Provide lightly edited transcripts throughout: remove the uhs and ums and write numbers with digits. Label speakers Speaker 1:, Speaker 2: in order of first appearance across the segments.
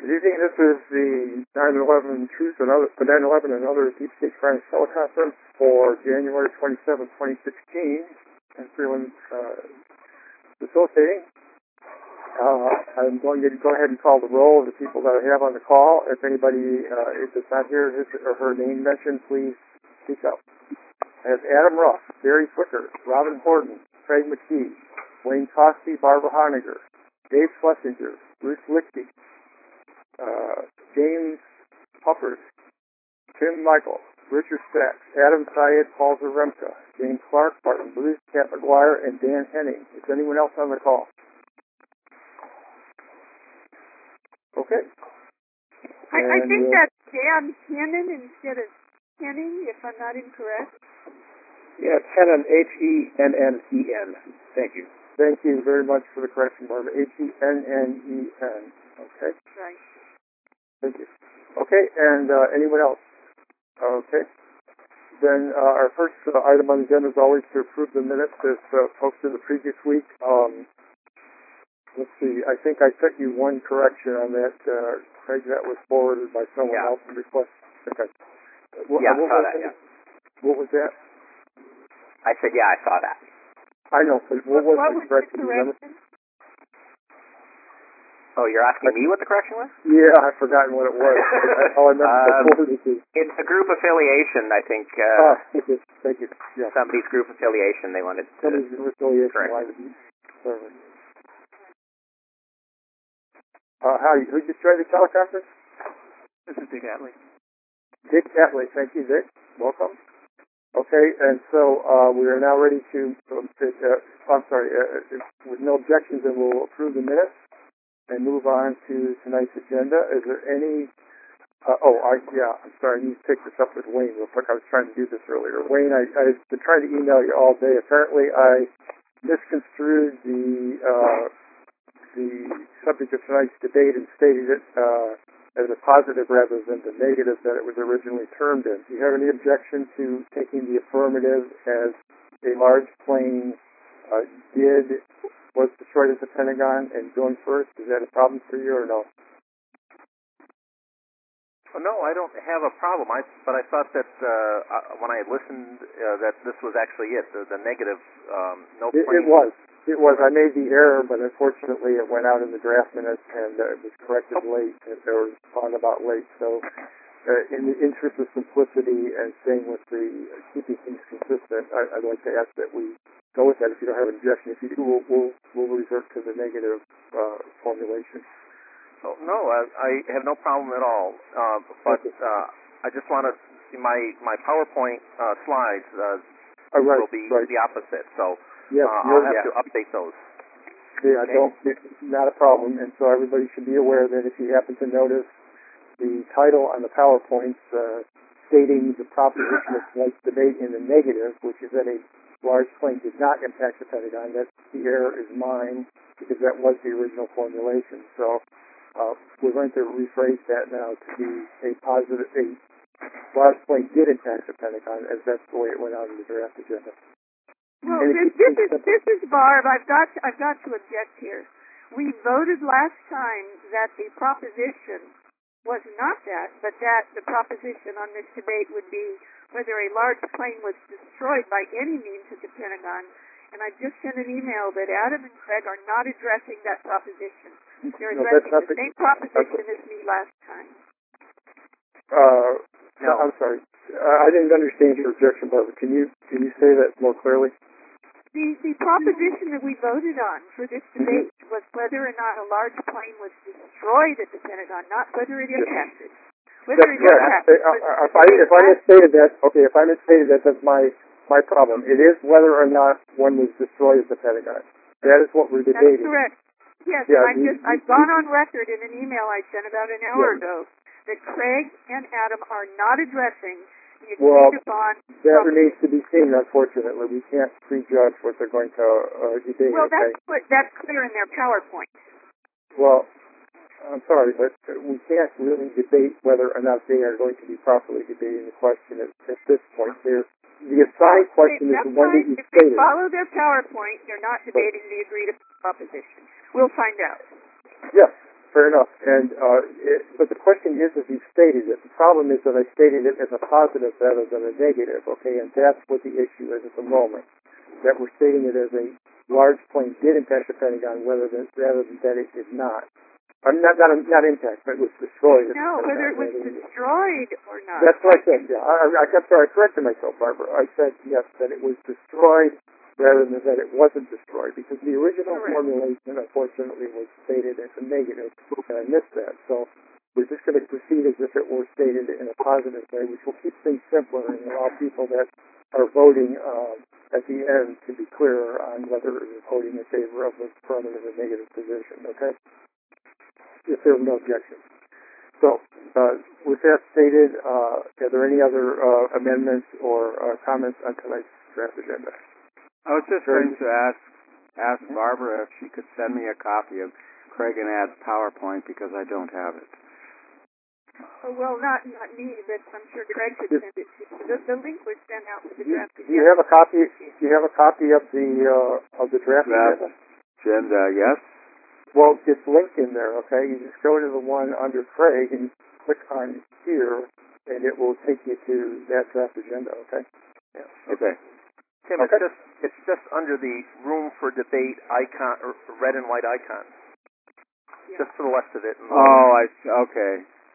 Speaker 1: Good evening. This is the 9/11 Truth and Other, the 9/11 and Other Deep State Crimes teleconference for January 27, 2016. And Freeland facilitating. I'm going to go ahead and call the roll of the people that I have on the call. If anybody is not here, his or her name mentioned, please speak up. I have Adam Ruff, Barry Flicker, Robin Horton, Craig McKee, Wayne Cosby, Barbara Honiger, Dave Schlesinger, Bruce Lichty, James Puppers, Tim Michael, Richard Sachs, Adam Syed, Paul Zaremka, James Clark, Martin Blues, Cat McGuire, and Dan Henning. Is anyone else on the call? Okay.
Speaker 2: I think that's Dan Henning instead of Henning, if I'm not incorrect.
Speaker 3: Yeah, it's Hennon, Hennnen. Thank you.
Speaker 1: Thank you very much for the correction, Barbara. Hennen. Okay.
Speaker 2: Right.
Speaker 1: Thank you. Okay, and anyone else? Okay. Then our first item on the agenda is always to approve the minutes as posted the previous week. Let's see. I think I sent you one correction on that, Craig. That was forwarded by someone else in request. Okay.
Speaker 3: I saw that. Yeah.
Speaker 1: What was that?
Speaker 3: I said, I saw that.
Speaker 1: I know, but what was the correction?
Speaker 3: Oh, you're asking me what the correction was?
Speaker 1: Yeah, I've forgotten what it was. All I remember
Speaker 3: it's a group affiliation, I think.
Speaker 1: Thank you. Yeah.
Speaker 3: Somebody's group affiliation they wanted to
Speaker 1: Somebody's group affiliation
Speaker 3: correct.
Speaker 1: Who just joined the teleconference?
Speaker 4: This is Dick Atley.
Speaker 1: Dick Atley. Thank you, Dick. Welcome. Okay, and so we are now ready to, with no objections, then we'll approve the minutes and move on to tonight's agenda. Is there any, I'm sorry, I need to pick this up with Wayne real quick. I was trying to do this earlier. Wayne, I've been trying to email you all day. Apparently I misconstrued the subject of tonight's debate and stated it as a positive rather than the negative that it was originally termed in. Do you have any objection to taking the affirmative as a large plane was destroyed at the Pentagon and going first? Is that a problem for you or no?
Speaker 4: No, I don't have a problem. But I thought that when I listened that this was actually it, the negative. No plane.
Speaker 1: It was. I made the error, but unfortunately it went out in the draft minutes and it was corrected late. It was found about late. So in the interest of simplicity and staying with keeping things consistent, I'd like to ask that we go with that. If you don't have an objection, if you do, we'll revert to the negative formulation.
Speaker 4: Oh, no, I have no problem at all. But I just want to my PowerPoint slides will be the opposite. So I'll have to update those.
Speaker 1: Yeah, okay. Not a problem. And so everybody should be aware that if you happen to notice the title on the PowerPoint stating the proposition of tonight's debate in the negative, which is that a large plane did not impact the Pentagon, that the error is mine because that was the original formulation. So we're going to rephrase that now to be a large plane did impact the Pentagon, as that's the way it went out in the draft agenda.
Speaker 2: Well, this is Barb. I've got to object here. We voted last time that the proposition was not that, but that the proposition on this debate would be whether a large plane was destroyed by any means at the Pentagon. And I just sent an email that Adam and Craig are not addressing that proposition. They're addressing the same proposition as me last time.
Speaker 1: No, I'm sorry. I didn't understand your objection, Barbara. Can you say that more clearly?
Speaker 2: The proposition that we voted on for this debate was whether or not a large plane was destroyed at the Pentagon, not whether it impacted. Whether it impacted.
Speaker 1: If I misstated that, that's my problem. It is whether or not one was destroyed at the Pentagon. That is what we're debating.
Speaker 2: That's correct. Yes, and I've gone on record in an email I sent about an hour ago that Craig and Adam are not addressing the agreed upon.
Speaker 1: That remains to be seen, unfortunately. We can't prejudge what they're going to debate.
Speaker 2: Well, that's clear in their PowerPoint.
Speaker 1: Well, I'm sorry, but we can't really debate whether or not they are going to be properly debating the question at this point. The assigned question is the one that you stated.
Speaker 2: If they follow their PowerPoint, they're not debating the agreed upon proposition. We'll find out.
Speaker 1: Yes, fair enough. And but the question is, as you've stated it, the problem is that I stated it as a positive rather than a negative. Okay, and that's what the issue is at the moment. That we're stating it as a large plane did impact the Pentagon, rather than that it did not. I'm not impact, but it was destroyed.
Speaker 2: No, whether it was destroyed or not.
Speaker 1: That's what I said. Yeah, I'm sorry. I corrected myself, Barbara. I said yes, that it was destroyed rather than that it wasn't destroyed, because the original formulation, unfortunately, was stated as a negative, and I missed that. So we're just going to proceed as if it were stated in a positive way, which will keep things simpler and allow people that are voting at the end to be clearer on whether they're voting in favor of the affirmative or negative position. Okay. If there are no objections. So, with that stated, are there any other amendments or comments on tonight's draft agenda?
Speaker 5: I was just going to ask Barbara if she could send me a copy of Craig and Ad's PowerPoint, because I don't have it.
Speaker 2: Oh, well, not me, but I'm sure Craig could send it to you. The link was sent out with the draft agenda.
Speaker 1: Do you have a copy? Do you have a copy of the draft agenda?
Speaker 5: Yes.
Speaker 1: Well, it's linked in there, okay? You just go to the one under Craig and click on here, and it will take you to that draft agenda, okay?
Speaker 4: Yeah. Okay. Tim, okay. It's just under the room for debate icon, or red and white icon. Yeah. Just to the left of it.
Speaker 5: Okay.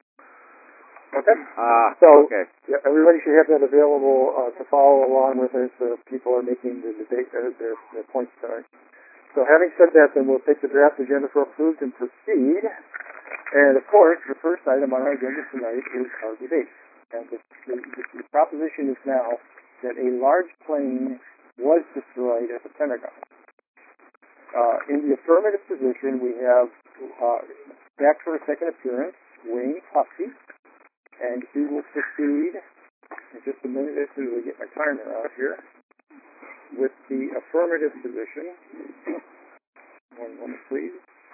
Speaker 1: Okay.
Speaker 5: Okay.
Speaker 1: Yeah, everybody should have that available to follow along with as people are making the debate their points tonight. So having said that, then we'll take the draft agenda for approved and proceed. And, of course, the first item on our agenda tonight is our debate. And the proposition is now that a large plane was destroyed at the Pentagon. In the affirmative position, we have, back for a second appearance, Wayne Huffey. And he will proceed in just a minute as soon as I get my timer out here with the affirmative position. One moment, please.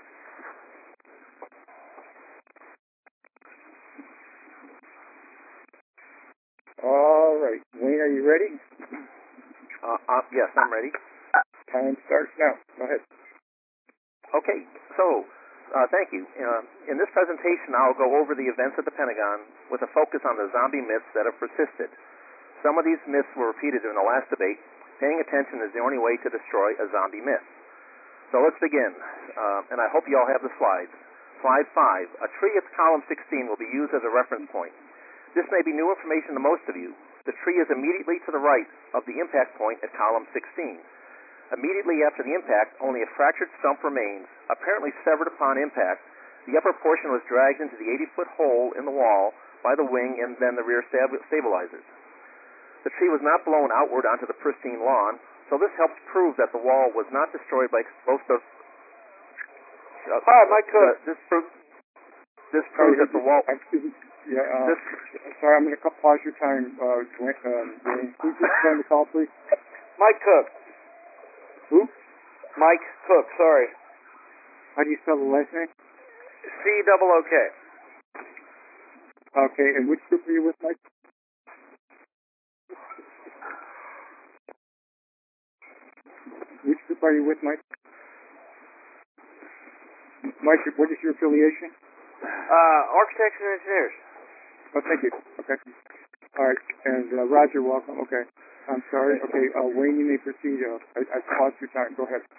Speaker 1: All right. Wayne, are you ready?
Speaker 4: Yes, I'm ready.
Speaker 1: Time starts now. Go ahead.
Speaker 4: Okay. So, thank you. In this presentation, I'll go over the events at the Pentagon with a focus on the zombie myths that have persisted. Some of these myths were repeated in the last debate. Paying attention is the only way to destroy a zombie myth. So let's begin, and I hope you all have the slides. Slide 5. A tree at column 16 will be used as a reference point. This may be new information to most of you. The tree is immediately to the right of the impact point at column 16. Immediately after the impact, only a fractured stump remains, apparently severed upon impact. The upper portion was dragged into the 80-foot hole in the wall by the wing and then the rear stabilizers. The tree was not blown outward onto the pristine lawn, so this helps prove that the wall was not destroyed by explosive.
Speaker 1: Hi, Mike Cook.
Speaker 4: This proves that the wall.
Speaker 1: Sorry, I'm going to pause your time. Can you just turn the call, please?
Speaker 6: Mike Cook.
Speaker 1: Who?
Speaker 6: Mike Cook. Sorry.
Speaker 1: How do you spell the last name?
Speaker 6: C-double-O-K.
Speaker 1: Okay, and which group are you with, Mike? Which group are you with, Mike? Mike, what is your affiliation?
Speaker 6: Architects and Engineers.
Speaker 1: Oh, thank you. Okay. All right. And Roger, welcome. Okay. I'm sorry. Okay. Wayne, you may proceed. I paused your time. Go ahead.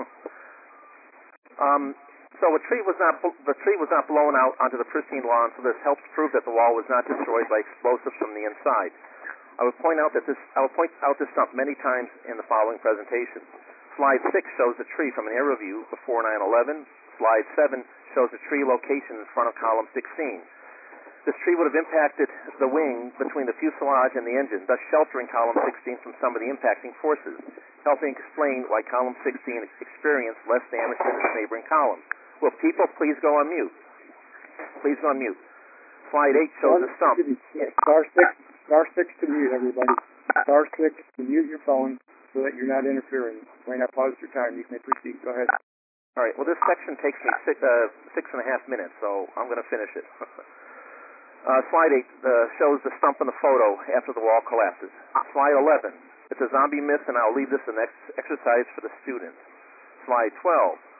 Speaker 4: So the tree was not blown out onto the pristine lawn, so this helps prove that the wall was not destroyed by explosives from the inside. I will point out this stump many times in the following presentation. Slide 6 shows the tree from an aerial view before 9/11. Slide 7 shows the tree location in front of column 16. This tree would have impacted the wing between the fuselage and the engine, thus sheltering column 16 from some of the impacting forces, helping explain why column 16 experienced less damage than its neighboring columns. Will people please go on mute? Please go on mute. Slide 8 shows the stump.
Speaker 1: Star 6 to mute, everybody. Star 6 to mute your phone so that you're not interfering. Wayne, I paused your time. You may proceed. Go ahead.
Speaker 4: All right. Well, this section takes me 6.5 minutes, so I'm going to finish it. Slide 8 shows the stump in the photo after the wall collapses. Slide 11. It's a zombie myth, and I'll leave this an exercise for the students. Slide 12.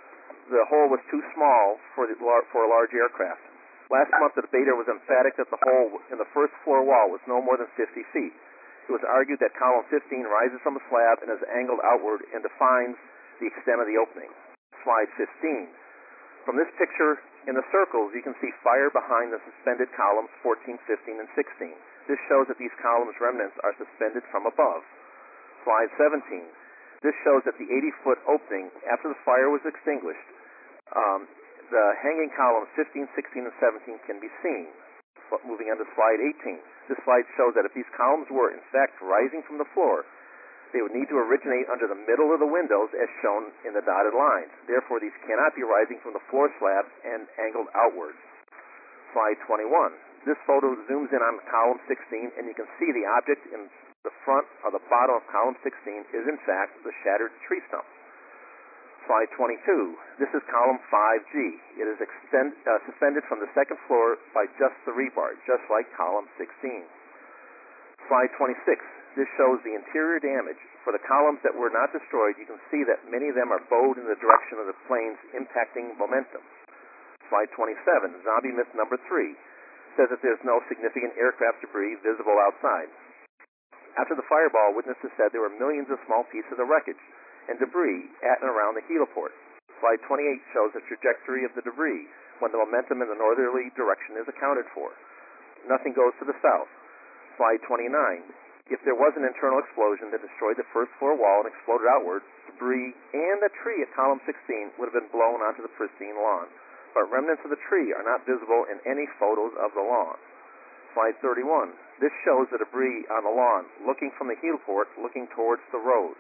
Speaker 4: the hole was too small for a large aircraft. Last month, the debater was emphatic that the hole in the first floor wall was no more than 50 feet. It was argued that column 15 rises from the slab and is angled outward and defines the extent of the opening. Slide 15. From this picture in the circles, you can see fire behind the suspended columns 14, 15, and 16. This shows that these columns' remnants are suspended from above. Slide 17. This shows that the 80-foot opening, after the fire was extinguished, the hanging columns 15, 16, and 17 can be seen. Moving on to slide 18. This slide shows that if these columns were, in fact, rising from the floor, they would need to originate under the middle of the windows as shown in the dotted lines. Therefore, these cannot be rising from the floor slabs and angled outwards. Slide 21. This photo zooms in on column 16, and you can see the object in the front or the bottom of column 16 is, in fact, the shattered tree stump. Slide 22. This is column 5G. It is suspended from the second floor by just the rebar, just like column 16. Slide 26. This shows the interior damage. For the columns that were not destroyed, you can see that many of them are bowed in the direction of the plane's impacting momentum. Slide 27. Zombie myth number 3 says that there's no significant aircraft debris visible outside. After the fireball, witnesses said there were millions of small pieces of wreckage and debris at and around the heliport. Slide 28 shows the trajectory of the debris when the momentum in the northerly direction is accounted for. Nothing goes to the south. Slide 29. If there was an internal explosion that destroyed the first floor wall and exploded outward, debris and the tree at column 16 would have been blown onto the pristine lawn. But remnants of the tree are not visible in any photos of the lawn. Slide 31. This shows the debris on the lawn, looking from the heliport, looking towards the road.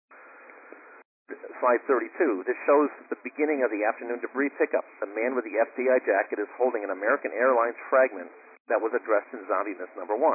Speaker 4: Slide 32. This shows the beginning of the afternoon debris pickup. The man with the FDI jacket is holding an American Airlines fragment that was addressed in zombie myth number 1.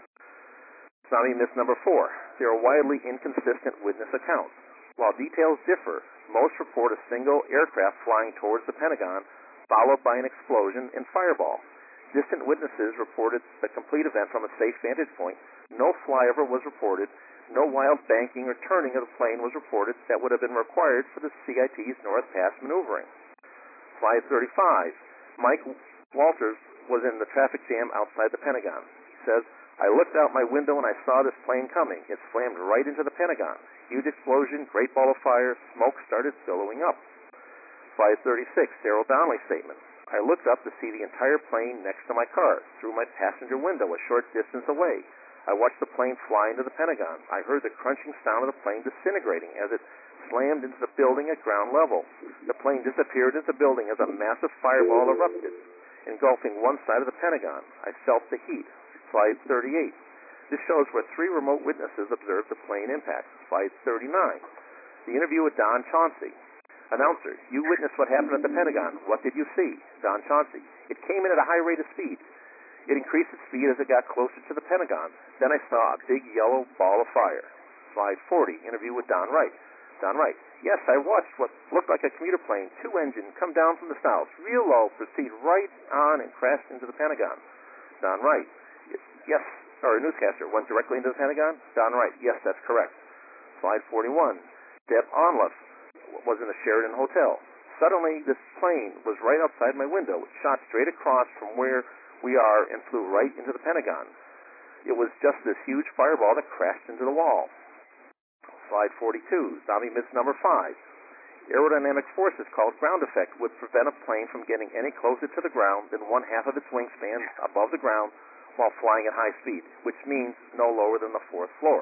Speaker 4: Zombie myth number 4. There are widely inconsistent witness accounts. While details differ, most report a single aircraft flying towards the Pentagon, followed by an explosion and fireball. Distant witnesses reported the complete event from a safe vantage point. No flyover was reported. No wild banking or turning of the plane was reported that would have been required for the CIT's North Pass maneuvering. Slide 35. Mike Walters was in the traffic jam outside the Pentagon. He says, I looked out my window and I saw this plane coming. It slammed right into the Pentagon. Huge explosion, great ball of fire, smoke started billowing up. Slide 36. Daryl Donnelly statement. I looked up to see the entire plane next to my car through my passenger window a short distance away. I watched the plane fly into the Pentagon. I heard the crunching sound of the plane disintegrating as it slammed into the building at ground level. The plane disappeared into the building as a massive fireball erupted, engulfing one side of the Pentagon. I felt the heat. Slide 38. This shows where 3 remote witnesses observed the plane impact. Slide 39. The interview with Don Chauncey. Announcer, you witnessed what happened at the Pentagon. What did you see? Don Chauncey. It came in at a high rate of speed. It increased its speed as it got closer to the Pentagon. Then I saw a big yellow ball of fire. Slide 40. Interview with Don Wright. Don Wright. Yes, I watched what looked like a commuter plane, 2-engine, come down from the south, real low, proceed right on and crash into the Pentagon. Don Wright. Yes, or a newscaster, went directly into the Pentagon? Don Wright. Yes, that's correct. Slide 41. Deb Onluff was in the Sheraton Hotel. Suddenly, this plane was right outside my window. It shot straight across from where we are and flew right into the Pentagon. It was just this huge fireball that crashed into the wall. Slide 42. Zombie myth number 5. Aerodynamic forces called ground effect would prevent a plane from getting any closer to the ground than 1/2 of its wingspan above the ground while flying at high speed, which means no lower than the 4th floor.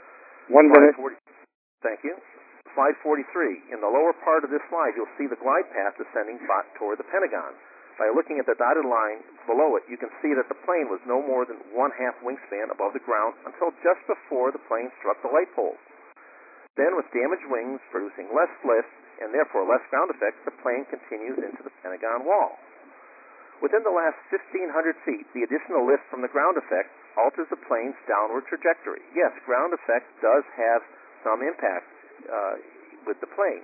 Speaker 1: 1 minute.
Speaker 4: Thank you. Slide 43. In the lower part of this slide, you'll see the glide path descending toward the Pentagon. By looking at the dotted line below it, you can see that the plane was no more than 1/2 wingspan above the ground until just before the plane struck the light poles. Then, with damaged wings producing less lift and therefore less ground effect, the plane continues into the Pentagon wall. Within the last 1,500 feet, the additional lift from the ground effect alters the plane's downward trajectory. Yes, ground effect does have some impact with the plane.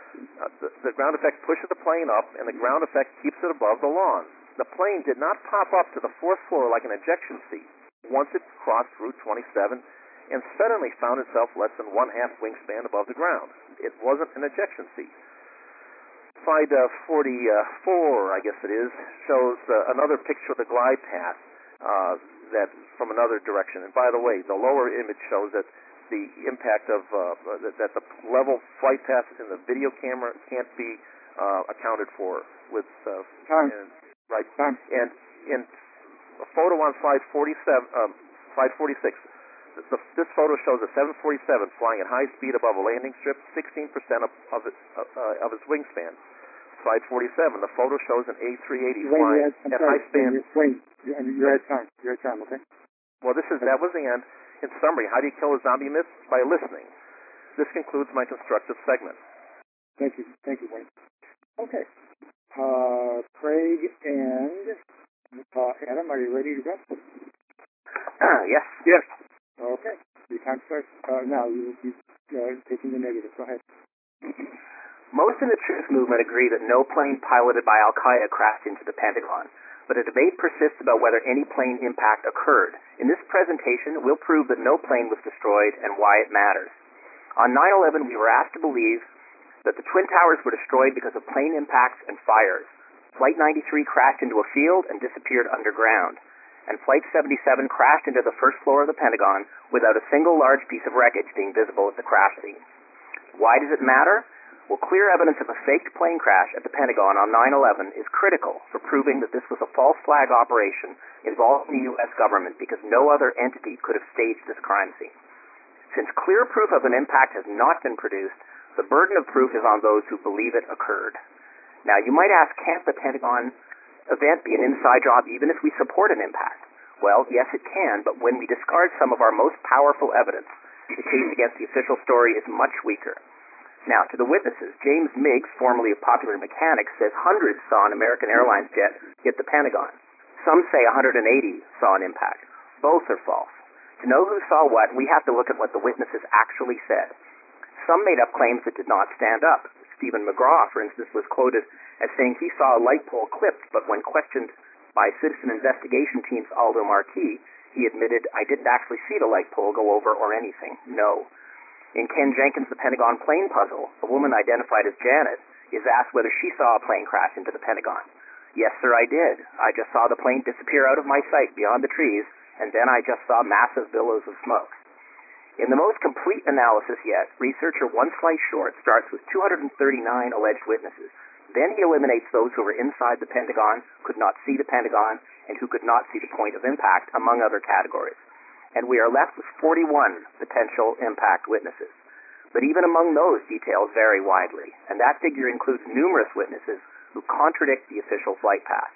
Speaker 4: The ground effect pushes the plane up, and the ground effect keeps it above the lawn. The plane did not pop up to the 4th floor like an ejection seat once it crossed Route 27 and suddenly found itself less than 1/2 wingspan above the ground. It wasn't an ejection seat. slide 44, I guess it is, shows another picture of the glide path that from another direction. And by the way, the lower image shows that the impact of that the level flight path in the video camera can't be accounted for with
Speaker 1: time.
Speaker 4: Right.
Speaker 1: Time.
Speaker 4: And in a photo on slide 46, this photo shows a 747 flying at high speed above a landing strip, 16% of its wingspan. Slide 47, the photo shows an A380 flying at high speed.
Speaker 1: Wait, you're at time. You're at time, okay?
Speaker 4: Well, that was the end. In summary, how do you kill a zombie myth? By listening. This concludes my constructive segment.
Speaker 1: Thank you, Wayne. Okay. Craig and Adam, are you ready to go?
Speaker 3: Yes.
Speaker 1: Yes. Okay. Your time starts now. You'll be taking the negative. Go ahead.
Speaker 3: Most in the truth movement agree that no plane piloted by Al-Qaeda crashed into the Pentagon, but a debate persists about whether any plane impact occurred. In this presentation, we'll prove that no plane was destroyed and why it matters. On 9/11, we were asked to believe that the Twin Towers were destroyed because of plane impacts and fires. Flight 93 crashed into a field and disappeared underground, and Flight 77 crashed into the first floor of the Pentagon without a single large piece of wreckage being visible at the crash scene. Why does it matter? Well, clear evidence of a faked plane crash at the Pentagon on 9/11 is critical for proving that this was a false flag operation involving the U.S. government because no other entity could have staged this crime scene. Since clear proof of an impact has not been produced, the burden of proof is on those who believe it occurred. Now, you might ask, can't the Pentagon event be an inside job even if we support an impact? Well, yes, it can, but when we discard some of our most powerful evidence, the case against the official story is much weaker. Now, to the witnesses, James Miggs, formerly of Popular Mechanics, says hundreds saw an American Airlines jet hit the Pentagon. Some say 180 saw an impact. Both are false. To know who saw what, we have to look at what the witnesses actually said. Some made up claims that did not stand up. Stephen McGraw, for instance, was quoted as saying he saw a light pole clipped, but when questioned by citizen investigation team's Aldo Marquis, he admitted, "I didn't actually see the light pole go over or anything. No." In Ken Jenkins' The Pentagon Plane Puzzle, a woman identified as Janet is asked whether she saw a plane crash into the Pentagon. "Yes, sir, I did. I just saw the plane disappear out of my sight beyond the trees, and then I just saw massive billows of smoke." In the most complete analysis yet, researcher One Slice Short starts with 239 alleged witnesses. Then he eliminates those who were inside the Pentagon, could not see the Pentagon, and who could not see the point of impact, among other categories. And we are left with 41 potential impact witnesses. But even among those, details vary widely, and that figure includes numerous witnesses who contradict the official flight path.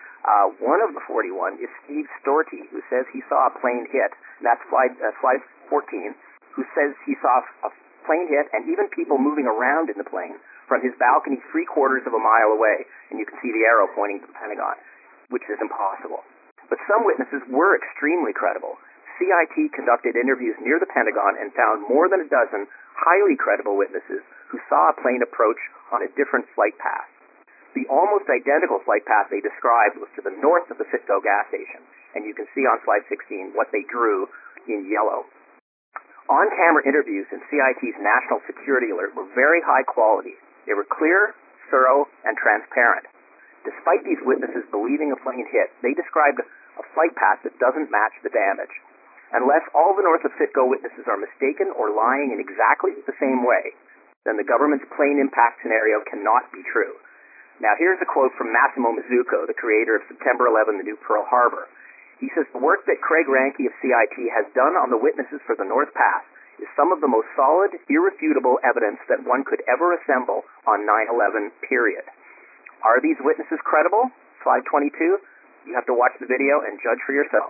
Speaker 3: One of the 41 is Steve Storty, who says he saw a plane hit, and that's slide 14, who says he saw a plane hit and even people moving around in the plane from his balcony 3/4 of a mile away, and you can see the arrow pointing to the Pentagon, which is impossible. But some witnesses were extremely credible. CIT conducted interviews near the Pentagon and found more than a dozen highly credible witnesses who saw a plane approach on a different flight path. The almost identical flight path they described was to the north of the Citgo gas station, and you can see on slide 16 what they drew in yellow. On-camera interviews in CIT's National Security Alert were very high quality. They were clear, thorough, and transparent. Despite these witnesses believing a plane hit, they described a flight path that doesn't match the damage. Unless all the north of Citgo witnesses are mistaken or lying in exactly the same way, then the government's plane impact scenario cannot be true. Now here's a quote from Massimo Mazzucco, the creator of September 11, the New Pearl Harbor. He says, "The work that Craig Ranke of CIT has done on the witnesses for the North Path is some of the most solid, irrefutable evidence that one could ever assemble on 9/11, period." Are these witnesses credible? Slide 22. You have to watch the video and judge for yourself.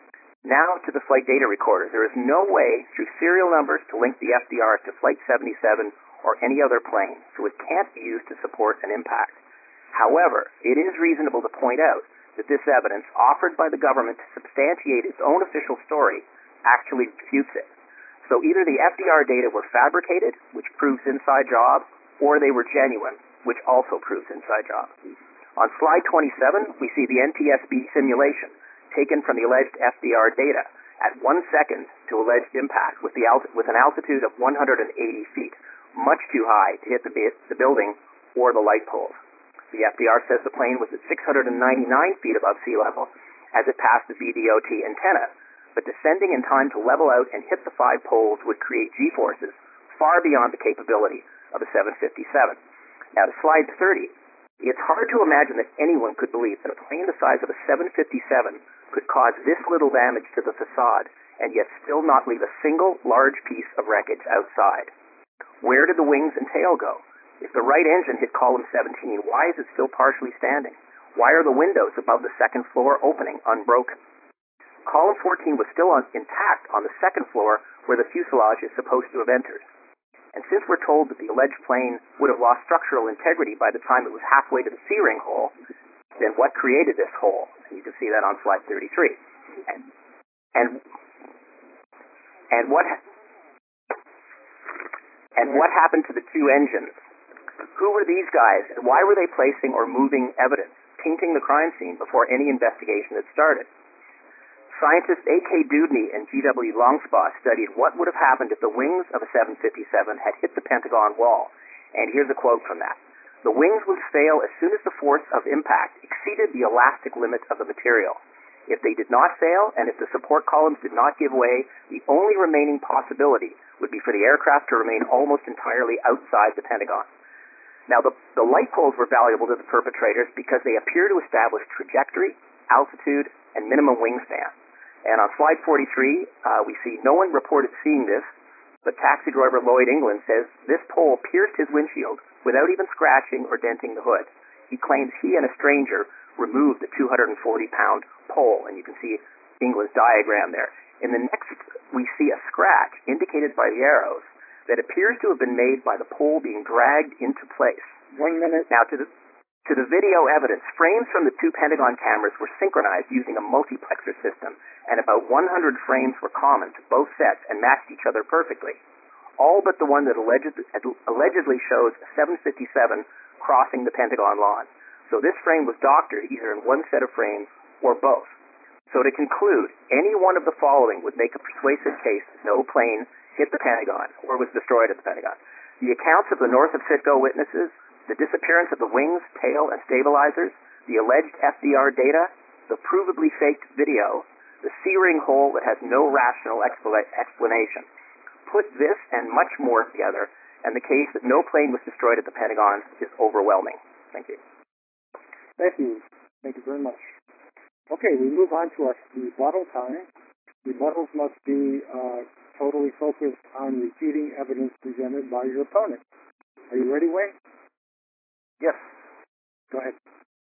Speaker 3: Now to the flight data recorders. There is no way through serial numbers to link the FDR to Flight 77 or any other plane, so it can't be used to support an impact. However, it is reasonable to point out that this evidence offered by the government to substantiate its own official story actually refutes it. So either the FDR data were fabricated, which proves inside job, or they were genuine, which also proves inside job. On slide 27, we see the NTSB simulation taken from the alleged FDR data at 1 second to alleged impact with an altitude of 180 feet, much too high to hit the building or the light poles. The FDR says the plane was at 699 feet above sea level as it passed the VDOT antenna, but descending in time to level out and hit the 5 poles would create G-forces far beyond the capability of a 757. Now to slide 30, it's hard to imagine that anyone could believe that a plane the size of a 757 could cause this little damage to the facade and yet still not leave a single large piece of wreckage outside. Where did the wings and tail go? If the right engine hit column 17, why is it still partially standing? Why are the windows above the second floor opening unbroken? Column 14 was still intact on the second floor where the fuselage is supposed to have entered. And since we're told that the alleged plane would have lost structural integrity by the time it was halfway to the C-ring hole, then what created this hole? And you can see that on slide 33. And what happened to the 2 engines? Who were these guys, and why were they placing or moving evidence, tainting the crime scene before any investigation had started? Scientists A.K. Dewdney and G.W. Longspaw studied what would have happened if the wings of a 757 had hit the Pentagon wall. And here's a quote from that. The wings would fail as soon as the force of impact exceeded the elastic limit of the material. If they did not fail, and if the support columns did not give way, the only remaining possibility would be for the aircraft to remain almost entirely outside the Pentagon. Now, the light poles were valuable to the perpetrators because they appear to establish trajectory, altitude, and minimum wingspan. And on slide 43, we see no one reported seeing this, but taxi driver Lloyd England says this pole pierced his windshield without even scratching or denting the hood. He claims he and a stranger removed the 240-pound pole, and you can see England's diagram there. In the next, we see a scratch indicated by the arrows that appears to have been made by the pole being dragged into place.
Speaker 1: 1 minute.
Speaker 3: Now, to the video evidence, frames from the 2 Pentagon cameras were synchronized using a multiplexer system, and about 100 frames were common to both sets and matched each other perfectly. All but the one that allegedly shows a 757 crossing the Pentagon lawn. So this frame was doctored either in one set of frames or both. So to conclude, any one of the following would make a persuasive case that no plane hit the Pentagon or was destroyed at the Pentagon. The accounts of the North of Citgo witnesses, the disappearance of the wings, tail, and stabilizers, the alleged FDR data, the provably faked video, the C-ring hole that has no rational explanation. Put this and much more together, and the case that no plane was destroyed at the Pentagon is overwhelming. Thank you.
Speaker 1: Thank you. Thank you very much. Okay, we move on to our rebuttal time. Rebuttals must be totally focused on refuting evidence presented by your opponent. Are you ready, Wayne?
Speaker 4: Yes.
Speaker 1: Go ahead.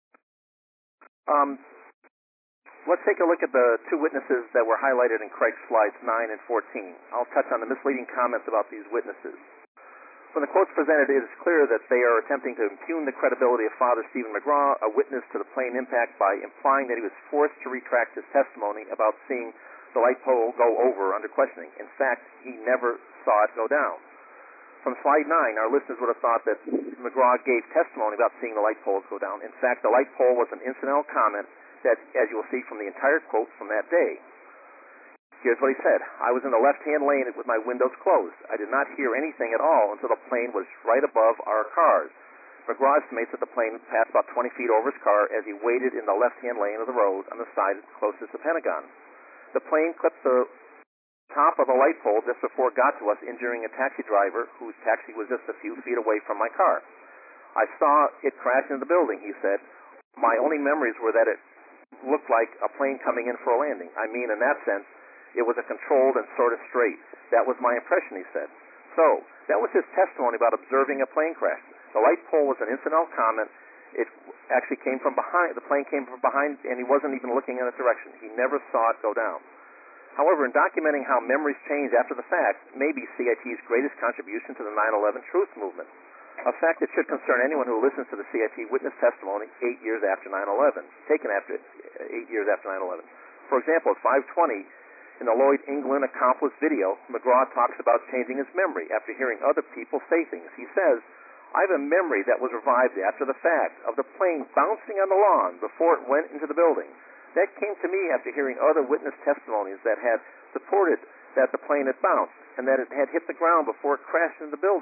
Speaker 4: Let's take a look at the 2 witnesses that were highlighted in Craig's slides 9 and 14. I'll touch on the misleading comments about these witnesses. From the quotes presented, it is clear that they are attempting to impugn the credibility of Father Stephen McGraw, a witness to the plane impact, by implying that he was forced to retract his testimony about seeing the light pole go over under questioning. In fact, he never saw it go down. From slide 9, our listeners would have thought that McGraw gave testimony about seeing the light poles go down. In fact, the light pole was an incidental comment that, as you will see from the entire quote from that day. Here's what he said. I was in the left-hand lane with my windows closed. I did not hear anything at all until the plane was right above our cars. McGraw estimates that the plane passed about 20 feet over his car as he waited in the left-hand lane of the road on the side closest to the Pentagon. The plane clipped the top of a light pole just before it got to us, injuring a taxi driver whose taxi was just a few feet away from my car. I saw it crash into the building, he said. My only memories were that it looked like a plane coming in for a landing. I mean, in that sense, it was a controlled and sort of straight. That was my impression, he said. So, that was his testimony about observing a plane crash. The light pole was an incidental comment. It actually came from behind. The plane came from behind, and he wasn't even looking in that direction. He never saw it go down. However, in documenting how memories change after the fact may be CIT's greatest contribution to the 9/11 truth movement, a fact that should concern anyone who listens to the CIT witness testimony 8 years after 9/11, taken after 8 years after 9/11. For example, at 5:20, in the Lloyd England accomplice video, McGraw talks about changing his memory after hearing other people say things. He says, I have a memory that was revived after the fact of the plane bouncing on the lawn before it went into the building. That came to me after hearing other witness testimonies that had supported that the plane had bounced and that it had hit the ground before it crashed into the building.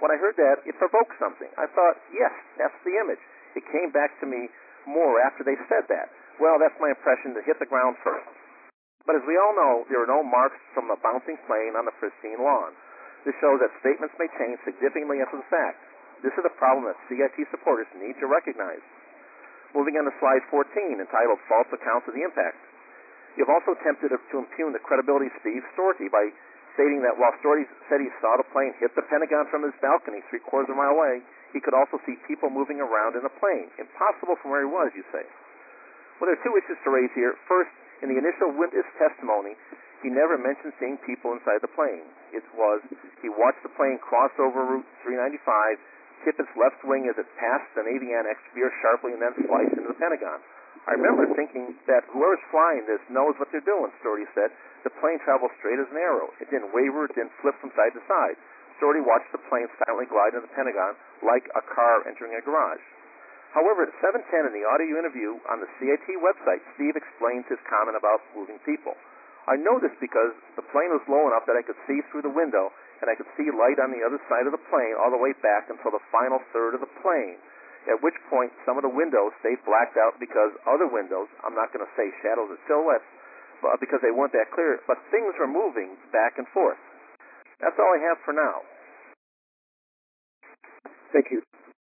Speaker 4: when I heard that, it provoked something. I thought, yes, that's the image. It came back to me more after they said that. Well, that's my impression, to hit the ground first. But as we all know, there are no marks from a bouncing plane on the pristine lawn. This shows that statements may change significantly after the fact. This is a problem that CIT supporters need to recognize. Moving on to slide 14, entitled False Accounts of the Impact. You've also attempted to impugn the credibility of Steve Storty by stating that while Storty said he saw the plane hit the Pentagon from his balcony 3/4 of a mile away, he could also see people moving around in the plane. Impossible from where he was, you say. Well, there are two issues to raise here. First, in the initial witness testimony, he never mentioned seeing people inside the plane. It was, he watched the plane cross over Route 395, tip its left wing as it passed the Navy Annex, veer sharply, and then slice into the Pentagon. I remember thinking that whoever's flying this knows what they're doing, Storty said. The plane traveled straight as an arrow. It didn't waver, it didn't flip from side to side. Storty watched the plane silently glide into the Pentagon like a car entering a garage. However, at 7:10 in the audio interview on the CIT website, Steve explains his comment about moving people. I know this because the plane was low enough that I could see through the window, and I could see light on the other side of the plane all the way back until the final third of the plane, at which point some of the windows stayed blacked out because other windows, I'm not going to say shadows or silhouettes, because they weren't that clear, but things were moving back and forth. That's all I have for now.
Speaker 1: Thank you.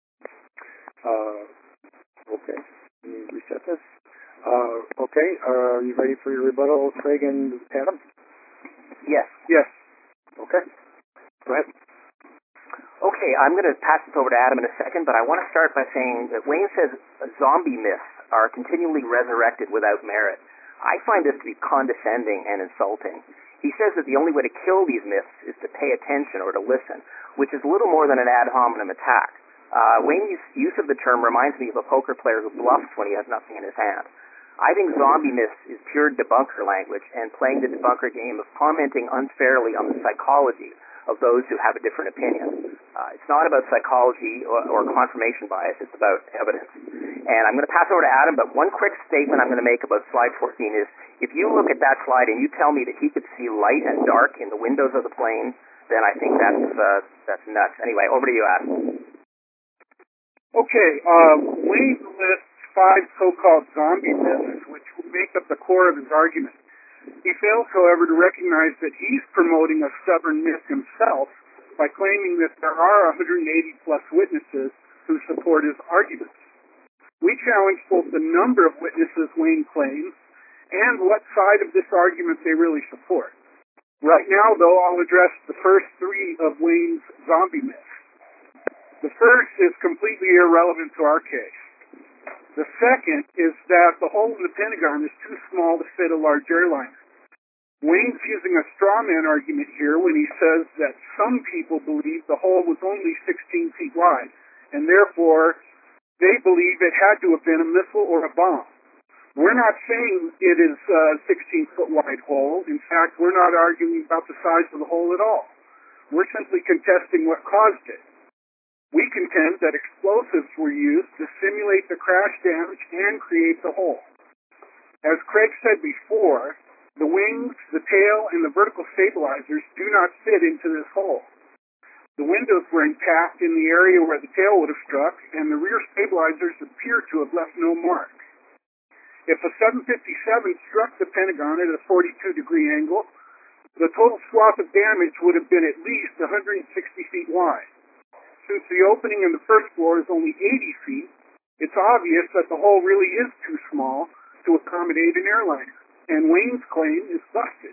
Speaker 1: Okay. Let me reset this. Okay. Are you ready for your rebuttal, Craig and Adam?
Speaker 3: Yes.
Speaker 1: Yes. Okay. Go ahead.
Speaker 3: Okay, I'm going to pass this over to Adam in a second, but I want to start by saying that Wayne says zombie myths are continually resurrected without merit. I find this to be condescending and insulting. He says that the only way to kill these myths is to pay attention or to listen, which is little more than an ad hominem attack. Wayne's use of the term reminds me of a poker player who bluffs when he has nothing in his hand. I think zombie myths is pure debunker language and playing the debunker game of commenting unfairly on the psychology of those who have a different opinion. It's not about psychology or confirmation bias, it's about evidence. And I'm going to pass over to Adam, but one quick statement I'm going to make about slide 14 is, if you look at that slide and you tell me that he could see light and dark in the windows of the plane, then I think that's nuts. Anyway, over to you, Adam.
Speaker 7: Okay, Wayne lists 5 so-called zombie myths, which make up the core of his argument. He fails, however, to recognize that he's promoting a stubborn myth himself by claiming that there are 180-plus witnesses who support his arguments. We challenge both the number of witnesses Wayne claims and what side of this argument they really support. Right now, though, I'll address the first 3 of Wayne's zombie myths. The first is completely irrelevant to our case. The second is that the hole in the Pentagon is too small to fit a large airliner. Wayne's using a straw man argument here when he says that some people believe the hole was only 16 feet wide, and therefore they believe it had to have been a missile or a bomb. We're not saying it is a 16-foot wide hole. In fact, we're not arguing about the size of the hole at all. We're simply contesting what caused it. We contend that explosives were used to simulate the crash damage and create the hole. As Craig said before, the wings, the tail, and the vertical stabilizers do not fit into this hole. The windows were intact in the area where the tail would have struck, and the rear stabilizers appear to have left no mark. If a 757 struck the Pentagon at a 42-degree angle, the total swath of damage would have been at least 160 feet wide. Since the opening in the first floor is only 80 feet, it's obvious that the hole really is too small to accommodate an airliner, and Wayne's claim is busted.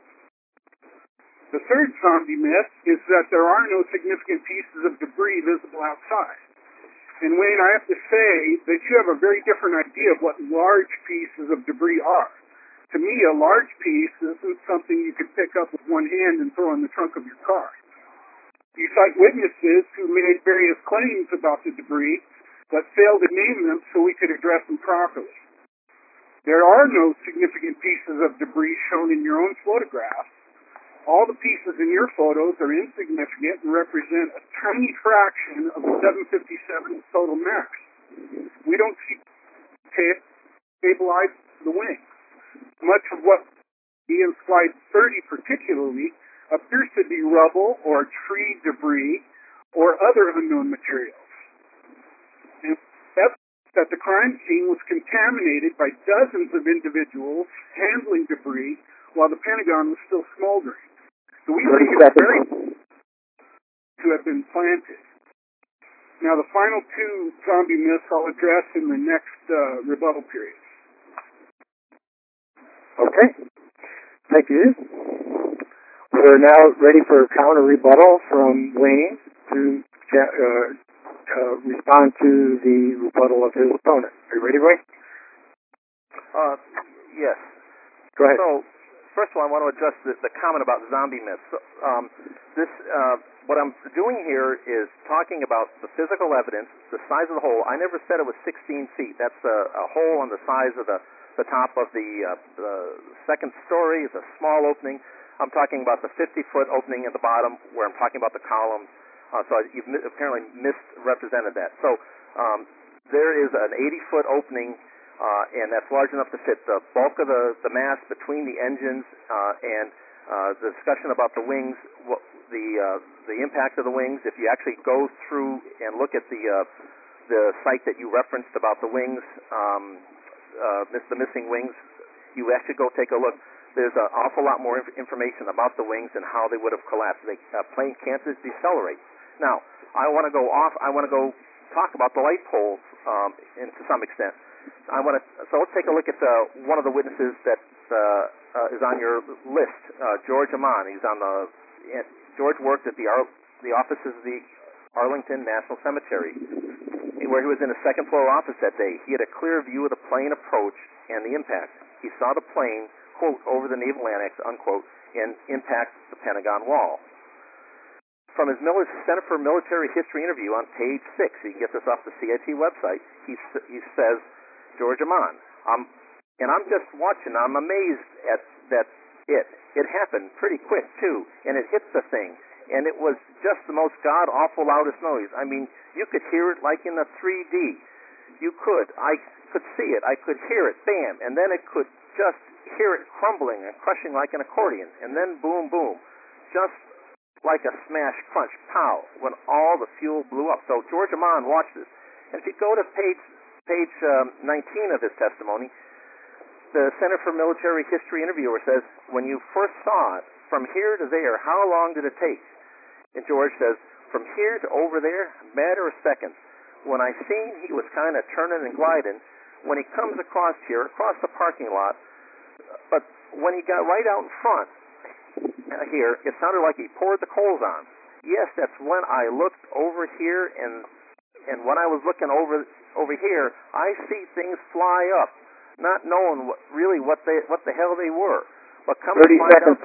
Speaker 7: The third zombie myth is that there are no significant pieces of debris visible outside. And Wayne, I have to say that you have a very different idea of what large pieces of debris are. To me, a large piece isn't something you could pick up with one hand and throw in the trunk of your car. You cite witnesses who made various claims about the debris, but failed to name them so we could address them properly. There are no significant pieces of debris shown in your own photographs. All the pieces in your photos are insignificant and represent a tiny fraction of the 757's total mass. We don't stabilize the wings. Much of what in slide 30 particularly appears to be rubble or tree debris or other unknown materials. And evidence that the crime scene was contaminated by dozens of individuals handling debris while the Pentagon was still smoldering. So we think it's very to have been planted. Now, the final two zombie myths I'll address in the next rebuttal period.
Speaker 1: Okay. Thank you. We're now ready for a counter rebuttal from Wayne to respond to the rebuttal of his opponent. Are you ready, Wayne?
Speaker 4: Yes.
Speaker 1: Go ahead.
Speaker 4: So, first of all, I want to address the comment about zombie myths. What I'm doing here is talking about the physical evidence, the size of the hole. I never said it was 16 feet. That's a hole on the size of the top of the second story. It's a small opening. I'm talking about the 50-foot opening at the bottom where I'm talking about the columns. So you've apparently misrepresented that. So there is an 80-foot opening, and that's large enough to fit the bulk of the mass between the engines and the discussion about the wings, the impact of the wings. If you actually go through and look at the site that you referenced about the wings, the missing wings, you actually go take a look. There's an awful lot more information about the wings and how they would have collapsed. The plane can't decelerate. Now, I want to go talk about the light poles to some extent. So let's take a look at one of the witnesses that is on your list, George Amon. George worked at the offices of the Arlington National Cemetery, where he was in a second-floor office that day. He had a clear view of the plane approach and the impact. He saw the plane, quote, over the naval annex, unquote, and impact the Pentagon wall. From his Center for Military History interview on page 6, you can get this off the CIT website, he says, George Amon, and I'm just watching, I'm amazed at that it happened pretty quick, too, and it hit the thing, and it was just the most god-awful loudest noise. I mean, you could hear it like in the 3D. I could see it, I could hear it, bam, and then it could just hear it crumbling and crushing like an accordion, and then boom, boom, just like a smash, crunch, pow, when all the fuel blew up. So George Amon watched this. And if you go to page 19 of his testimony, the Center for Military History interviewer says, when you first saw it, from here to there, how long did it take? And George says, from here to over there, matter of seconds. When I seen he was kind of turning and gliding, when he comes across here, across the parking lot, but when he got right out in front, here, it sounded like he poured the coals on. Yes, that's when I looked over here, and when I was looking over here, I see things fly up, not knowing what the hell they were. But come to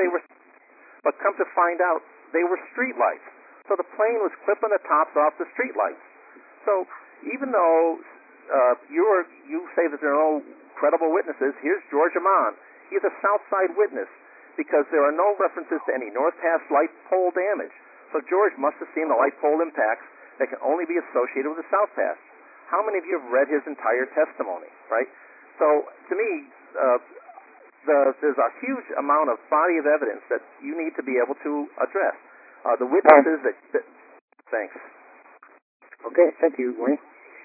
Speaker 4: find out they were street lights. So the plane was clipping the tops off the street lights. So even though you say that there are no credible witnesses, here's George Amon. He's a South Side witness, because there are no references to any North Pass light pole damage. So George must have seen the light pole impacts that can only be associated with the South Pass. How many of you have read his entire testimony, right? So, to me, there's a huge amount of body of evidence that you need to be able to address. The witnesses that thanks.
Speaker 1: Okay, thank you, Wayne.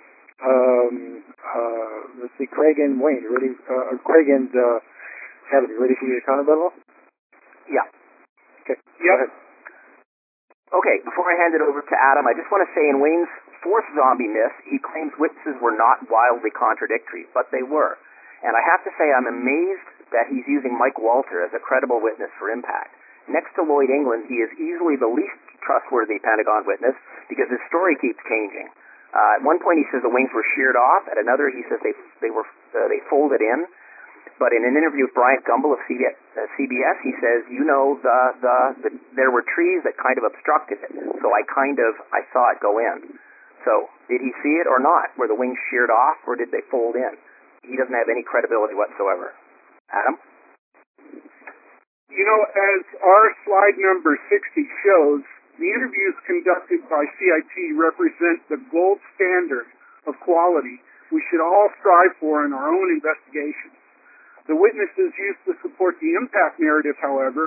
Speaker 1: Let's see, Craig and Wayne, ready? Craig and Adam, you ready for your counter rebuttal?
Speaker 3: Yeah.
Speaker 1: Okay.
Speaker 7: Yep.
Speaker 3: Okay, before I hand it over to Adam, I just want to say in Wayne's fourth zombie myth, he claims witnesses were not wildly contradictory, but they were. And I have to say I'm amazed that he's using Mike Walter as a credible witness for impact. Next to Lloyd England, he is easily the least trustworthy Pentagon witness because his story keeps changing. At one point he says the wings were sheared off. At another he says they folded in. But in an interview with Bryant Gumbel of CBS, he says, there were trees that kind of obstructed it, so I saw it go in. So, did he see it or not? Were the wings sheared off, or did they fold in? He doesn't have any credibility whatsoever. Adam?
Speaker 7: You know, as our slide number 60 shows, the interviews conducted by CIT represent the gold standard of quality we should all strive for in our own investigations. The witnesses used to support the impact narrative, however,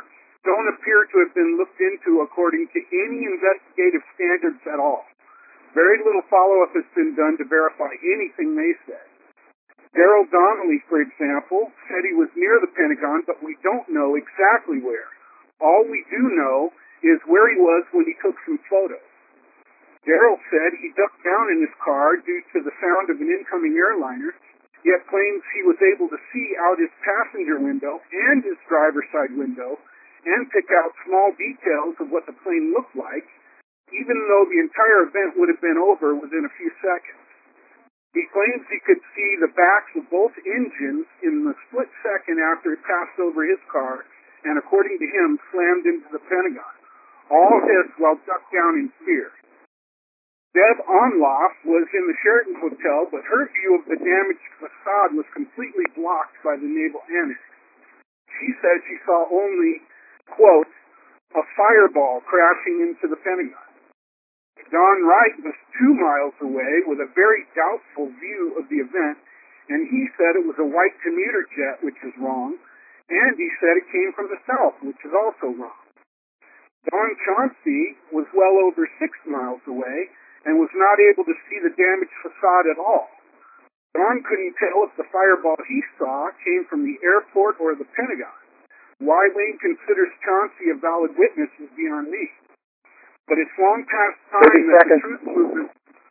Speaker 7: don't appear to have been looked into according to any investigative standards at all. Very little follow-up has been done to verify anything they said. Daryl Donnelly, for example, said he was near the Pentagon, but we don't know exactly where. All we do know is where he was when he took some photos. Daryl said he ducked down in his car due to the sound of an incoming airliner, yet claims he was able to see out his passenger window and his driver's side window and pick out small details of what the plane looked like, even though the entire event would have been over within a few seconds. He claims he could see the backs of both engines in the split second after it passed over his car and, according to him, slammed into the Pentagon. All this while ducked down in fear. Deb Onloff was in the Sheraton Hotel, but her view of the damaged facade was completely blocked by the Naval Annex. She says she saw only, quote, a fireball crashing into the Pentagon. Don Wright was 2 miles away with a very doubtful view of the event, and he said it was a white commuter jet, which is wrong, and he said it came from the south, which is also wrong. Don Chauncey was well over 6 miles away and was not able to see the damaged facade at all. Don couldn't tell if the fireball he saw came from the airport or the Pentagon. Why Wayne considers Chauncey a valid witness is beyond me. But it's long past time that the truth movement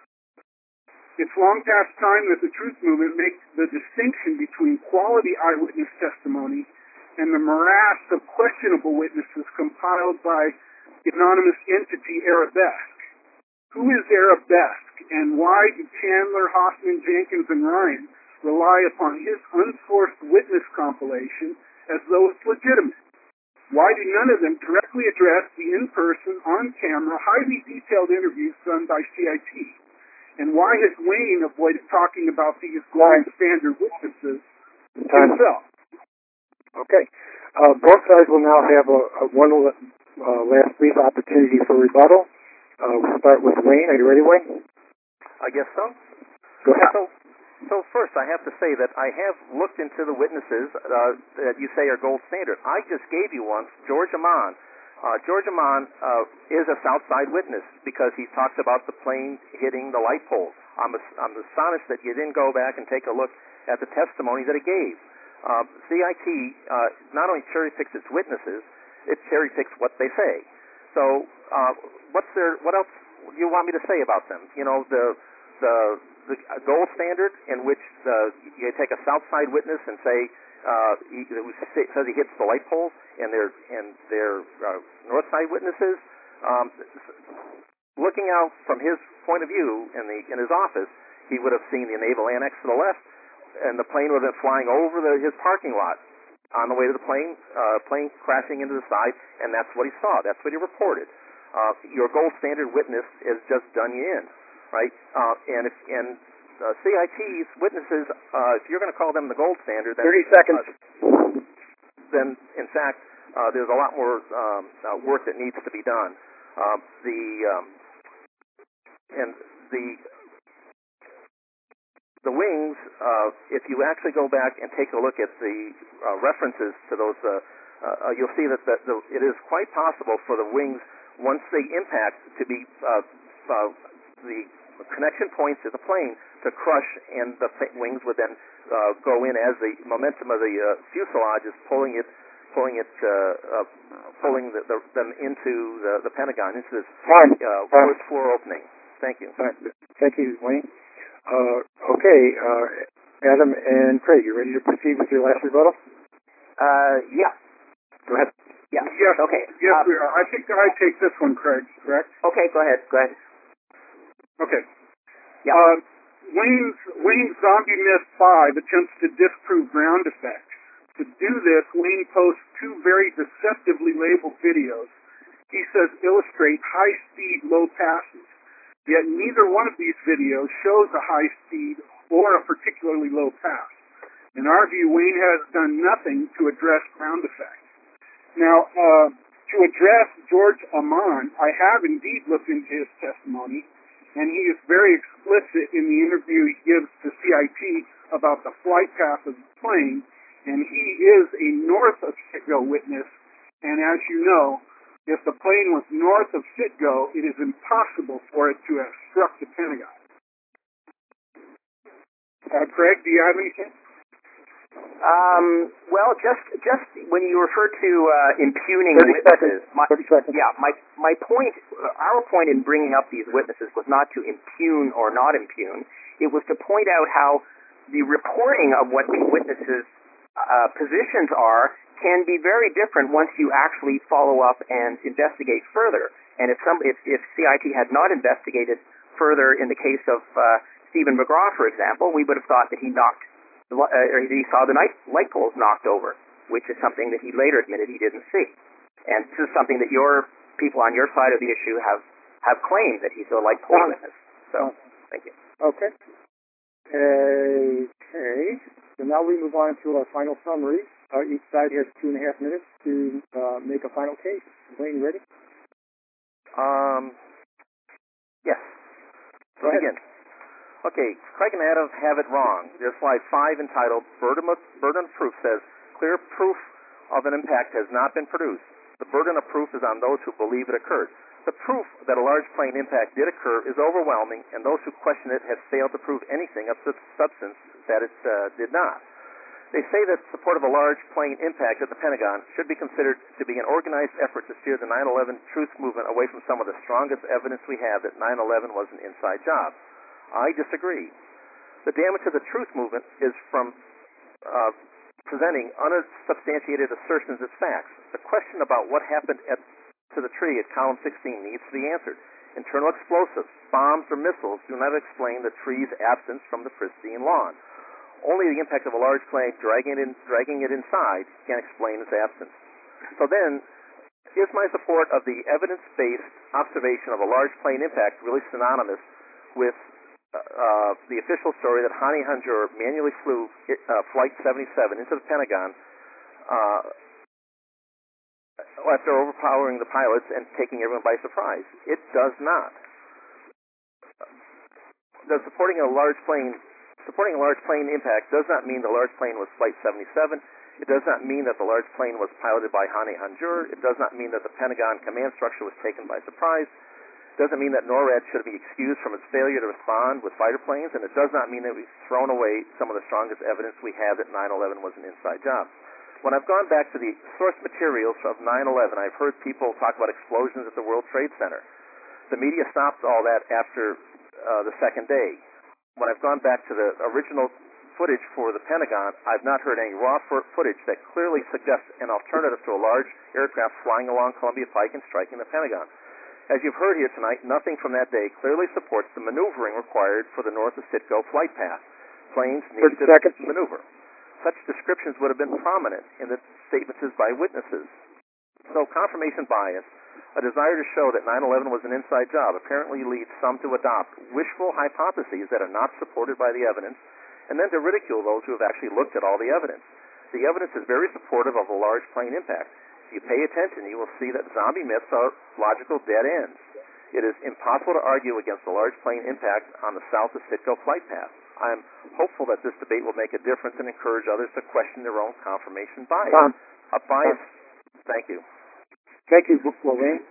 Speaker 7: makes the distinction between quality eyewitness testimony and the morass of questionable witnesses compiled by the anonymous entity Arabesque. Who is Arabesque, and why do Chandler, Hoffman, Jenkins, and Ryan rely upon his unsourced witness compilation as though it's legitimate? Why do none of them directly address the in-person, on-camera, highly detailed interviews done by CIT? And why has Wayne avoided talking about these gold standard witnesses himself?
Speaker 1: Okay. Both sides will now have one last brief opportunity for rebuttal. We'll start with Wayne. Are you ready, Wayne?
Speaker 4: I guess so.
Speaker 1: Go ahead.
Speaker 4: So first, I have to say that I have looked into the witnesses that you say are gold standard. I just gave you one, George Amon. George Amon is a Southside witness because he talks about the plane hitting the light poles. I'm astonished that you didn't go back and take a look at the testimony that he gave. CIT not only cherry picks its witnesses, it cherry picks what they say. So what else do you want me to say about them? You know, the gold standard in which you take a Southside witness and say who says he hits the light poles, and their Northside witnesses. Looking out from his point of view in his office, he would have seen the Naval Annex to the left, and the plane would have been flying over his parking lot on the way to the plane crashing into the side, and that's what he saw. That's what he reported. Your gold standard witness has just done you in. Right, and CIT's witnesses, if you're going to call them the gold standard, then
Speaker 1: 30 seconds.
Speaker 4: Then, in fact, there's a lot more work that needs to be done. The wings, if you actually go back and take a look at the references to those, you'll see that it is quite possible for the wings, once they impact, to be the connection points of the plane to crush, and the wings would then go in as the momentum of the fuselage is pulling them into the Pentagon, into this first floor opening. Thank you.
Speaker 1: Thank you, Wayne. Okay, Adam and Craig, you ready to proceed with your last rebuttal?
Speaker 3: Yeah.
Speaker 1: Go ahead.
Speaker 3: Yeah.
Speaker 7: Yes.
Speaker 3: Okay.
Speaker 7: Yes, we are. I think I take this one, Craig. Correct?
Speaker 3: Okay. Go ahead.
Speaker 7: Okay.
Speaker 3: Yeah.
Speaker 7: Wayne's Zombie Myth 5 attempts to disprove ground effects. To do this, Wayne posts 2 very deceptively labeled videos he says illustrate high-speed, low passes. Yet neither one of these videos shows a high speed or a particularly low pass. In our view, Wayne has done nothing to address ground effects. Now, to address George Amon, I have indeed looked into his testimony, and he is very explicit in the interview he gives to CIT about the flight path of the plane, and he is a north of Hickville witness, and And as you know, if the plane was north of Citgo, it is impossible for it to have struck the Pentagon. Craig, do you have anything?
Speaker 3: Well, just when you refer to impugning
Speaker 1: 30
Speaker 3: witnesses,
Speaker 1: seconds.
Speaker 3: my point, our point in bringing up these witnesses was not to impugn or not impugn. It was to point out how the reporting of what the witnesses' positions are can be very different once you actually follow up and investigate further. And if CIT had not investigated further in the case of Stephen McGraw, for example, we would have thought that he saw the light poles knocked over, which is something that he later admitted he didn't see. And this is something that your people on your side of the issue have claimed, that he's a light pole witness. So, thank you.
Speaker 1: Okay. Okay. So now we move on to our final summary. Each side has 2.5 minutes to make a final case. Wayne, ready?
Speaker 4: Yes.
Speaker 1: Go ahead.
Speaker 4: Begin. Okay, Craig and Adam have it wrong. Their slide 5 entitled Burden of Proof says, clear proof of an impact has not been produced. The burden of proof is on those who believe it occurred. The proof that a large plane impact did occur is overwhelming, and those who question it have failed to prove anything of substance that it did not. They say that support of a large plane impact at the Pentagon should be considered to be an organized effort to steer the 9/11 truth movement away from some of the strongest evidence we have that 9/11 was an inside job. I disagree. The damage to the truth movement is from presenting unsubstantiated assertions as facts. The question about what happened to the tree at column 16 needs to be answered. Internal explosives, bombs, or missiles do not explain the tree's absence from the pristine lawn. Only the impact of a large plane dragging it inside can explain its absence. So then, is my support of the evidence-based observation of a large plane impact really synonymous with the official story that Hani Hanjour manually flew Flight 77 into the Pentagon after overpowering the pilots and taking everyone by surprise? It does not. Supporting a large plane impact does not mean the large plane was Flight 77. It does not mean that the large plane was piloted by Hani Hanjour. It does not mean that the Pentagon command structure was taken by surprise. It doesn't mean that NORAD should be excused from its failure to respond with fighter planes, and it does not mean that we've thrown away some of the strongest evidence we have that 9/11 was an inside job. When I've gone back to the source materials of 9/11, I've heard people talk about explosions at the World Trade Center. The media stopped all that after the second day. When I've gone back to the original footage for the Pentagon, I've not heard any raw footage that clearly suggests an alternative to a large aircraft flying along Columbia Pike and striking the Pentagon. As you've heard here tonight, nothing from that day clearly supports the maneuvering required for the north of Citgo flight path. Planes need to maneuver. Such descriptions would have been prominent in the statements by witnesses. So confirmation bias, a desire to show that 9/11 was an inside job, apparently leads some to adopt wishful hypotheses that are not supported by the evidence, and then to ridicule those who have actually looked at all the evidence. The evidence is very supportive of a large plane impact. If you pay attention, you will see that zombie myths are logical dead ends. It is impossible to argue against a large plane impact on the south of Citgo flight path. I am hopeful that this debate will make a difference and encourage others to question their own confirmation bias. A bias. Thank you.
Speaker 1: Thank you, Wayne.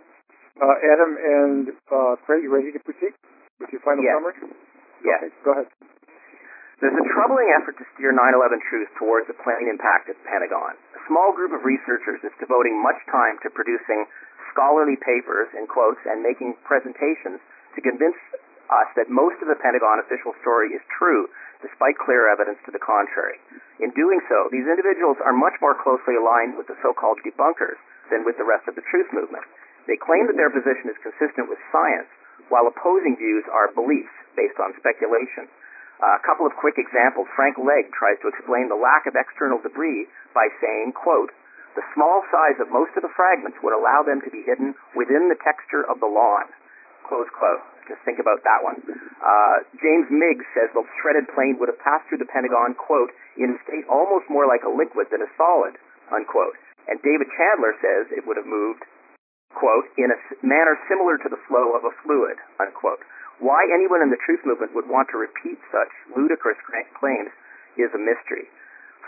Speaker 1: Adam and Craig, you ready to proceed with your final summary?
Speaker 3: Yes.
Speaker 1: Okay, go ahead.
Speaker 3: There's a troubling effort to steer 9/11 truth towards a plane impact at the Pentagon. A small group of researchers is devoting much time to producing scholarly papers, in quotes, and making presentations to convince us that most of the Pentagon official story is true, despite clear evidence to the contrary. In doing so, these individuals are much more closely aligned with the so-called debunkers than with the rest of the truth movement. They claim that their position is consistent with science, while opposing views are beliefs based on speculation. A couple of quick examples. Frank Legg tries to explain the lack of external debris by saying, quote, the small size of most of the fragments would allow them to be hidden within the texture of the lawn, close quote. Just think about that one. James Miggs says the shredded plane would have passed through the Pentagon, quote, in a state almost more like a liquid than a solid, unquote. And David Chandler says it would have moved, quote, in a manner similar to the flow of a fluid, unquote. Why anyone in the truth movement would want to repeat such ludicrous claims is a mystery.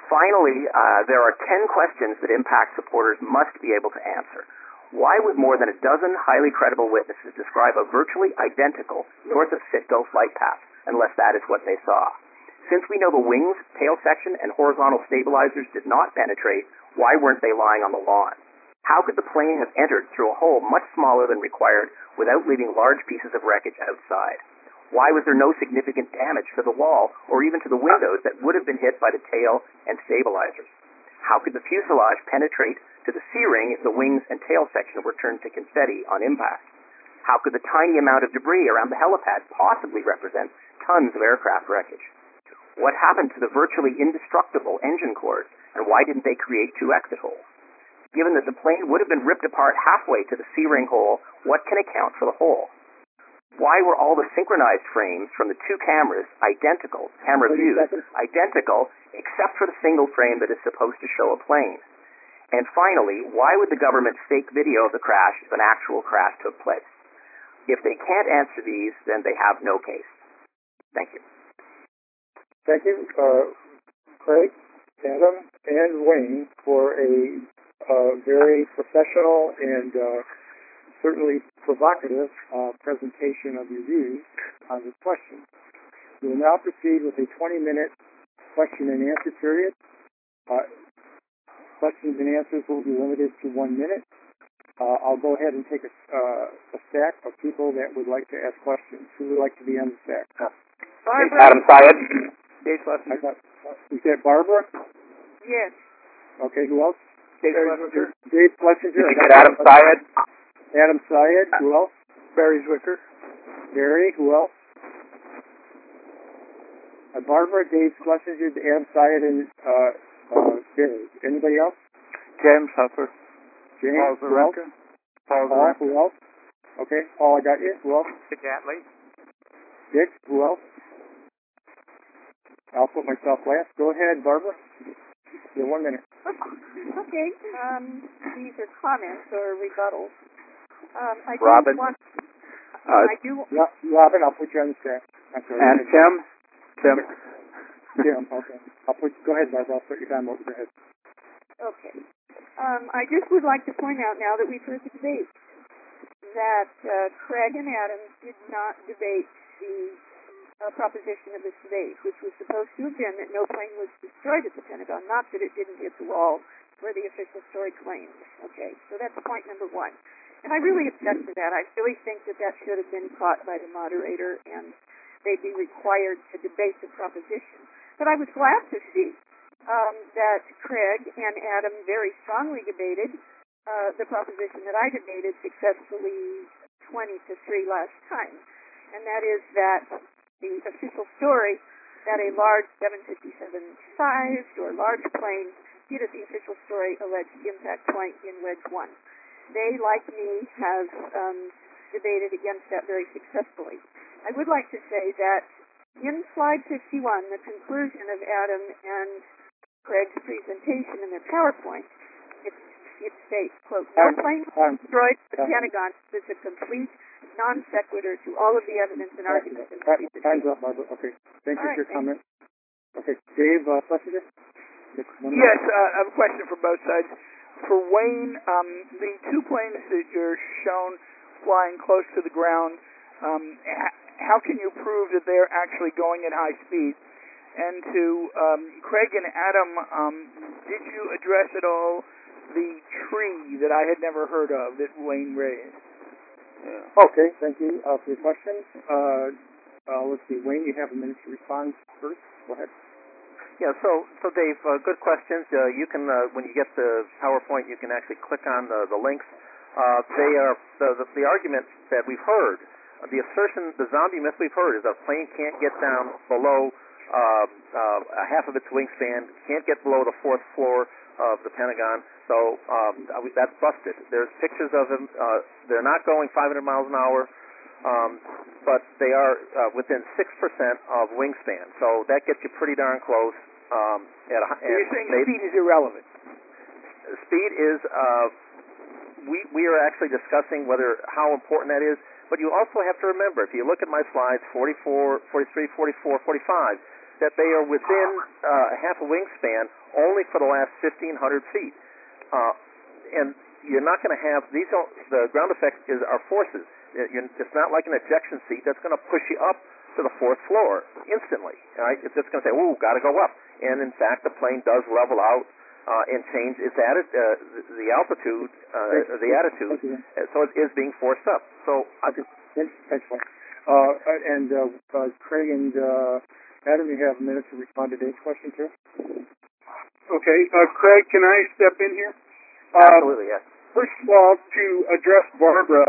Speaker 3: Finally, there are 10 questions that impact supporters must be able to answer. Why would more than a dozen highly credible witnesses describe a virtually identical north of Citgo flight path, unless that is what they saw? Since we know the wings, tail section, and horizontal stabilizers did not penetrate, why weren't they lying on the lawn? How could the plane have entered through a hole much smaller than required without leaving large pieces of wreckage outside? Why was there no significant damage to the wall or even to the windows that would have been hit by the tail and stabilizers? How could the fuselage penetrate to the C-ring if the wings and tail section were turned to confetti on impact? How could the tiny amount of debris around the helipad possibly represent tons of aircraft wreckage? What happened to the virtually indestructible engine cores, and why didn't they create 2 exit holes? Given that the plane would have been ripped apart halfway to the C-ring hole, what can account for the hole? Why were all the synchronized frames from the 2 cameras identical, camera views, identical, except for the single frame that is supposed to show a plane? And finally, why would the government fake video of the crash if an actual crash took place? If they can't answer these, then they have no case. Thank you.
Speaker 1: Thank you, Craig, Adam, and Wayne for a very professional and certainly provocative presentation of your views on this question. We will now proceed with a 20-minute question and answer period. Questions and answers will be limited to 1 minute. I'll go ahead and take a stack of people that would like to ask questions. Who would like to be on the stack?
Speaker 2: Barbara.
Speaker 3: Adam Syed.
Speaker 1: Dave Schlesinger. Is that Barbara?
Speaker 2: Yes.
Speaker 1: Okay, who else?
Speaker 7: Dave Schlesinger.
Speaker 1: Dave Schlesinger.
Speaker 3: Did you get Adam Syed?
Speaker 1: Adam Syed. Who else?
Speaker 7: Barry Zwicker.
Speaker 1: Barry. Who else? Barbara, Dave Schlesinger, Adam Syed, and Barry. Anybody else?
Speaker 5: James Huffer.
Speaker 1: James.
Speaker 5: Paul
Speaker 1: Who else?
Speaker 5: Zareka.
Speaker 1: Paul. Who else? Okay, Paul, I got you. Who else?
Speaker 6: Dick Atley.
Speaker 1: Dick. Who else? I'll put myself last. Go ahead, Barbara. You have 1 minute.
Speaker 2: Okay. These are comments or rebuttals. I do
Speaker 3: Robin.
Speaker 2: want.
Speaker 1: Robin, I'll put you on the stack.
Speaker 5: And Tim.
Speaker 1: Tim, okay. Go ahead, Barbara. I'll put your time over your head.
Speaker 2: Okay. I just would like to point out now that we've heard the debate that Craig and Adam did not debate the proposition of this debate, which was supposed to have been that no plane was destroyed at the Pentagon, not that it didn't hit the wall where the official story claims. Okay, so that's point number 1. And I really object to that. I really think that that should have been caught by the moderator and they'd be required to debate the proposition. But I was glad to see that Craig and Adam very strongly debated the proposition that I debated successfully 20-3 last time, and that is that the official story that a large 757-sized or large plane hit at the official story alleged impact point in Wedge 1. They, like me, have debated against that very successfully. I would like to say that in slide 51, the conclusion of Adam and Craig's presentation in their PowerPoint, it states, quote, no plane was destroyed at the Pentagon is a complete non sequitur to all of the evidence and arguments in the presentation.
Speaker 1: Time's up, Barbara. Okay. Thank you for your comment. Okay. Dave Schlesinger?
Speaker 7: Yes, I have a question for both sides. For Wayne, the 2 planes that you're shown flying close to the ground, how can you prove that they're actually going at high speed? And to Craig and Adam, did you address at all the tree that I had never heard of that Wayne raised?
Speaker 1: Yeah. Okay, thank you for your question. Let's see, Wayne, you have a minute to respond first. Go ahead.
Speaker 4: Yeah, so Dave, good questions. You can, when you get the PowerPoint, you can actually click on the links. They are the arguments that we've heard. The assertion, the zombie myth we've heard is a plane can't get down below a half of its wingspan, can't get below the 4th floor of the Pentagon. So that's busted. There's pictures of them. They're not going 500 miles an hour, but they are within 6% of wingspan. So that gets you pretty darn close.
Speaker 7: So you're saying speed is irrelevant?
Speaker 4: Speed is. We are actually discussing how important that is. But you also have to remember, if you look at my slides 44, 43, 44, 45, that they are within half a wingspan only for the last 1,500 feet. And you're not going to have these. The ground effect are forces. It's not like an ejection seat that's going to push you up to the fourth floor instantly. Right? It's just going to say, "Ooh, got to go up." And in fact, the plane does level out and change its the altitude, the attitude. So it is being forced up. So
Speaker 1: excellent. Craig and Adam, you have a minute to respond to Dave's question too.
Speaker 7: Okay, Craig, can I step in here?
Speaker 4: Absolutely, yes.
Speaker 7: First of all, to address Barbara,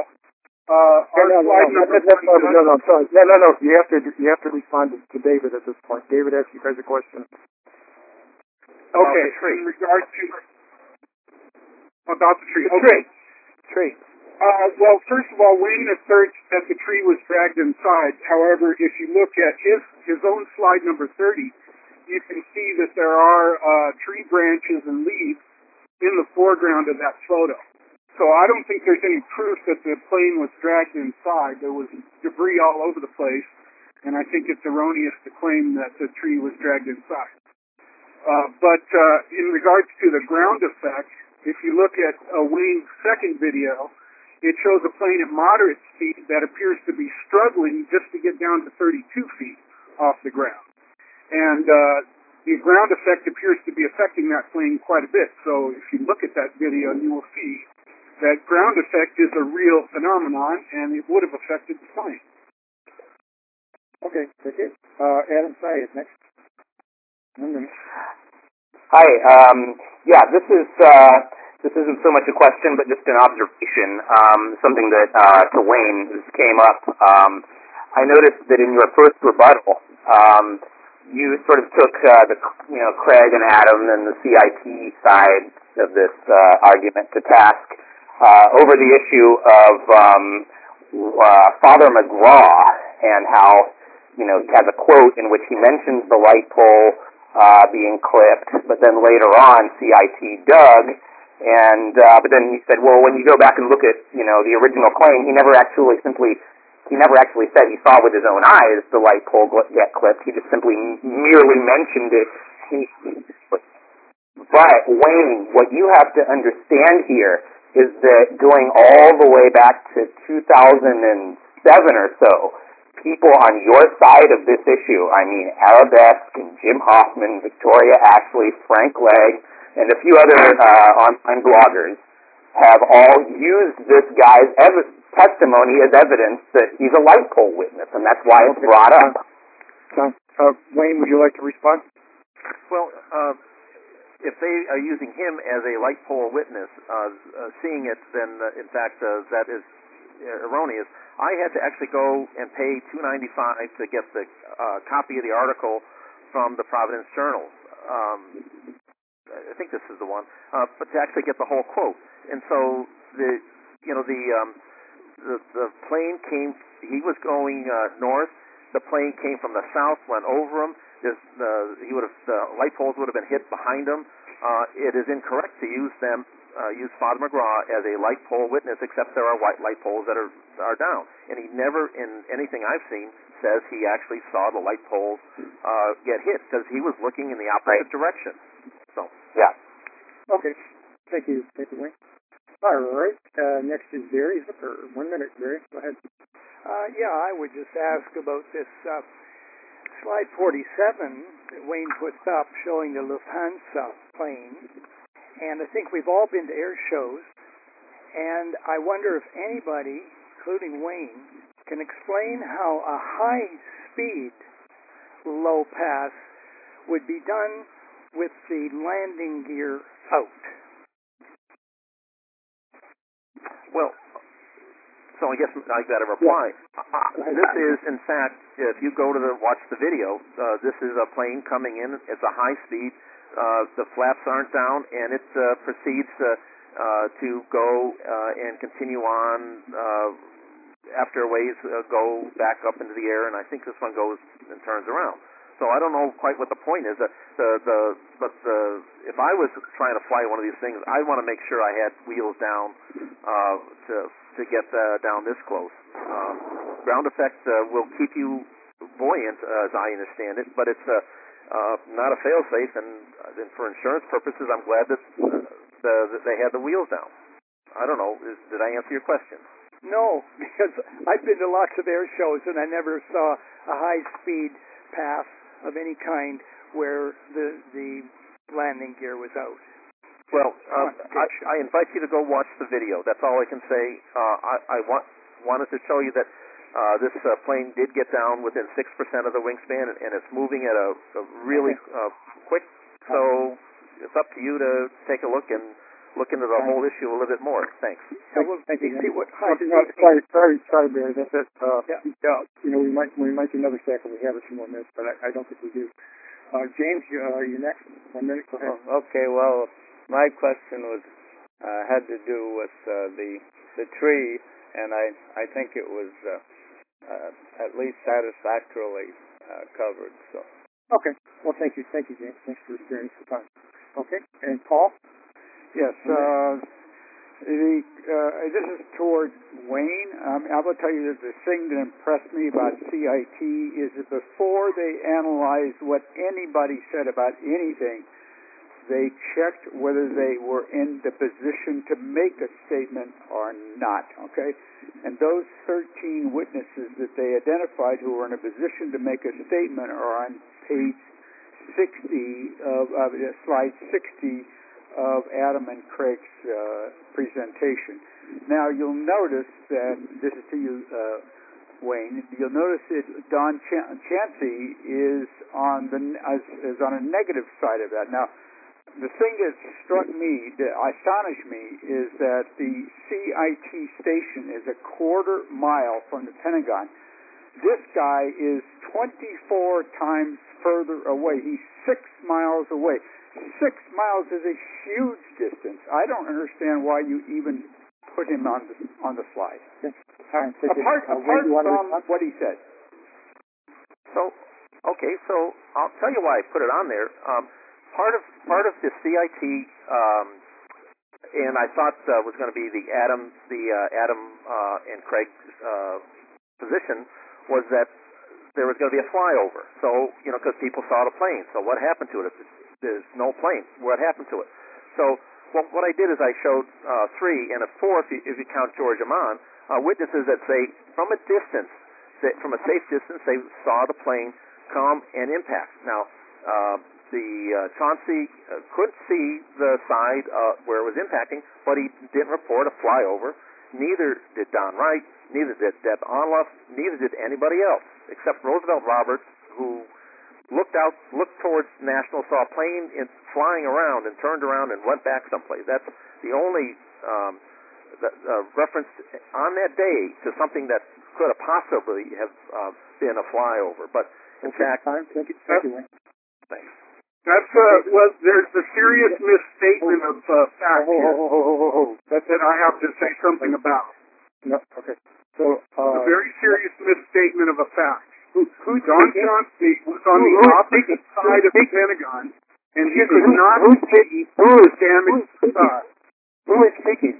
Speaker 1: No, sorry. No. You have to respond to David at this point. David asked you guys a question.
Speaker 7: Okay, in regard to about the tree. Okay.
Speaker 1: Tree.
Speaker 7: Well, first of all, Wayne asserts that the tree was dragged inside. However, if you look at his own slide number 30, you can see that there are tree branches and leaves in the foreground of that photo. So I don't think there's any proof that the plane was dragged inside. There was debris all over the place, and I think it's erroneous to claim that the tree was dragged inside. But in regards to the ground effect, if you look at Wayne's second video, it shows a plane at moderate speed that appears to be struggling just to get down to 32 feet off the ground. And the ground effect appears to be affecting that plane quite a bit. So if you look at that video, you will see that ground effect is a real phenomenon, and it would have affected the plane.
Speaker 1: Okay, thank you. Adam Sayed next.
Speaker 3: Hi. This isn't so much a question, but just an observation. Something that to Wayne came up. I noticed that in your first rebuttal, you sort of took Craig and Adam and the CIT side of this argument to task over the issue of Father McGraw and how he has a quote in which he mentions the light pole being clipped, but then later on CIT dug, and but then he said, well, when you go back and look at the original claim, he never actually said he saw with his own eyes the light pole get clipped. He just simply merely mentioned it. But Wayne, what you have to understand here is that going all the way back to 2007 or so, people on your side of this issue, I mean Arabesque and Jim Hoffman, Victoria Ashley, Frank Legg, and a few other online bloggers, have all used this guy's testimony as evidence that he's a light pole witness, and that's why it's brought up.
Speaker 1: Wayne, would you like to respond?
Speaker 4: Well, if they are using him as a light pole witness, seeing it, then in fact that is erroneous. I had to actually go and pay $2.95 to get the copy of the article from the Providence Journal. I think this is the one, but to actually get the whole quote. And so the plane came. He was going north. The plane came from the south, went over him. The light poles would have been hit behind him. It is incorrect to use Father McGraw as a light pole witness, except there are white light poles that are down. And he never, in anything I've seen, says he actually saw the light poles get hit, because he was looking in the opposite direction. So
Speaker 3: yeah.
Speaker 1: Okay. Thank you, Wayne. All right. Next is Barry Zucker. 1 minute, Barry. Go ahead.
Speaker 8: I would just ask about this slide 47 that Wayne puts up showing the Lufthansa plane. And I think we've all been to air shows, and I wonder if anybody, including Wayne, can explain how a high-speed low pass would be done with the landing gear out.
Speaker 4: Well, so I guess I got to reply. This is, in fact, if you go to watch the video, this is a plane coming in. It's a high speed. The flaps aren't down, and it proceeds to go and continue on after a ways, go back up into the air, and I think this one goes and turns around. So I don't know quite what the point is. But if I was trying to fly one of these things, I want to make sure I had wheels down to get down this close. Ground effect will keep you buoyant, as I understand it, but it's not a fail-safe, and for insurance purposes, I'm glad that that they had the wheels down. I don't know. Did I answer your question?
Speaker 8: No, because I've been to lots of air shows, and I never saw a high-speed path of any kind where the landing gear was out.
Speaker 4: Well, I invite you to go watch the video. That's all I can say. I wanted to show you that this plane did get down within 6% of the wingspan, and it's moving at a really quick. So it's up to you to take a look and look into the whole issue a little bit more. Thanks.
Speaker 1: Thank you. Sorry, Barry. That's it. We might do another second. We have a few more minutes, but I don't think we do. James, you're next. 1 minute. Go ahead.
Speaker 5: Okay. Well, my question was had to do with the tree, and I think it was at least satisfactorily covered. So.
Speaker 1: Okay. Well, thank you, James. Thanks for sharing the time. Okay. And Paul.
Speaker 9: Yes. This is toward Wayne. I will tell you that the thing that impressed me about CIT is that before they analyzed what anybody said about anything, they checked whether they were in the position to make a statement or not, okay? And those 13 witnesses that they identified who were in a position to make a statement are on page 60 of slide 60 of Adam and Craig's presentation. Now, you'll notice that, this is to you, Wayne, you'll notice that Don Chancey is on a negative side of that. Now, the thing that struck me, that astonished me, is that the CIT station is a quarter mile from the Pentagon. This guy is 24 times further away. He's 6 miles away. 6 miles is a huge distance. I don't understand why you even put him on the slide. Apart from what he said.
Speaker 4: So I'll tell you why I put it on there. Part of the CIT, and I thought was going to be the Adam and Craig position, was that there was going to be a flyover. So because people saw the plane. So what happened to it? There's no plane. What happened to it? So what I did is I showed 3 and a 4, if you count George Amon, witnesses that say from a distance, from a safe distance, they saw the plane come and impact. Now. Chauncey could see the side where it was impacting, but he didn't report a flyover. Neither did Don Wright, neither did Deb Onloff, neither did anybody else, except Roosevelt Roberts, who looked towards National, saw a plane flying around and turned around and went back someplace. That's the only reference on that day to something that could have possibly have been a flyover. But in fact,
Speaker 1: thank you.
Speaker 4: Thanks.
Speaker 7: There's a serious misstatement of fact here that I have to say something about.
Speaker 1: No, okay. So,
Speaker 7: a very serious misstatement of a fact. Don Chauncey was on the opposite side of the Pentagon, and he could not see the damaged facade.
Speaker 1: Who is speaking?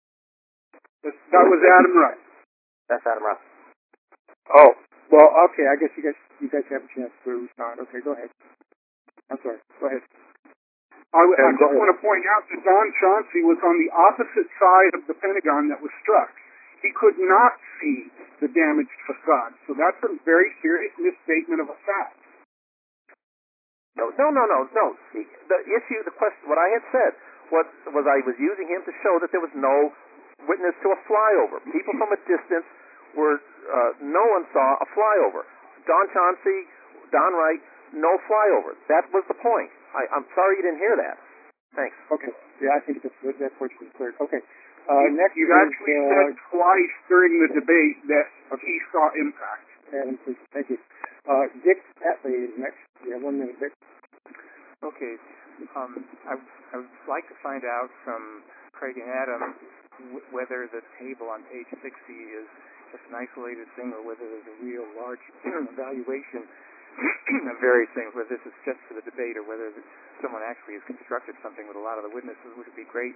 Speaker 7: That was Adam Wright.
Speaker 3: That's Adam Russ.
Speaker 1: Oh, well, okay. I guess you guys have a chance to respond. Okay, go ahead. I'm sorry. Go ahead.
Speaker 7: I just want to point out that Don Chauncey was on the opposite side of the Pentagon that was struck. He could not see the damaged facade. So that's a very serious misstatement of a fact.
Speaker 4: No. See, the question, what I had said was I was using him to show that there was no witness to a flyover. People from a distance no one saw a flyover. Don Chauncey, Don Wright, no flyover. That was the point. I'm sorry you didn't hear that. Thanks.
Speaker 1: Okay. Yeah, I think that portion is clear. Okay. Next,
Speaker 7: you actually said twice during the debate that he saw impact.
Speaker 1: And thank you. Dick Atley is next. Yeah, 1 minute, Dick.
Speaker 10: Okay. I would like to find out from Craig and Adam whether the table on page 60 is just an isolated thing or whether there's a real large evaluation of various things, whether this is just for the debate or whether someone actually has constructed something with a lot of the witnesses, which would be great.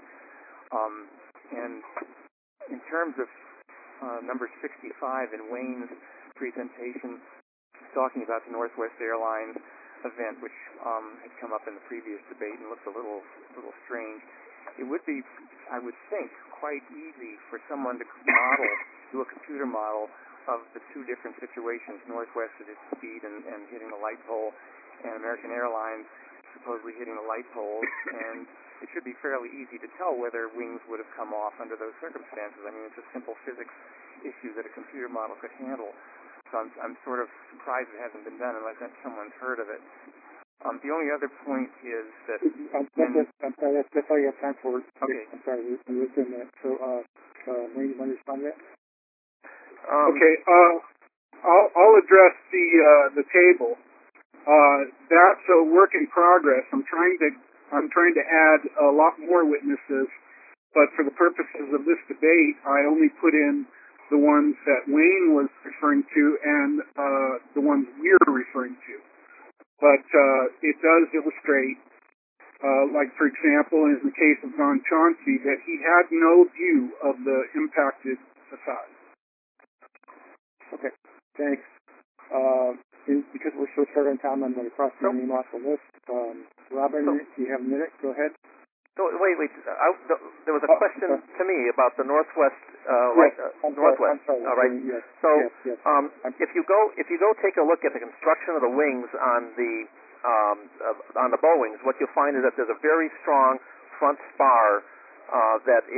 Speaker 10: And in terms of number 65 in Wayne's presentation, talking about the Northwest Airlines event, which had come up in the previous debate and looked a little strange. It would be, I would think, quite easy for someone to do a computer model of the two different situations, Northwest at its speed and hitting the light pole, and American Airlines supposedly hitting the light poles, and it should be fairly easy to tell whether wings would have come off under those circumstances. I mean, it's a simple physics issue that a computer model could handle. So I'm sort of surprised it hasn't been done unless someone's heard of it. The only other point is that...
Speaker 1: I'm sorry, that's all you have time for.
Speaker 10: Okay.
Speaker 1: I'm sorry, we're within that. So, Wayne, you want to respond to that?
Speaker 7: Okay, I'll address the table. That's a work in progress. I'm trying to add a lot more witnesses, but for the purposes of this debate, I only put in the ones that Wayne was referring to and the ones we're referring to. But it does illustrate, like for example, in the case of Don Chauncey, that he had no view of the impacted facade.
Speaker 1: Okay, thanks. Because we're so short on time, I'm going to cross my name off the list. Robin, you have a minute? Go ahead.
Speaker 4: So, wait. There was a question to me about the Northwest.
Speaker 1: Northwest. I'm sorry.
Speaker 4: Right.
Speaker 1: Yes.
Speaker 4: So,
Speaker 1: yes.
Speaker 4: If you go take a look at the construction of the wings on the Boeings, what you'll find is that there's a very strong front spar that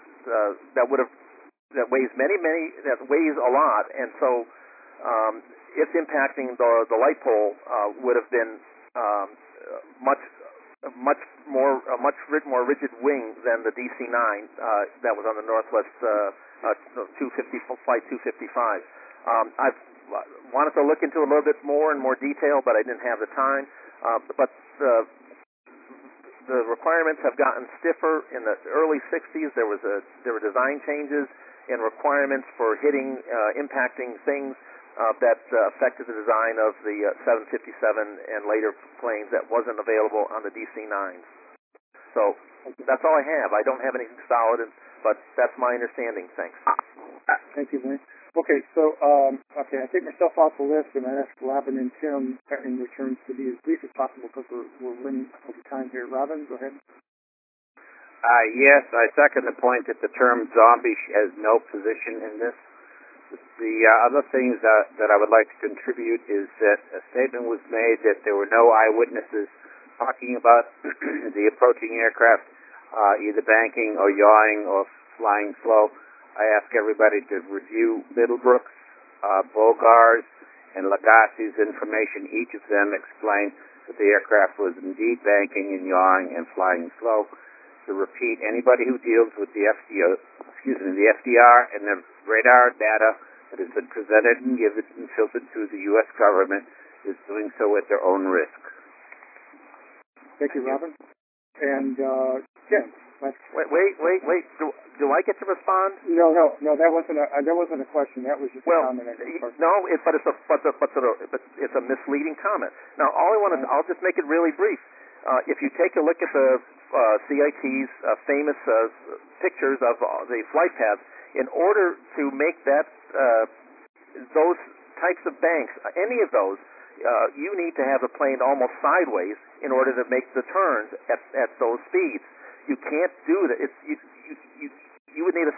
Speaker 4: weighs weighs a lot, and so its impacting the light pole would have been a much more rigid wing than the DC-9 that was on the Northwest 250 flight 255. I've wanted to look into a little bit more in more detail, but I didn't have the time. But the requirements have gotten stiffer. In the early 60s, there were design changes and requirements for hitting, impacting things that affected the design of the 757 and later planes that wasn't available on the DC-9s. So that's all I have. I don't have anything solid, but that's my understanding. Thanks.
Speaker 1: Thank you, Wayne. Okay, so I take myself off the list, and I ask Robin and Tim in return to be as brief as possible because we're running over time here. Robin, go ahead.
Speaker 11: Yes, I second the point that the term zombie has no position in this. The other things that I would like to contribute is that a statement was made that there were no eyewitnesses talking about the approaching aircraft either banking or yawing or flying slow. I ask everybody to review Middlebrooks, Bogar's, and Lagasse's information. Each of them explained that the aircraft was indeed banking and yawing and flying slow. To repeat, anybody who deals with the FDR and the radar data that has been presented and given and filtered through the U.S. government is doing so at their own risk.
Speaker 1: Thank you, Robin. And Jim.
Speaker 4: Wait. Do I get to respond?
Speaker 1: No. That wasn't a question. That was just a comment.
Speaker 4: But it's a misleading comment. Now, I'll just make it really brief. If you take a look at the CIT's famous pictures of the flight paths, in order to make those types of banks, any of those, you need to have the plane almost sideways in order to make the turns at those speeds. You can't do that. You would need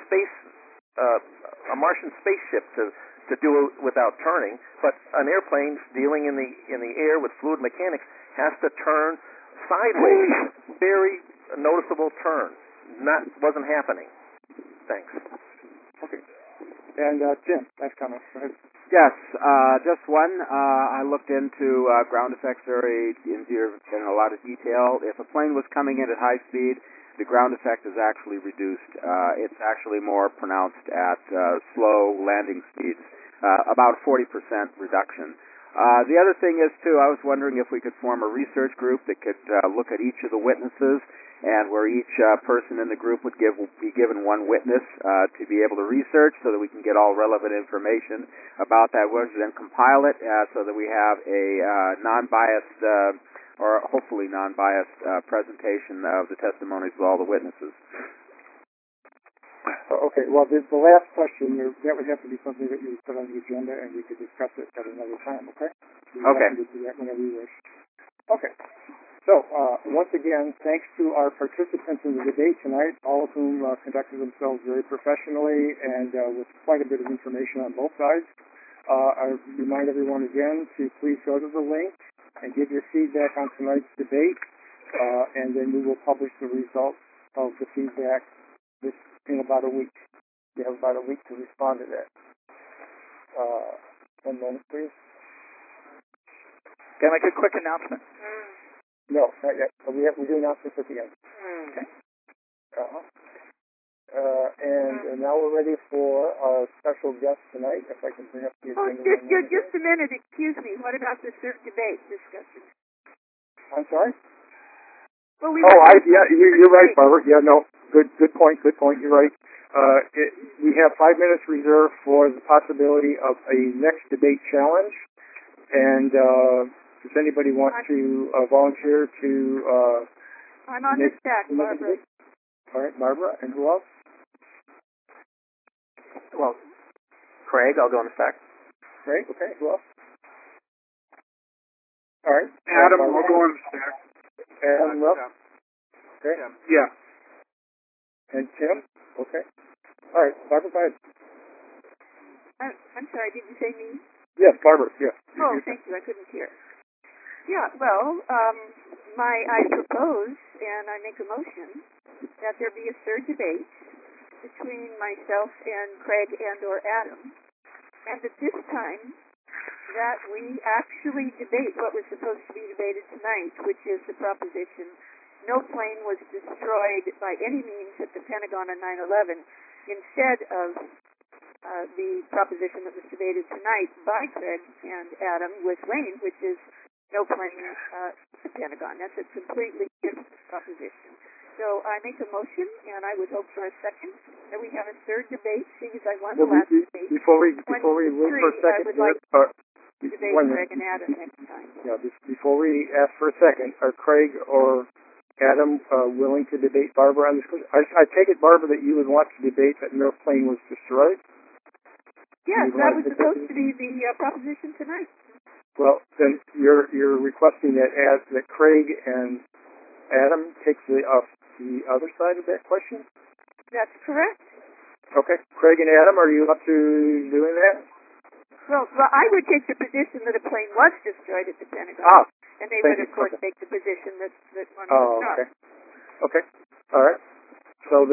Speaker 4: a Martian spaceship to do it without turning. But an airplane dealing in the air with fluid mechanics has to turn sideways. Very noticeable turn. Wasn't happening. Thanks.
Speaker 1: Okay. And Jim, last comment. Go ahead.
Speaker 12: Yes, just one. I looked into ground effects in a lot of detail. If a plane was coming in at high speed, the ground effect is actually reduced. It's actually more pronounced at slow landing speeds, about 40% reduction. The other thing is, too, I was wondering if we could form a research group that could look at each of the witnesses, and where each person in the group would be given one witness to be able to research so that we can get all relevant information about that witness, and then compile it so that we have a non-biased or hopefully non-biased presentation of the testimonies of all the witnesses.
Speaker 1: Okay, well, the last question, that would have to be something that you would put on the agenda, and we could discuss it at another time, okay?
Speaker 12: Okay.
Speaker 1: You can do that whenever you wish. Okay. So, once again, thanks to our participants in the debate tonight, all of whom conducted themselves very professionally and with quite a bit of information on both sides. I remind everyone again to please go to the link and give your feedback on tonight's debate, and then we will publish the results of the feedback in about a week. You have about a week to respond to that. 1 moment, please.
Speaker 8: Can I make a quick announcement?
Speaker 1: No, not yet. We do announcements at the end.
Speaker 8: Okay.
Speaker 1: And now we're ready for our special guest tonight. If I can bring up the agenda.
Speaker 2: Just a minute. Excuse me. What about the third debate discussion?
Speaker 1: I'm sorry.
Speaker 2: Well,
Speaker 1: you're right, Barbara. Yeah, no, good point. You're right. We have 5 minutes reserved for the possibility of a next debate challenge, and does anybody want to volunteer to?
Speaker 2: I'm on the stack, Barbara.
Speaker 1: All right, Barbara, and who else?
Speaker 3: Well, Craig, I'll go on the stack.
Speaker 1: Craig, okay. Who else? All right.
Speaker 7: Adam, I'll go on the stack.
Speaker 1: Adam, okay.
Speaker 7: Yeah.
Speaker 1: And Tim, okay. All right, Barbara, go ahead.
Speaker 2: I'm sorry. Did you say me?
Speaker 1: Yes, Barbara. Yes.
Speaker 2: Oh, thank you. I couldn't hear. Yeah, well, I propose and I make a motion that there be a third debate between myself and Craig and or Adam, and at this time that we actually debate what was supposed to be debated tonight, which is the proposition no plane was destroyed by any means at the Pentagon on 9/11, instead of the proposition that was debated tonight by Craig and Adam with Wayne, which is no plane at the Pentagon. That's a completely different proposition. So I make a motion, and I would hope for a second that we have a third debate, seeing as I won the last debate.
Speaker 1: Before we wait for a second,
Speaker 2: I would like to debate Craig and Adam next time.
Speaker 1: Yeah, before we ask for a second, are Craig or Adam willing to debate Barbara on this question? I take it, Barbara, that you would want to debate that no plane was destroyed?
Speaker 2: Yes, that was supposed to be the proposition tonight.
Speaker 1: Well, then you're requesting that Craig and Adam take the other side of that question?
Speaker 2: That's correct.
Speaker 1: Okay. Craig and Adam, are you up to doing that?
Speaker 2: Well, I would take the position that a plane was destroyed at the Pentagon. And they would, of course, take the position that one was not.
Speaker 1: Okay. Okay. All right. So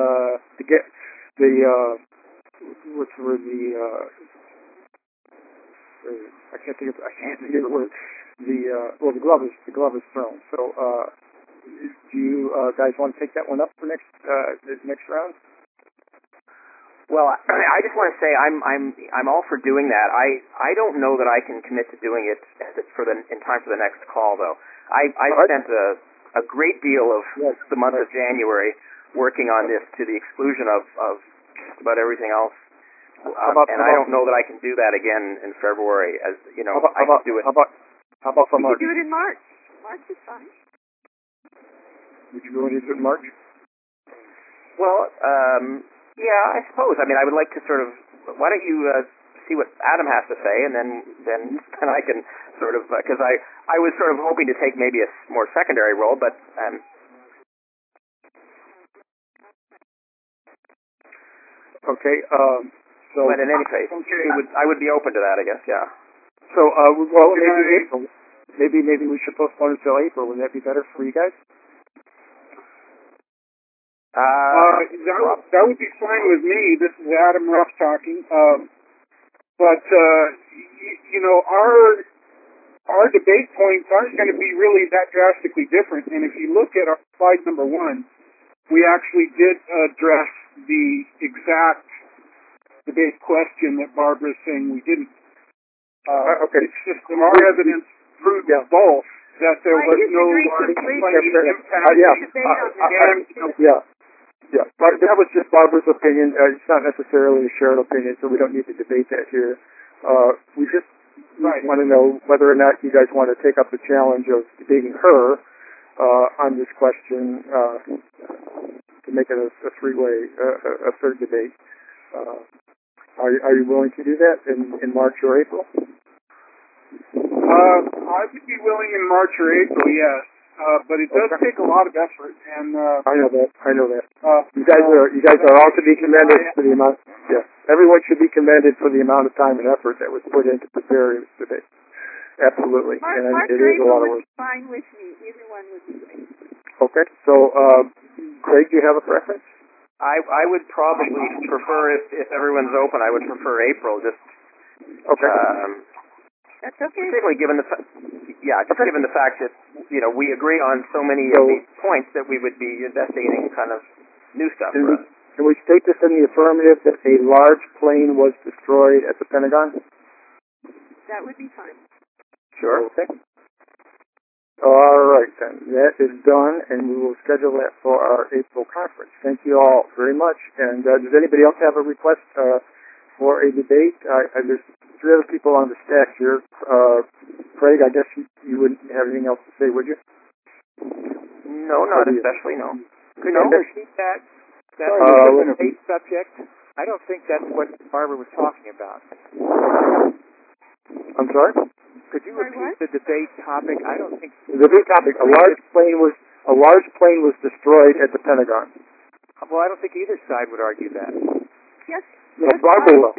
Speaker 1: I can't think of the word. The glove is thrown. So, do you guys want to take that one up for next round?
Speaker 3: Well, I just want to say I'm all for doing that. I don't know that I can commit to doing it in time for the next call, though. I spent a great deal of the month of January working on this to the exclusion of just about everything else. I don't know that I can do that again in February. As you know, I can do it.
Speaker 1: How about for March?
Speaker 2: You could do it in March. March is fine.
Speaker 1: Would you go into it in March?
Speaker 3: Well, yeah, I suppose. I mean, I would like to sort of. Why don't you see what Adam has to say, and then I can sort of because I was sort of hoping to take maybe a more secondary role, but.
Speaker 1: Okay.
Speaker 3: But in any case, I would be open to that, I guess. Yeah.
Speaker 1: So, well, maybe April. Maybe we should postpone until April. Would that be better for you guys?
Speaker 7: That would be fine with me. This is Adam Ruff talking. But our debate points aren't going to be really that drastically different. And if you look at our slide number 1, we actually did address the exact debate question that Barbara is saying we didn't.
Speaker 1: Okay.
Speaker 7: It's just that our evidence proved both that there was no large impact.
Speaker 1: Yeah. But that was just Barbara's opinion. It's not necessarily a shared opinion, so we don't need to debate that here. We just want to know whether or not you guys want to take up the challenge of debating her on this question to make it a three-way, a third debate. Are you willing to do that in March or April?
Speaker 7: I would be willing in March or April, yes. But it does take a lot of effort, and
Speaker 1: I know that. You guys are all to be commended for the amount. Yeah, everyone should be commended for the amount of time and effort that was put into preparing this debate. Absolutely,
Speaker 2: March
Speaker 1: it
Speaker 2: or
Speaker 1: is a lot of
Speaker 2: April
Speaker 1: work.
Speaker 2: would be fine with me. Either one would be great.
Speaker 1: Okay, so Craig, do you have a preference?
Speaker 3: I would probably prefer, if everyone's open, I would prefer April. Just
Speaker 1: okay.
Speaker 2: That's okay.
Speaker 3: Particularly given the given the fact that we agree on so many of these points that we would be investigating kind of new stuff for us.
Speaker 1: Can we state this in the affirmative that a large plane was destroyed at the Pentagon?
Speaker 2: That would be fine.
Speaker 1: Sure. Okay. All right, then. That is done, and we will schedule that for our April conference. Thank you all very much. And does anybody else have a request for a debate? There's three other people on the stack here. Craig, I guess you wouldn't have anything else to say, would you?
Speaker 3: No, not especially, no.
Speaker 10: Could you repeat that debate subject? I don't think that's what Barbara was talking about.
Speaker 1: I'm sorry?
Speaker 10: Could you repeat the debate topic? I don't think
Speaker 1: the debate topic. A large plane was destroyed at the Pentagon.
Speaker 10: Well, I don't think either side would argue that.
Speaker 2: Yes.
Speaker 1: No, Barbara will.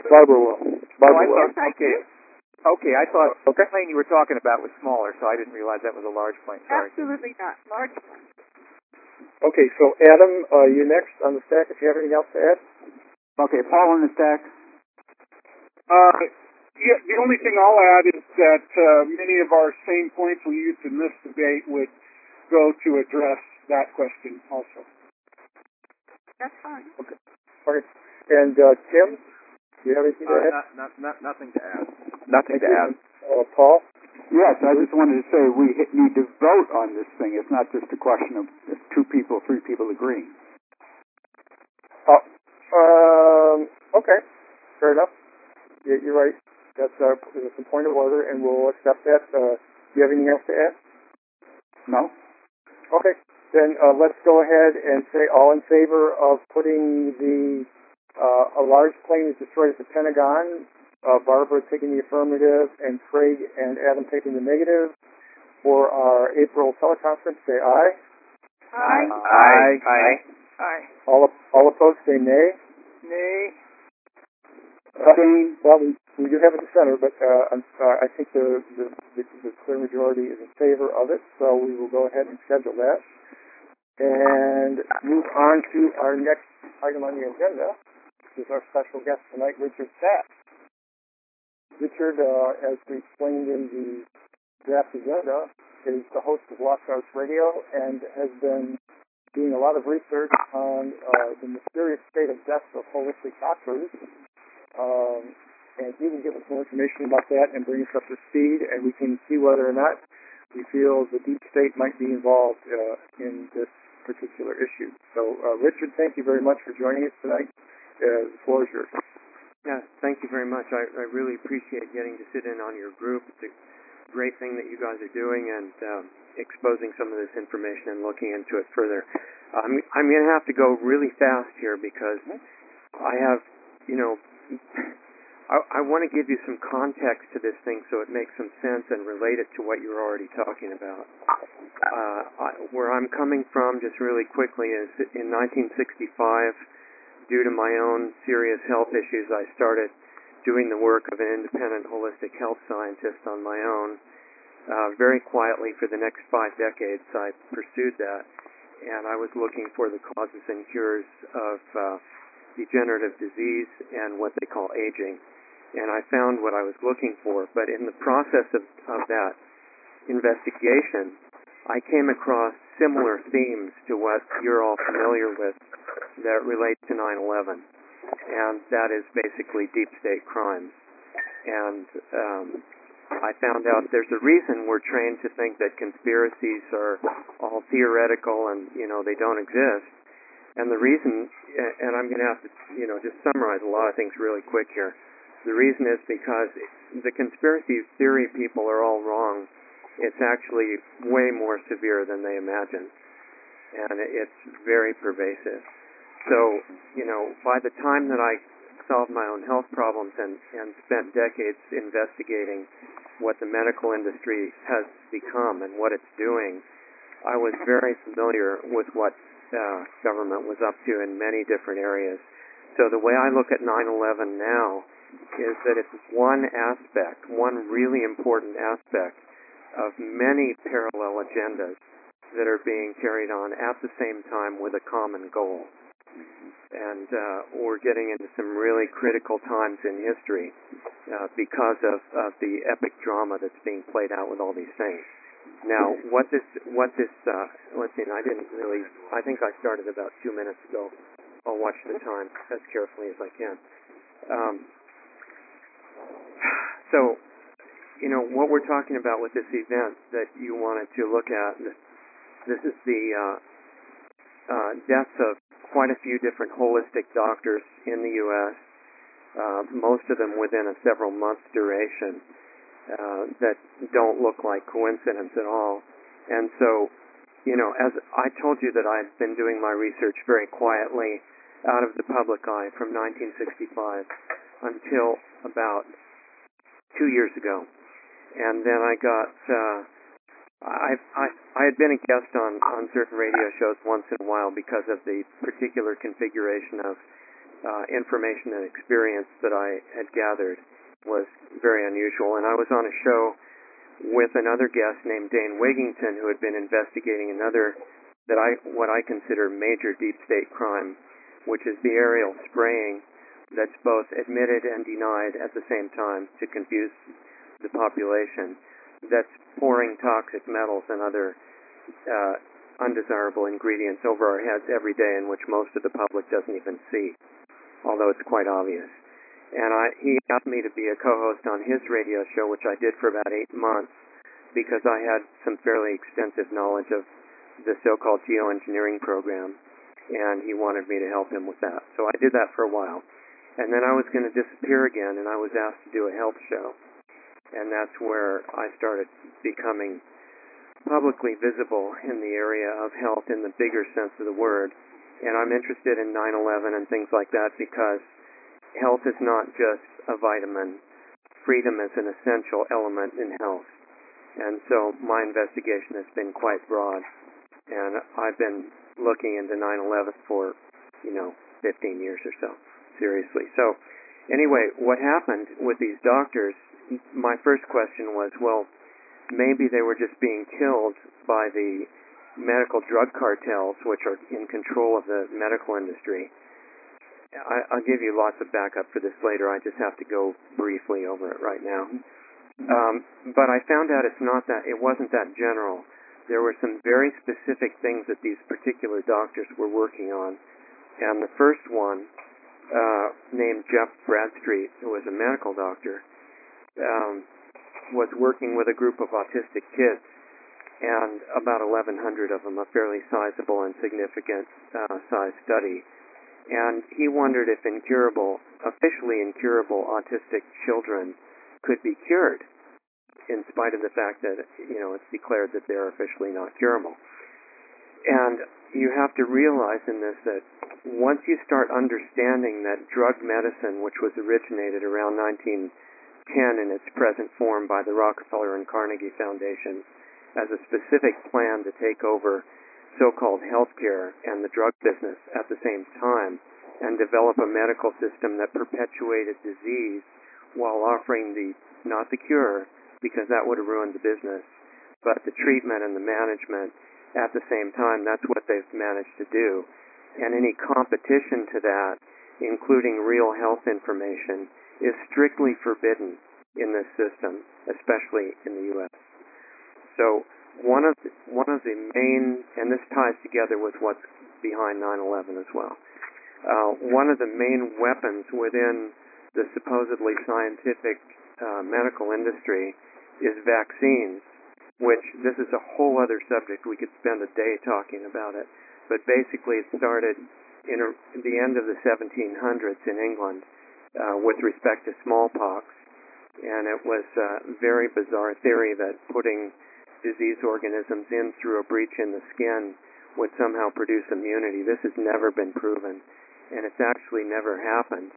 Speaker 10: Okay, I thought the plane you were talking about was smaller, so I didn't realize that was a large plane. Sorry.
Speaker 2: Absolutely not. Large plane.
Speaker 1: Okay, so Adam, you next on the stack. If you have anything else to add.
Speaker 9: Okay, Paul on the stack.
Speaker 7: Yeah, the only thing I'll add is that many of our same points we used in this debate would go to address that question also.
Speaker 2: That's fine.
Speaker 1: Okay. All right. And Tim, do you have anything to add?
Speaker 12: Nothing to add.
Speaker 1: Nothing to add. Paul?
Speaker 9: Yes, I just wanted to say we need to vote on this thing. It's not just a question of if 2 people, 3 people agreeing.
Speaker 1: Okay. Fair enough. You're right. That's a point of order, and we'll accept that. Do you have anything else to add?
Speaker 9: No.
Speaker 1: Okay. Then let's go ahead and say all in favor of putting a large plane is destroyed at the Pentagon. Barbara taking the affirmative, and Craig and Adam taking the negative for our April teleconference. Say aye.
Speaker 2: Aye.
Speaker 3: Aye. Aye.
Speaker 2: Aye.
Speaker 1: All opposed, say nay.
Speaker 2: Nay.
Speaker 1: Well, we do have a dissenter, but I think the clear majority is in favor of it, so we will go ahead and schedule that. And move on to our next item on the agenda, which is our special guest tonight, Richard Sapp. Richard, as we explained in the draft agenda, is the host of Lost Arts Radio and has been doing a lot of research on the mysterious state of death of holistic doctors. And he will give us more information about that and bring us up to speed, and we can see whether or not we feel the deep state might be involved in this particular issue. So, Richard, thank you very much for joining us tonight. The floor is yours.
Speaker 13: Yeah, thank you very much. I really appreciate getting to sit in on your group. It's a great thing that you guys are doing and exposing some of this information and looking into it further. I'm going to have to go really fast here because I have, I want to give you some context to this thing so it makes some sense and relate it to what you're already talking about. Where I'm coming from, just really quickly, is in 1965, due to my own serious health issues, I started doing the work of an independent holistic health scientist on my own. Very quietly for the next 5 decades, I pursued that, and I was looking for the causes and cures of degenerative disease and what they call aging. And I found what I was looking for, but in the process of that investigation, I came across similar themes to what you're all familiar with that relate to 9/11, and that is basically deep state crimes. And I found out there's a reason we're trained to think that conspiracies are all theoretical and, they don't exist. And the reason, and I'm going to have to, just summarize a lot of things really quick here. The reason is because the conspiracy theory people are all wrong. It's actually way more severe than they imagine. And it's very pervasive. So, by the time that I solved my own health problems and spent decades investigating what the medical industry has become and what it's doing, I was very familiar with what government was up to in many different areas. So the way I look at 9/11 now is that it's one aspect, one really important aspect of many parallel agendas that are being carried on at the same time with a common goal. And we're getting into some really critical times in history because of the epic drama that's being played out with all these things. Now, let's see, I think I started about 2 minutes ago. I'll watch the time as carefully as I can. So, what we're talking about with this event that you wanted to look at, this is the deaths of quite a few different holistic doctors in the U.S., most of them within a several month duration, that don't look like coincidence at all. And so, as I told you that I've been doing my research very quietly out of the public eye from 1965 until about 2 years ago. And then I got, I had been a guest on certain radio shows once in a while because of the particular configuration of information and experience that I had gathered was very unusual. And I was on a show with another guest named Dane Wigington, who had been investigating another what I consider major deep state crime, which is the aerial spraying that's both admitted and denied at the same time to confuse the population, that's pouring toxic metals and other undesirable ingredients over our heads every day, in which most of the public doesn't even see, although it's quite obvious. And he asked me to be a co-host on his radio show, which I did for about 8 months, because I had some fairly extensive knowledge of the so-called geoengineering program, and he wanted me to help him with that. So I did that for a while. And then I was going to disappear again, and I was asked to do a health show. And that's where I started becoming publicly visible in the area of health in the bigger sense of the word. And I'm interested in 9/11 and things like that because health is not just a vitamin. Freedom is an essential element in health. And so my investigation has been quite broad. And I've been looking into 9/11 for, 15 years or so, seriously. So anyway, what happened with these doctors, my first question was, well, maybe they were just being killed by the medical drug cartels, which are in control of the medical industry. I'll give you lots of backup for this later. I just have to go briefly over it right now. But I found out it wasn't that general. There were some very specific things that these particular doctors were working on. And the first one, named Jeff Bradstreet, who was a medical doctor, was working with a group of autistic kids, and about 1,100 of them, a fairly sizable and significant size study. And he wondered if officially incurable autistic children could be cured, in spite of the fact that, it's declared that they're officially not curable. And you have to realize in this that once you start understanding that drug medicine, which was originated around 1910 in its present form by the Rockefeller and Carnegie Foundation as a specific plan to take over so-called healthcare and the drug business at the same time and develop a medical system that perpetuated disease while offering not the cure, because that would have ruined the business, but the treatment and the management at the same time. That's what they've managed to do. And any competition to that, including real health information, is strictly forbidden in this system, especially in the U.S. So one of the main, and this ties together with what's behind 9/11 as well, one of the main weapons within the supposedly scientific medical industry is vaccines, which this is a whole other subject. We could spend a day talking about it. But basically it started in the end of the 1700s in England with respect to smallpox. And it was a very bizarre theory that putting disease organisms in through a breach in the skin would somehow produce immunity. This has never been proven, and it's actually never happened.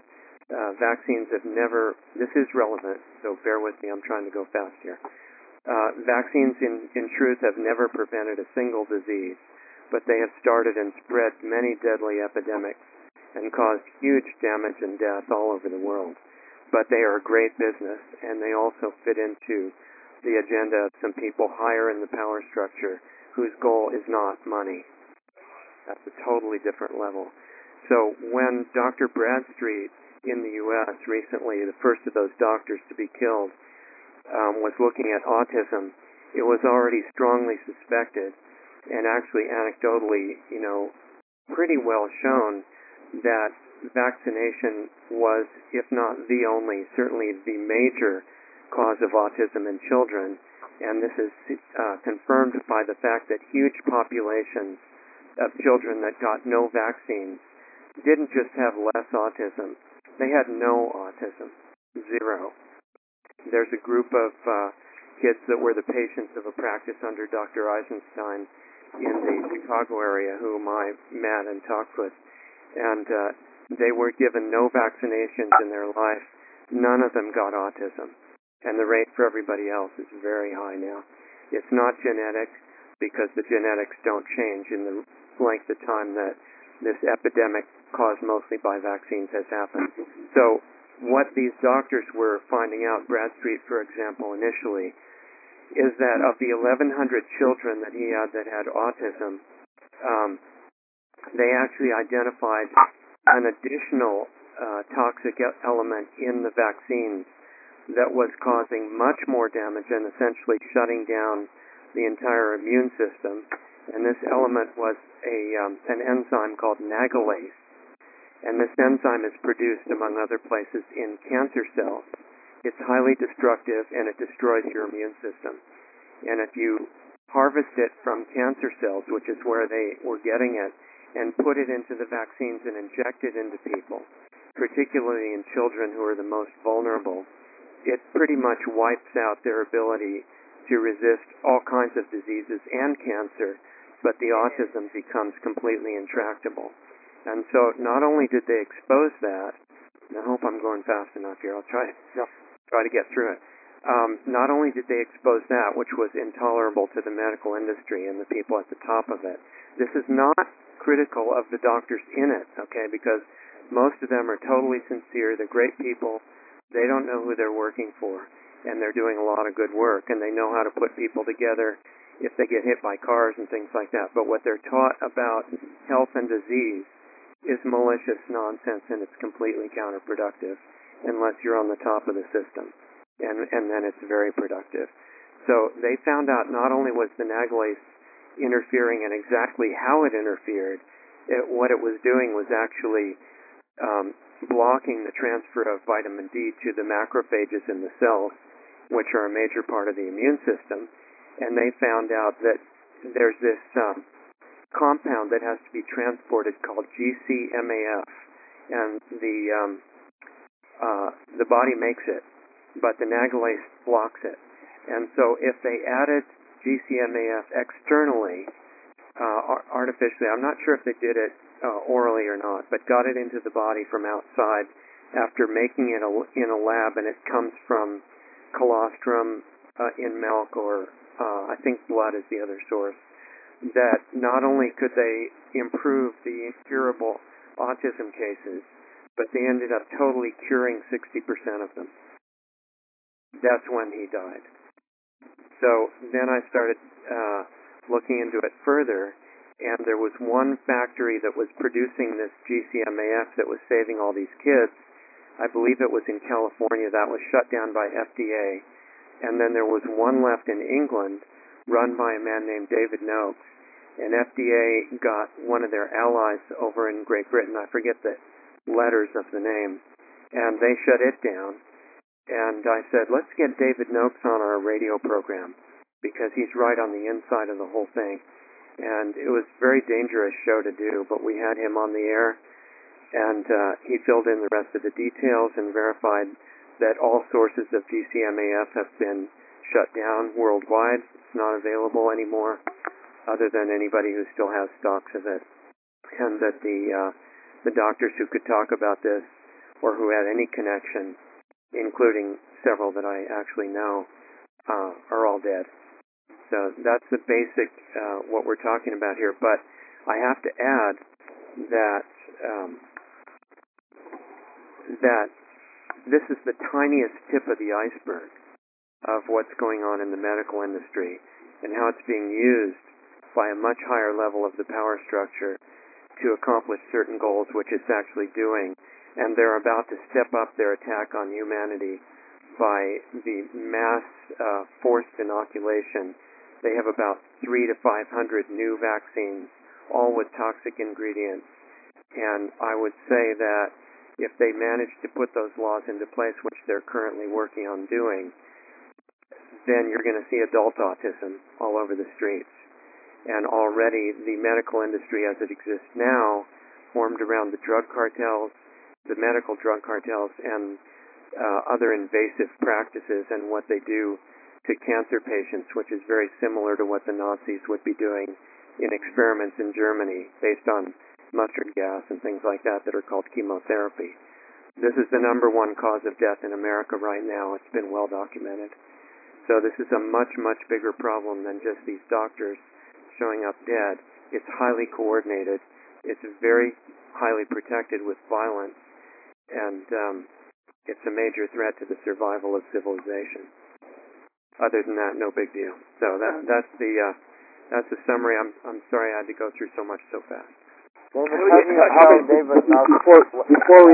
Speaker 13: vaccines have never, this is relevant, so bear with me, I'm trying to go fast here. Vaccines, in truth, have never prevented a single disease, but they have started and spread many deadly epidemics and caused huge damage and death all over the world. But they are a great business, and they also fit into the agenda of some people higher in the power structure whose goal is not money. That's a totally different level. So when Dr. Bradstreet in the U.S. recently, the first of those doctors to be killed, was looking at autism, it was already strongly suspected and actually anecdotally, pretty well shown that vaccination was, if not the only, certainly the major cause of autism in children. And this is confirmed by the fact that huge populations of children that got no vaccines didn't just have less autism, they had no autism, zero. There's a group of kids that were the patients of a practice under Dr. Eisenstein in the Chicago area whom I met and talked with. And they were given no vaccinations in their life. None of them got autism. And the rate for everybody else is very high now. It's not genetic because the genetics don't change in the length of time that this epidemic caused mostly by vaccines has happened. So what these doctors were finding out, Bradstreet, for example, initially, is that of the 1,100 children that he had that had autism, they actually identified an additional toxic element in the vaccines that was causing much more damage and essentially shutting down the entire immune system. And this element was an enzyme called nagalase. And this enzyme is produced, among other places, in cancer cells. It's highly destructive, and it destroys your immune system. And if you harvest it from cancer cells, which is where they were getting it, and put it into the vaccines and inject it into people, particularly in children who are the most vulnerable, it pretty much wipes out their ability to resist all kinds of diseases and cancer, but the autism becomes completely intractable. And so not only did they expose that, and I hope I'm going fast enough here, I'll try to get through it. Not only did they expose that, which was intolerable to the medical industry and the people at the top of it, this is not critical of the doctors in it, okay, because most of them are totally sincere, they're great people, they don't know who they're working for, and they're doing a lot of good work, and they know how to put people together if they get hit by cars and things like that. But what they're taught about health and disease is malicious nonsense, and it's completely counterproductive unless you're on the top of the system, and then it's very productive. So they found out not only was the nagalase interfering and exactly how it interfered, what it was doing was actually blocking the transfer of vitamin D to the macrophages in the cells, which are a major part of the immune system. And they found out that there's this compound that has to be transported called GCMAF, and the body makes it, but the nagalase blocks it. And so if they added GCMAF externally, artificially, I'm not sure if they did it orally or not, but got it into the body from outside after making it in a lab, and it comes from colostrum in milk, or I think blood is the other source, that not only could they improve the incurable autism cases, but they ended up totally curing 60% of them. That's when he died. So then I started looking into it further, and there was one factory that was producing this GCMAF that was saving all these kids. I believe it was in California. That was shut down by FDA. And then there was one left in England run by a man named David Noakes. And FDA got one of their allies over in Great Britain, I forget the letters of the name, and they shut it down. And I said, let's get David Noakes on our radio program, because he's right on the inside of the whole thing. And it was a very dangerous show to do, but we had him on the air, and he filled in the rest of the details and verified that all sources of GCMAF have been shut down worldwide. It's not available anymore, other than anybody who still has stocks of it. And that the doctors who could talk about this or who had any connection, including several that I actually know, are all dead. So that's the basic what we're talking about here. But I have to add that that this is the tiniest tip of the iceberg of what's going on in the medical industry and how it's being used by a much higher level of the power structure to accomplish certain goals, which it's actually doing. And they're about to step up their attack on humanity by the mass forced inoculation. They have about 300 to 500 new vaccines, all with toxic ingredients. And I would say that if they manage to put those laws into place, which they're currently working on doing, then you're going to see adult autism all over the streets. And already the medical industry as it exists now, formed around the drug cartels, the medical drug cartels, and other invasive practices and what they do to cancer patients, which is very similar to what the Nazis would be doing in experiments in Germany based on mustard gas and things like that are called chemotherapy. This is the number one cause of death in America right now. It's been well documented. So this is a much, much bigger problem than just these doctors showing up dead. It's highly coordinated. It's very highly protected with violence, and it's a major threat to the survival of civilization. Other than that, no big deal. So that's the summary. I'm sorry I had to go through so much so fast.
Speaker 1: Before we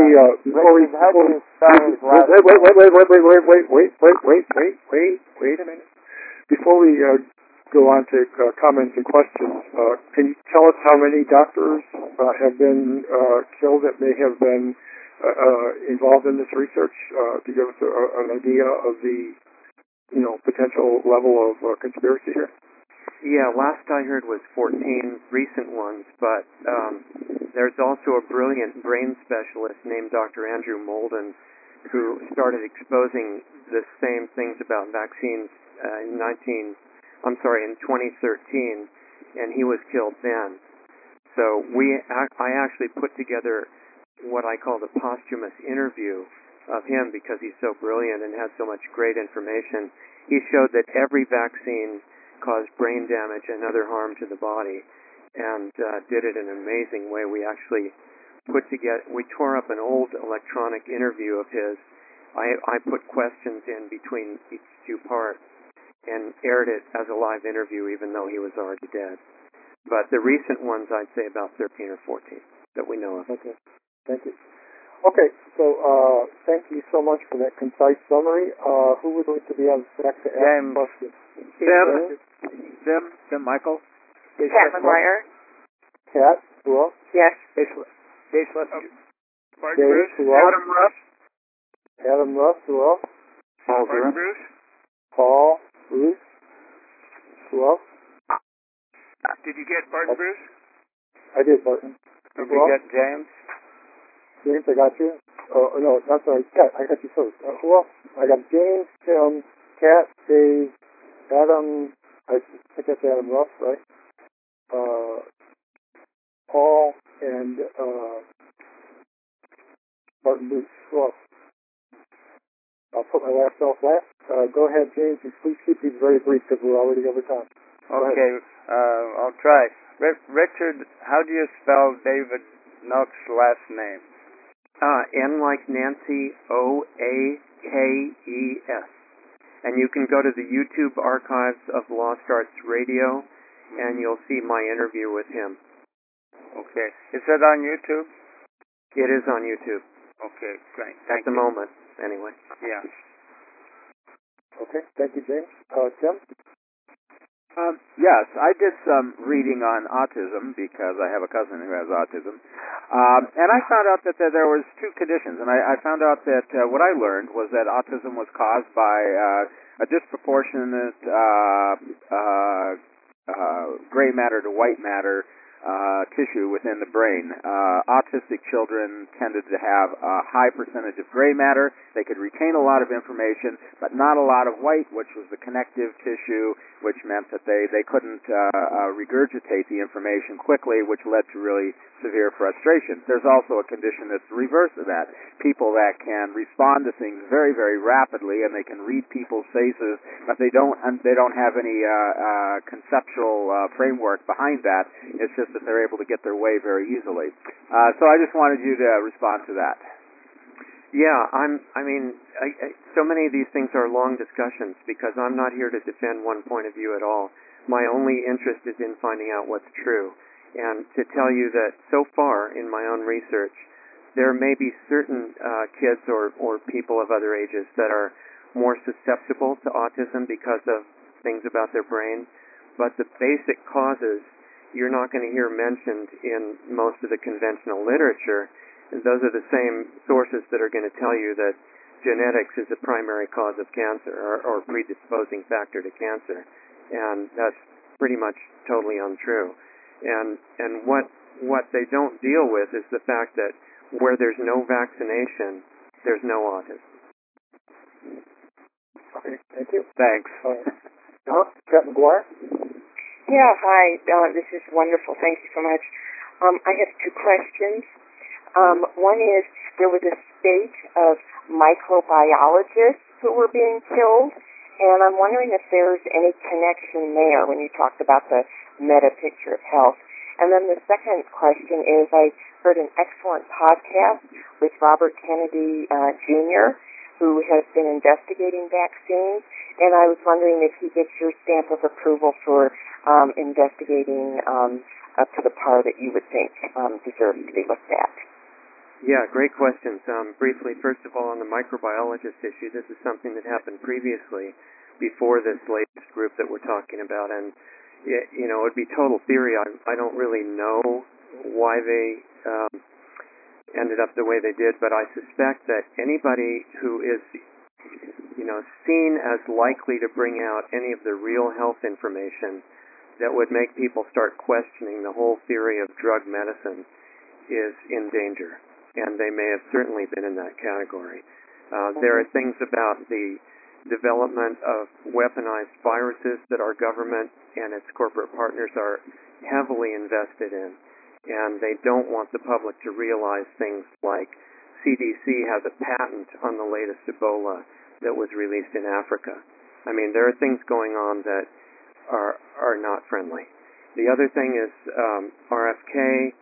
Speaker 1: wait a minute. Before we go on to comments and questions, can you tell us how many doctors have been killed that may have been involved in this research to give us an idea of the potential level of conspiracy here?
Speaker 13: Yeah, last I heard was 14 recent ones, but there's also a brilliant brain specialist named Dr. Andrew Molden who started exposing the same things about vaccines in 2013, and he was killed then. So I actually put together what I call the posthumous interview of him because he's so brilliant and has so much great information. He showed that every vaccine caused brain damage and other harm to the body, and did it in an amazing way. We actually we tore up an old electronic interview of his. I put questions in between each two parts and aired it as a live interview even though he was already dead. But the recent ones, I'd say about 13 or 14 that we know of.
Speaker 1: Okay, thank you. Okay, so thank you so much for that concise summary. Who would like to be on track to ask questions?
Speaker 9: Tim, Michael.
Speaker 14: Kat McGuire.
Speaker 1: Kat, who else?
Speaker 14: Yes.
Speaker 1: Dave
Speaker 7: Bruce.
Speaker 1: Who else?
Speaker 7: Adam Russ.
Speaker 1: Adam Russ, who else?
Speaker 7: Paul Bruce.
Speaker 1: Paul Bruce. Who else?
Speaker 7: Did you get Barton Bruce?
Speaker 1: I did, Barton.
Speaker 5: Did you get James?
Speaker 1: James, I got you. Oh, no, I'm sorry. Kat, I got you first. Who else? I got James, Tim, Kat, Dave, Adam, I think that's Adam Ruff, right? Paul, and Barton Bruce. Who else? I'll put my last self last. Go ahead, James, and please keep these very brief because we're already over time.
Speaker 5: Okay, I'll try. Richard, how do you spell David Noak's last name?
Speaker 13: N like Nancy, O-A-K-E-S. And you can go to the YouTube archives of Lost Arts Radio, and you'll see my interview with him.
Speaker 5: Okay. Is that on YouTube?
Speaker 13: It is on YouTube.
Speaker 5: Okay, great.
Speaker 13: At the moment, anyway.
Speaker 5: Yeah.
Speaker 1: Okay, thank you, James. Tim?
Speaker 12: Yes, I did some reading on autism because I have a cousin who has autism. And I found out that there was two conditions. And I found out that what I learned was that autism was caused by a disproportionate gray matter to white matter tissue within the brain. Autistic children tended to have a high percentage of gray matter. They could retain a lot of information, but not a lot of white, which was the connective tissue, which meant that they couldn't regurgitate the information quickly, which led to really severe frustration. There's also a condition that's the reverse of that. People that can respond to things very, very rapidly, and they can read people's faces, but they don't have any conceptual framework behind that. It's just that they're able to get their way very easily. So I just wanted you to respond to that.
Speaker 13: Yeah, so many of these things are long discussions because I'm not here to defend one point of view at all. My only interest is in finding out what's true. And to tell you that so far in my own research, there may be certain kids or people of other ages that are more susceptible to autism because of things about their brain, but the basic causes you're not going to hear mentioned in most of the conventional literature. And those are the same sources that are going to tell you that genetics is a primary cause of cancer or predisposing factor to cancer. And that's pretty much totally untrue. And what they don't deal with is the fact that where there's no vaccination, there's no autism.
Speaker 1: Okay, thank you.
Speaker 12: Thanks.
Speaker 1: Kat McGuire?
Speaker 14: Yeah, hi. This is wonderful. Thank you so much. I have two questions. One is, there was a spate of microbiologists who were being killed, and I'm wondering if there's any connection there when you talked about the meta picture of health. And then the second question is, I heard an excellent podcast with Robert Kennedy Jr., who has been investigating vaccines, and I was wondering if he gets your stamp of approval for investigating up to the par that you would think deserves to be looked at.
Speaker 13: Yeah, great questions. Briefly, first of all, on the microbiologist issue, this is something that happened previously before this latest group that we're talking about, and it would be total theory. I don't really know why they ended up the way they did, but I suspect that anybody who is, seen as likely to bring out any of the real health information that would make people start questioning the whole theory of drug medicine is in danger, and they may have certainly been in that category. There are things about the development of weaponized viruses that our government and its corporate partners are heavily invested in, and they don't want the public to realize things like CDC has a patent on the latest Ebola that was released in Africa. I mean, there are things going on that are not friendly. The other thing is RFK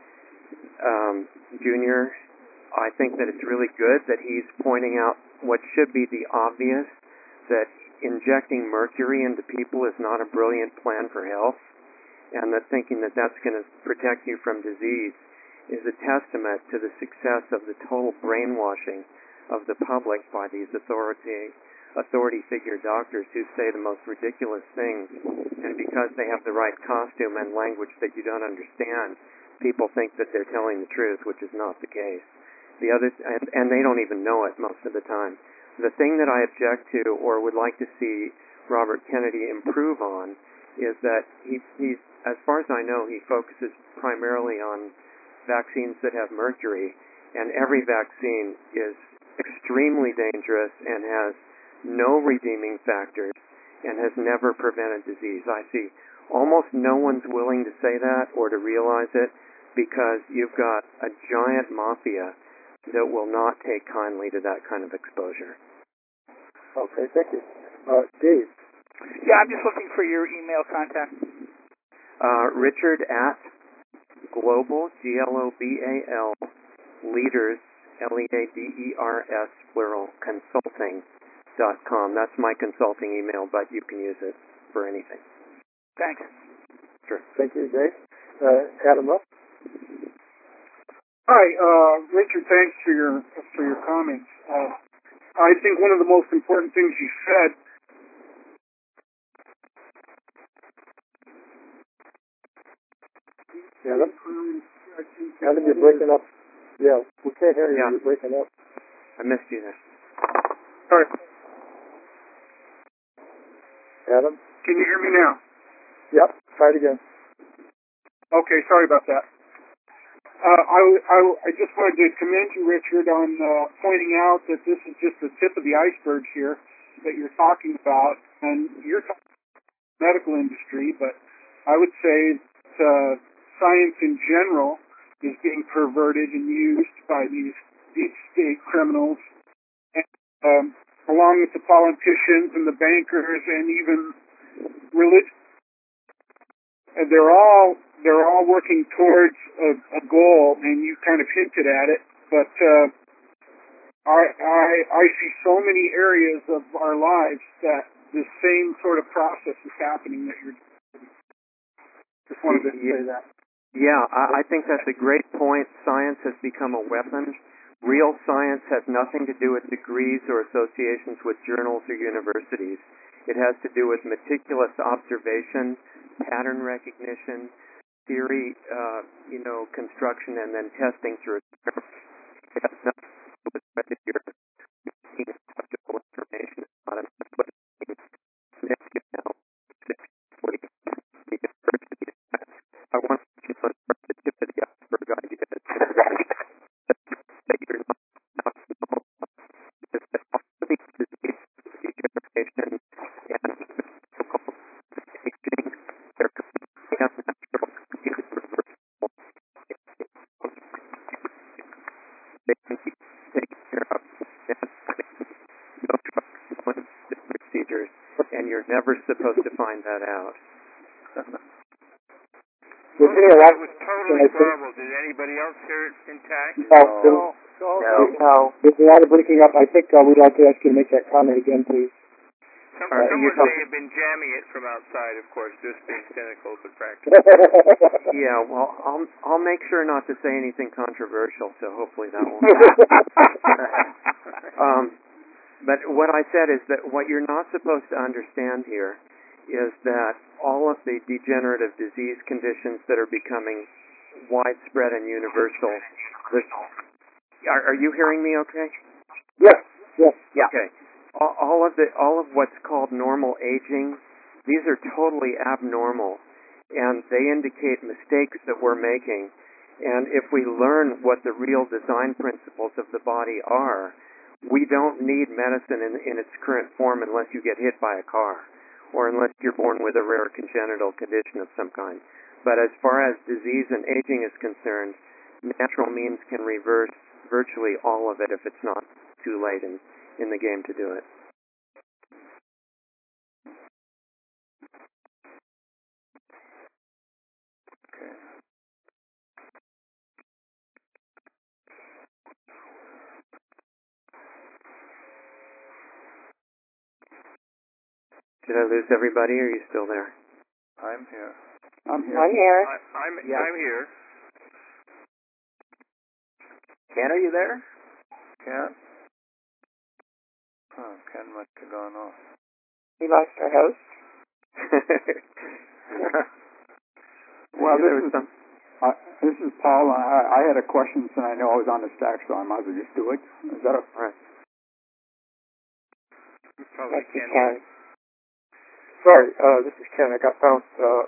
Speaker 13: Jr., I think that it's really good that he's pointing out what should be the obvious, that injecting mercury into people is not a brilliant plan for health, and that thinking that that's going to protect you from disease is a testament to the success of the total brainwashing of the public by these authority figure doctors who say the most ridiculous things, and because they have the right costume and language that you don't understand, people think that they're telling the truth, which is not the case. And they don't even know it most of the time. The thing that I object to, or would like to see Robert Kennedy improve on, is that he's, as far as I know, he focuses primarily on vaccines that have mercury, and every vaccine is extremely dangerous and has no redeeming factors and has never prevented disease. I see almost no one's willing to say that or to realize it because you've got a giant mafia that will not take kindly to that kind of exposure.
Speaker 1: Okay, thank you. Dave?
Speaker 8: Yeah, I'm just looking for your email contact.
Speaker 13: Richard at Global, GLOBAL, Leaders, LEADERS, plural, consulting.com. That's my consulting email, but you can use it for anything.
Speaker 8: Thanks.
Speaker 13: Sure.
Speaker 1: Thank you, Dave. Adam up.
Speaker 7: Hi, Richard, thanks for your comments. I think one of the most important things you said
Speaker 1: Adam, you're breaking up. Yeah, we can't hear you.
Speaker 13: Yeah.
Speaker 1: You're breaking up.
Speaker 13: I missed you there.
Speaker 7: Sorry.
Speaker 1: Adam?
Speaker 7: Can you hear me now?
Speaker 1: Yep, try it again.
Speaker 7: Okay, sorry about that. I just wanted to commend you, Richard, on pointing out that this is just the tip of the iceberg here that you're talking about, and you're talking about the medical industry, but I would say that science in general is being perverted and used by these deep state criminals, and, along with the politicians and the bankers and even religion. And they're all working towards a goal, and you kind of hinted at it. But I see so many areas of our lives that the same sort of process is happening. That you're just wanted to say that.
Speaker 13: Yeah, I think that's a great point. Science has become a weapon. Real science has nothing to do with degrees or associations with journals or universities. It has to do with meticulous observation, pattern recognition, theory, construction, and then testing through experiments. It has nothing to do with whether you're seeing touchable information or not. And that's what it means. I want to put the tip of the iceberg idea that you're not know is that all of these diseases, degeneration, and so-called aging, they're completely unnatural, completely reversible. They can be taken care of no drugs, no procedures, and you're never supposed to find that out.
Speaker 6: It was totally horrible. Did anybody else hear it intact?
Speaker 1: No. There's a lot of breaking up. I think we'd like to ask you to make that comment again, please.
Speaker 6: Someone may have been jamming it from outside, of course, just being cynical but practical.
Speaker 13: Yeah, well, I'll make sure not to say anything controversial, so hopefully that won't happen. But what I said is that what you're not supposed to understand here is that all of the degenerative disease conditions that are becoming widespread and universal. Are you hearing me okay?
Speaker 1: Yes.
Speaker 13: Yeah. Okay. All of what's called normal aging, these are totally abnormal, and they indicate mistakes that we're making. And if we learn what the real design principles of the body are, we don't need medicine in its current form unless you get hit by a car, or unless you're born with a rare congenital condition of some kind. But as far as disease and aging is concerned, natural means can reverse virtually all of it if it's not too late in the game to do it.
Speaker 5: Okay.
Speaker 13: Did I lose everybody, or are you still there?
Speaker 5: I'm here.
Speaker 14: I'm here.
Speaker 6: I'm here.
Speaker 3: Ken, are you there?
Speaker 5: Ken? Oh, Ken must have gone off.
Speaker 14: We lost our host.
Speaker 9: Well, this is Paul. I had a question, and I know I was on the stack, so I might as well just do it. Is that all right?
Speaker 6: Probably
Speaker 14: Ken.
Speaker 1: Sorry, this is Ken. I got bounced.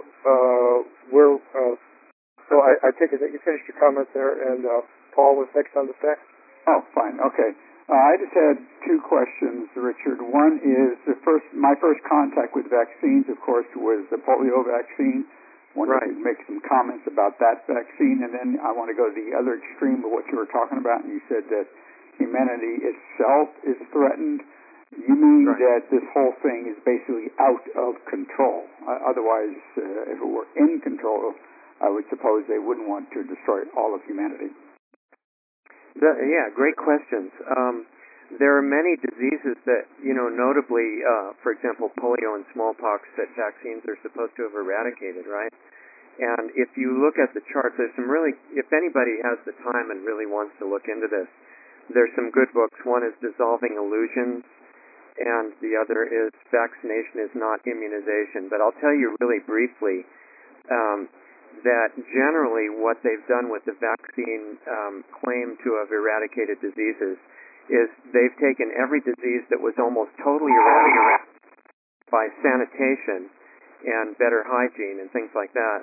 Speaker 1: So I take it that you finished your comment there, and Paul was next on the stack?
Speaker 9: Oh, fine. Okay. I just had two questions, Richard. One is my first contact with vaccines, of course, was the polio vaccine. Wanted to make some comments about that vaccine, and then I want to go to the other extreme of what you were talking about, and you said that humanity itself is threatened. You mean that this whole thing is basically out of control? Otherwise, if it were in control, I would suppose they wouldn't want to destroy all of humanity.
Speaker 13: Yeah, great questions. There are many diseases that, notably, for example, polio and smallpox, that vaccines are supposed to have eradicated, right? And if you look at the chart, there's some really, if anybody has the time and really wants to look into this, there's some good books. One is Dissolving Illusions, and the other is Vaccination is Not Immunization. But I'll tell you really briefly that generally what they've done with the vaccine claim to have eradicated diseases is they've taken every disease that was almost totally eradicated by sanitation and better hygiene and things like that,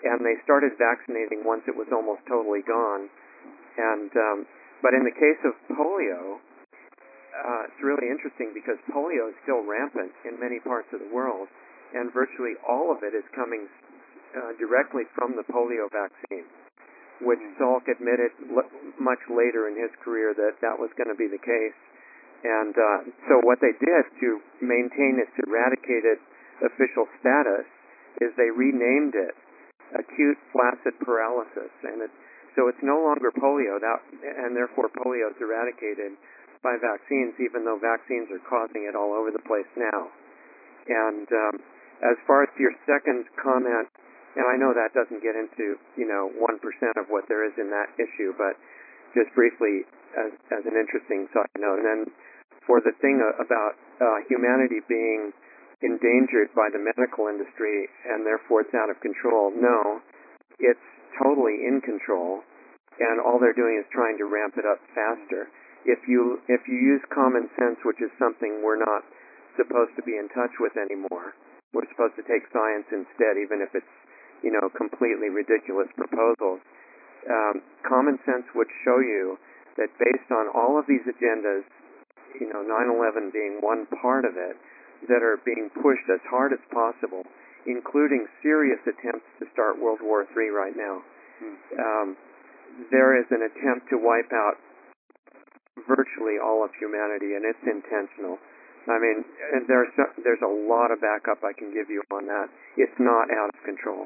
Speaker 13: and they started vaccinating once it was almost totally gone. And but in the case of polio, it's really interesting because polio is still rampant in many parts of the world, and virtually all of it is coming directly from the polio vaccine, which Salk admitted much later in his career that that was going to be the case. And so what they did to maintain its eradicated official status is they renamed it acute flaccid paralysis, and so it's no longer polio, and therefore polio is eradicated by vaccines, even though vaccines are causing it all over the place now. And as far as your second comment, and I know that doesn't get into 1% of what there is in that issue, but just briefly as an interesting side note. And then for the thing about humanity being endangered by the medical industry and therefore it's out of control, no, it's totally in control, and all they're doing is trying to ramp it up faster. If you use common sense, which is something we're not supposed to be in touch with anymore, we're supposed to take science instead, even if it's completely ridiculous proposals. Common sense would show you that based on all of these agendas, 9/11 being one part of it, that are being pushed as hard as possible, including serious attempts to start World War III right now. There is an attempt to wipe out virtually all of humanity, and it's intentional. I mean, and there's a lot of backup I can give you on that. It's not out of control.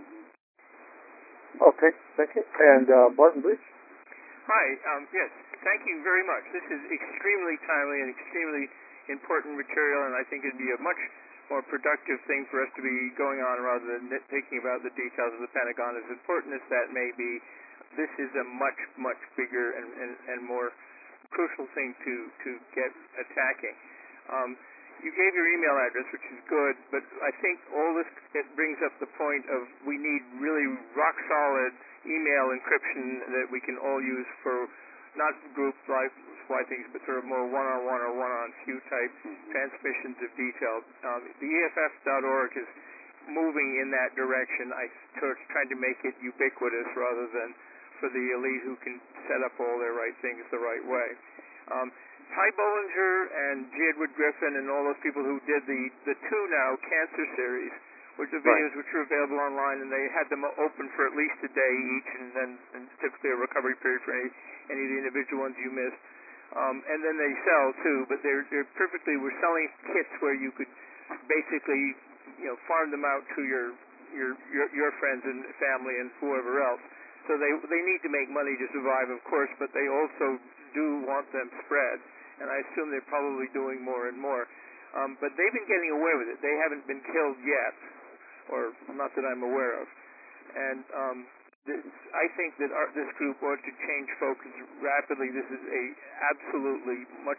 Speaker 1: Okay, thank you. And Martin Bleach?
Speaker 6: Hi, yes, thank you very much. This is extremely timely and extremely important material, and I think it'd be a much more productive thing for us to be going on rather than nitpicking about the details of the Pentagon. As important as that may be, this is a much, much bigger and more crucial thing to get attacking. You gave your email address, which is good, but I think all this, it brings up the point of we need really rock-solid email encryption that we can all use for not group-wide things, but sort of more one-on-one or one-on-few type transmissions of detail. The EFF.org is moving in that direction. Towards trying to make it ubiquitous rather than for the elite who can set up all their right things the right way. Ty Bollinger and G. Edward Griffin and all those people who did the two now cancer series, which are videos which are available online, and they had them open for at least a day each, and typically a recovery period for any of the individual ones you missed. And then they sell too, but we're selling kits where you could basically farm them out to your friends and family and whoever else. So they need to make money to survive, of course, but they also do want them spread, and I assume they're probably doing more and more. But they've been getting away with it. They haven't been killed yet, or not that I'm aware of. And I think that this group ought to change focus rapidly. This is absolutely much,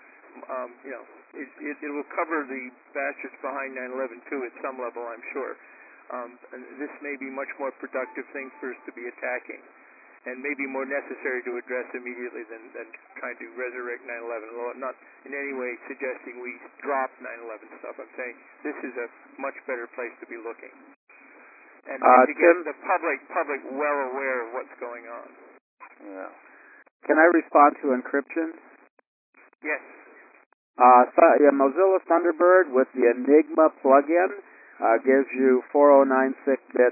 Speaker 6: it will cover the bastards behind 9/11 too at some level, I'm sure. And this may be much more productive thing for us to be attacking, and maybe more necessary to address immediately than trying to resurrect 9/11. Although I'm not in any way suggesting we drop 9/11 stuff. I'm saying this is a much better place to be looking. And to get the public well aware of what's going on.
Speaker 12: Yeah. Can I respond to encryption?
Speaker 6: Yes.
Speaker 12: Mozilla Thunderbird with the Enigma plugin gives you 4096-bit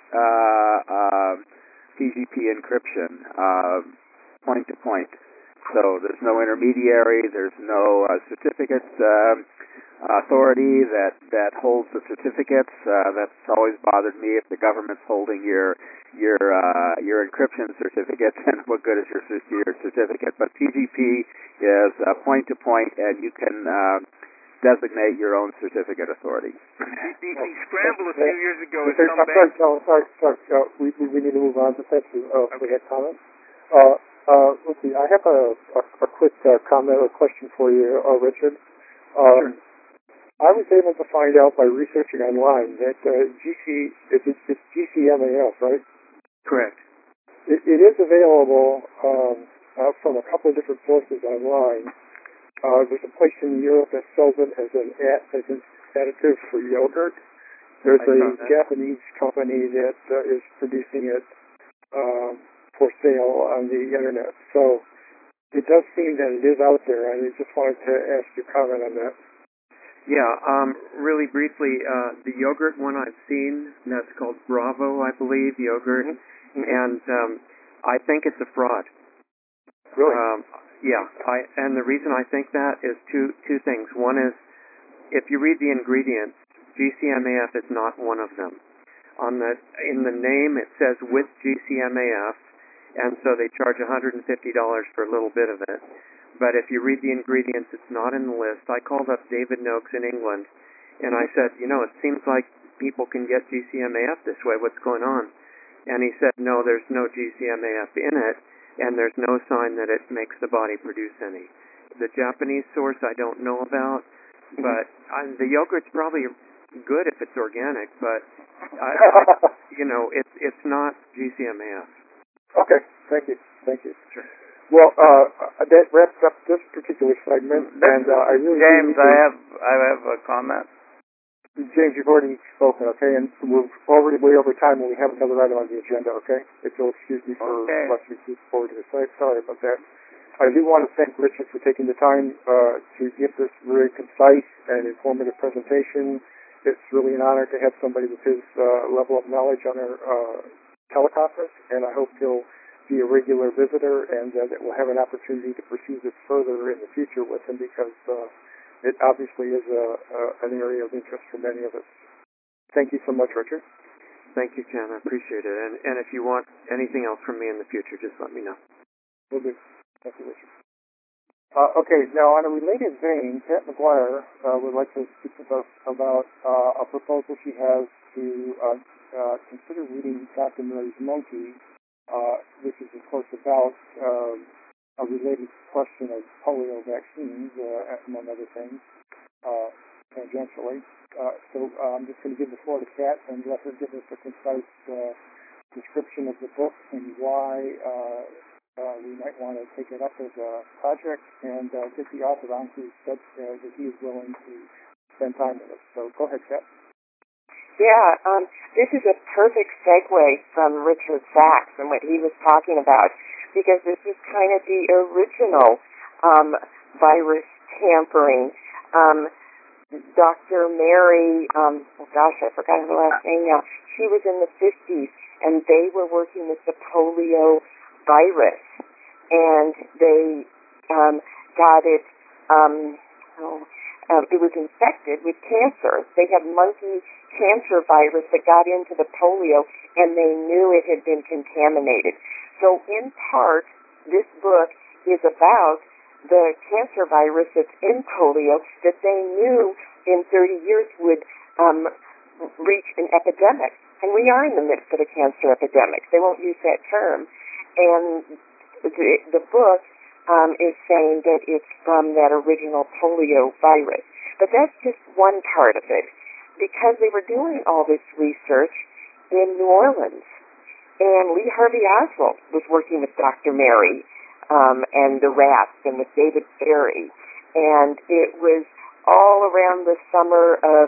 Speaker 12: PGP encryption, point to point. So there's no intermediary, there's no certificate authority that holds the certificates. That's always bothered me. If the government's holding your encryption certificate, then what good is your certificate? But PGP is point to point, and you can designate your own certificate authority.
Speaker 6: The scramble a few years ago is come back.
Speaker 1: Sorry. We need to move on. But thank you for that comment. Let's see. I have a quick comment or question for you, Richard.
Speaker 12: Sure.
Speaker 1: I was able to find out by researching online that it's GCMAF, right?
Speaker 13: Correct.
Speaker 1: It is available from a couple of different sources online. There's a place in Europe that sells it as an additive for yogurt, There's a Japanese company that is producing it for sale on the internet. So it does seem that it is out there. I just wanted to ask your comment on that.
Speaker 13: Yeah, really briefly, the yogurt one I've seen, that's called Bravo, I believe, yogurt, and I think it's a fraud.
Speaker 1: Really?
Speaker 13: Yeah, and the reason I think that is two things. One is, if you read the ingredients, GCMAF is not one of them. In the name it says with GCMAF, and so they charge $150 for a little bit of it. But if you read the ingredients, it's not in the list. I called up David Noakes in England, and I said, it seems like people can get GCMAF this way. What's going on? And he said, no, there's no GCMAF in it, and there's no sign that it makes the body produce any. The Japanese source I don't know about, but the yogurt's probably good if it's organic, but it's not GCMAF.
Speaker 1: Okay, thank you.
Speaker 13: Sure.
Speaker 1: Well, that wraps up this particular segment, and I really
Speaker 5: James, I have a comment.
Speaker 1: James, you've already spoken, okay, and we're already way over time when we have another item on the agenda, okay? If you'll excuse me for rushing forward to the site, sorry about that. I do want to thank Richard for taking the time to give this very concise and informative presentation. It's really an honor to have somebody with his level of knowledge on our teleconference, and I hope he'll be a regular visitor and that we'll have an opportunity to pursue this further in the future with him, because it obviously is an area of interest for many of us. Thank you so much, Richard.
Speaker 13: Thank you, Ken. I appreciate it. And if you want anything else from me in the future, just let me know.
Speaker 1: Will do. Thank you, Richard. Okay, now on a related vein, Pat McGuire would like to speak with us about a proposal she has to consider reading Dr. Mary's Monkey, which is, of course, about a related question of polio vaccines, among other things, tangentially. So I'm just going to give the floor to Kat and let her give us a concise description of the book and why we might want to take it up as a project and get the author on who said that he is willing to spend time with us. So go ahead, Kat.
Speaker 14: Yeah, this is a perfect segue from Richard Sachs and what he was talking about, because this is kind of the original virus tampering. Dr. Mary, I forgot her last name now. She was in the 50s, and they were working with the polio virus, and they got it. It was infected with cancer. They had monkey cancer virus that got into the polio, and they knew it had been contaminated. So in part, this book is about the cancer virus that's in polio that they knew in 30 years would reach an epidemic. And we are in the midst of a cancer epidemic. They won't use that term. And the book is saying that it's from that original polio virus. But that's just one part of it, because they were doing all this research in New Orleans. And Lee Harvey Oswald was working with Dr. Mary and the rats and with David Ferrie. And it was all around the summer of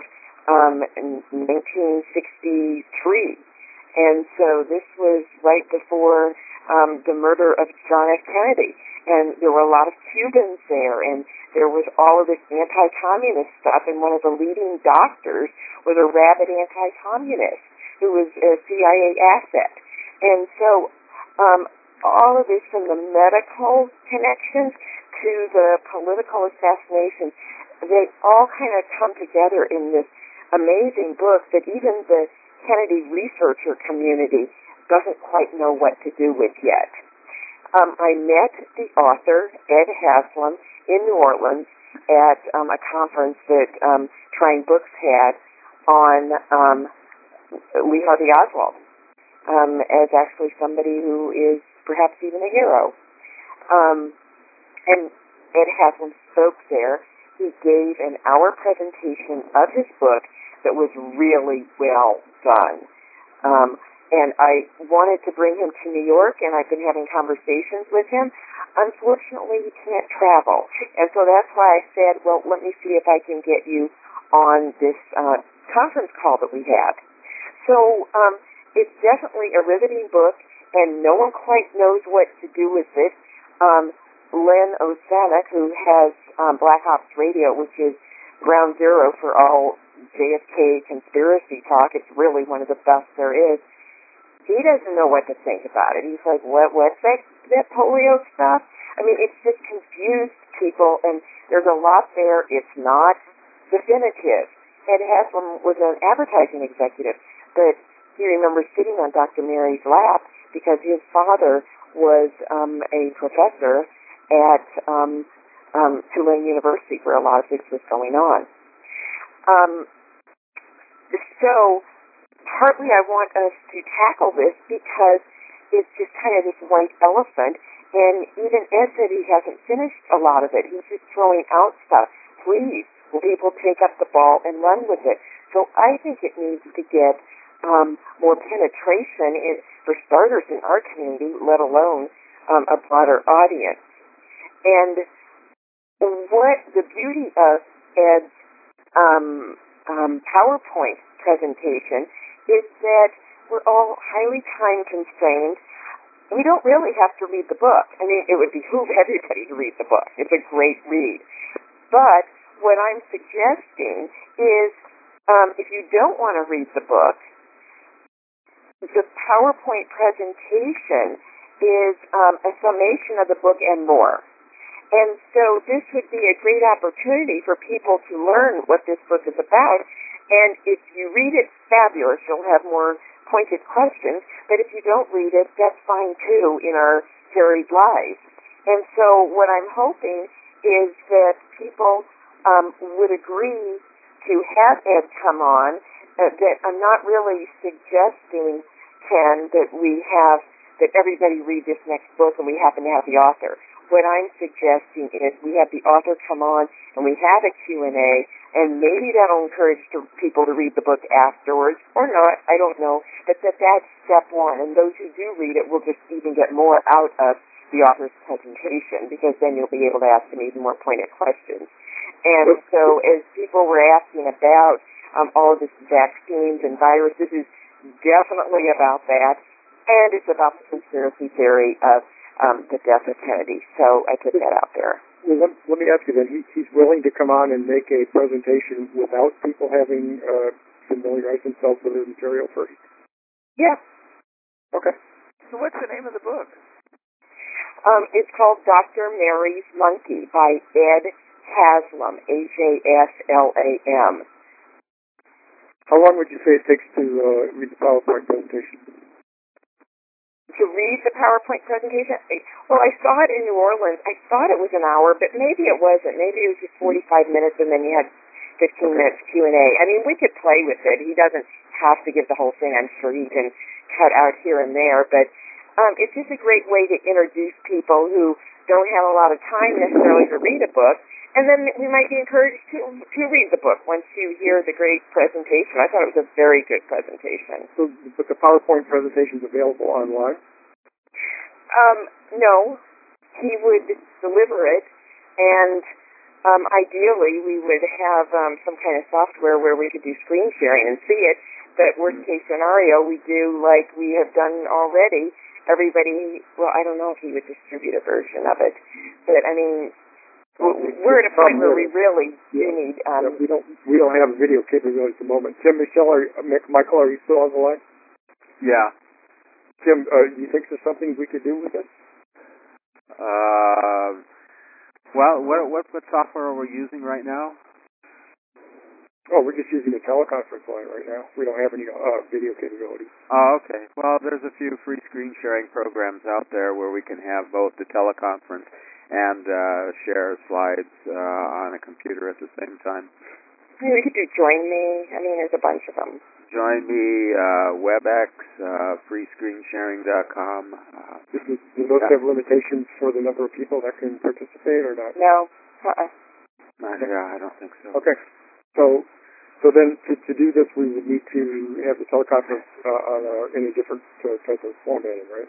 Speaker 14: 1963. And so this was right before the murder of John F. Kennedy. And there were a lot of Cubans there, and there was all of this anti-communist stuff, and one of the leading doctors was a rabid anti-communist who was a CIA asset. And so all of this, from the medical connections to the political assassinations, they all kind of come together in this amazing book that even the Kennedy researcher community doesn't quite know what to do with yet. I met the author, Ed Haslam, in New Orleans at a conference that Trying Books had on Lee Harvey Oswald as actually somebody who is perhaps even a hero. And Ed Haslam spoke there. He gave an hour presentation of his book that was really well done. And I wanted to bring him to New York, and I've been having conversations with him. Unfortunately, he can't travel. And so that's why I said, well, let me see if I can get you on this conference call that we had. So it's definitely a riveting book, and no one quite knows what to do with it. Len Osanek, who has Black Ops Radio, which is ground zero for all JFK conspiracy talk, it's really one of the best there is. He doesn't know what to think about it. He's like, what's that polio stuff? I mean, it's just confused people, and there's a lot there. It's not definitive. Ed Haslam was an advertising executive, but he remembers sitting on Dr. Mary's lap because his father was a professor at Tulane University where a lot of this was going on. So partly I want us to tackle this because it's just kind of this white elephant, and even Ed said he hasn't finished a lot of it. He's just throwing out stuff. Please, will people take up the ball and run with it? So I think it needs to get more penetration, for starters, in our community, let alone a broader audience. And what the beauty of Ed's PowerPoint presentation is that we're all highly time constrained. We don't really have to read the book. I mean, it would behoove everybody to read the book. It's a great read. But what I'm suggesting is if you don't want to read the book, the PowerPoint presentation is a summation of the book and more. And so this would be a great opportunity for people to learn what this book is about. And if you read it, fabulous. You'll have more pointed questions. But if you don't read it, that's fine too in our varied lives. And so what I'm hoping is that people would agree to have Ed come on. That I'm not really suggesting, Ken, that everybody read this next book and we happen to have the author. What I'm suggesting is we have the author come on and we have a Q&A, and maybe that'll encourage people to read the book afterwards, or not, I don't know. But that's step one, and those who do read it will just even get more out of the author's presentation, because then you'll be able to ask them even more pointed questions. And so as people were asking about all of this vaccines and virus, this is definitely about that, and it's about the conspiracy theory of the death of Kennedy. So I put that out there.
Speaker 1: Well, let me ask you then. He's willing to come on and make a presentation without people having familiarized themselves with the material first?
Speaker 14: Yeah.
Speaker 1: Okay.
Speaker 8: So what's the name of the book?
Speaker 14: It's called Dr. Mary's Monkey by Ed Haslam, H-A-S-L-A-M.
Speaker 1: How long would you say it takes to read the PowerPoint presentation?
Speaker 14: To read the PowerPoint presentation? Well, I saw it in New Orleans. I thought it was an hour, but maybe it wasn't. Maybe it was just 45 minutes, and then you had 15 minutes Q&A. I mean, we could play with it. He doesn't have to give the whole thing. I'm sure he can cut out here and there, but it's just a great way to introduce people who don't have a lot of time necessarily to read a book, and then we might be encouraged to read the book once you hear the great presentation. I thought it was a very good presentation.
Speaker 1: So, but the PowerPoint presentation is available online?
Speaker 14: No. He would deliver it, and ideally we would have some kind of software where we could do screen sharing and see it. But worst case scenario, we do like we have done already. Everybody, well, I don't know if he would distribute a version of it, but I mean, we're at a point where we really do need.
Speaker 1: We don't have video capability at the moment. Tim, Michael, are you still on the line?
Speaker 12: Yeah.
Speaker 1: Tim, do you think there's something we could do with this?
Speaker 12: Well, what software are we using right now?
Speaker 1: Oh, we're just using a teleconference line right now. We don't have any video capability.
Speaker 12: Oh, okay. Well, there's a few free screen sharing programs out there where we can have both the teleconference and share slides on a computer at the same time.
Speaker 14: We could do Join Me. I mean, there's a bunch of them.
Speaker 12: Join Me, WebEx, freescreensharing.com.
Speaker 1: Do those have limitations for the number of people that can participate or not?
Speaker 14: No.
Speaker 12: I don't think so.
Speaker 1: Okay. So then to do this, we would need to have the teleconference in a different type of formatting, right?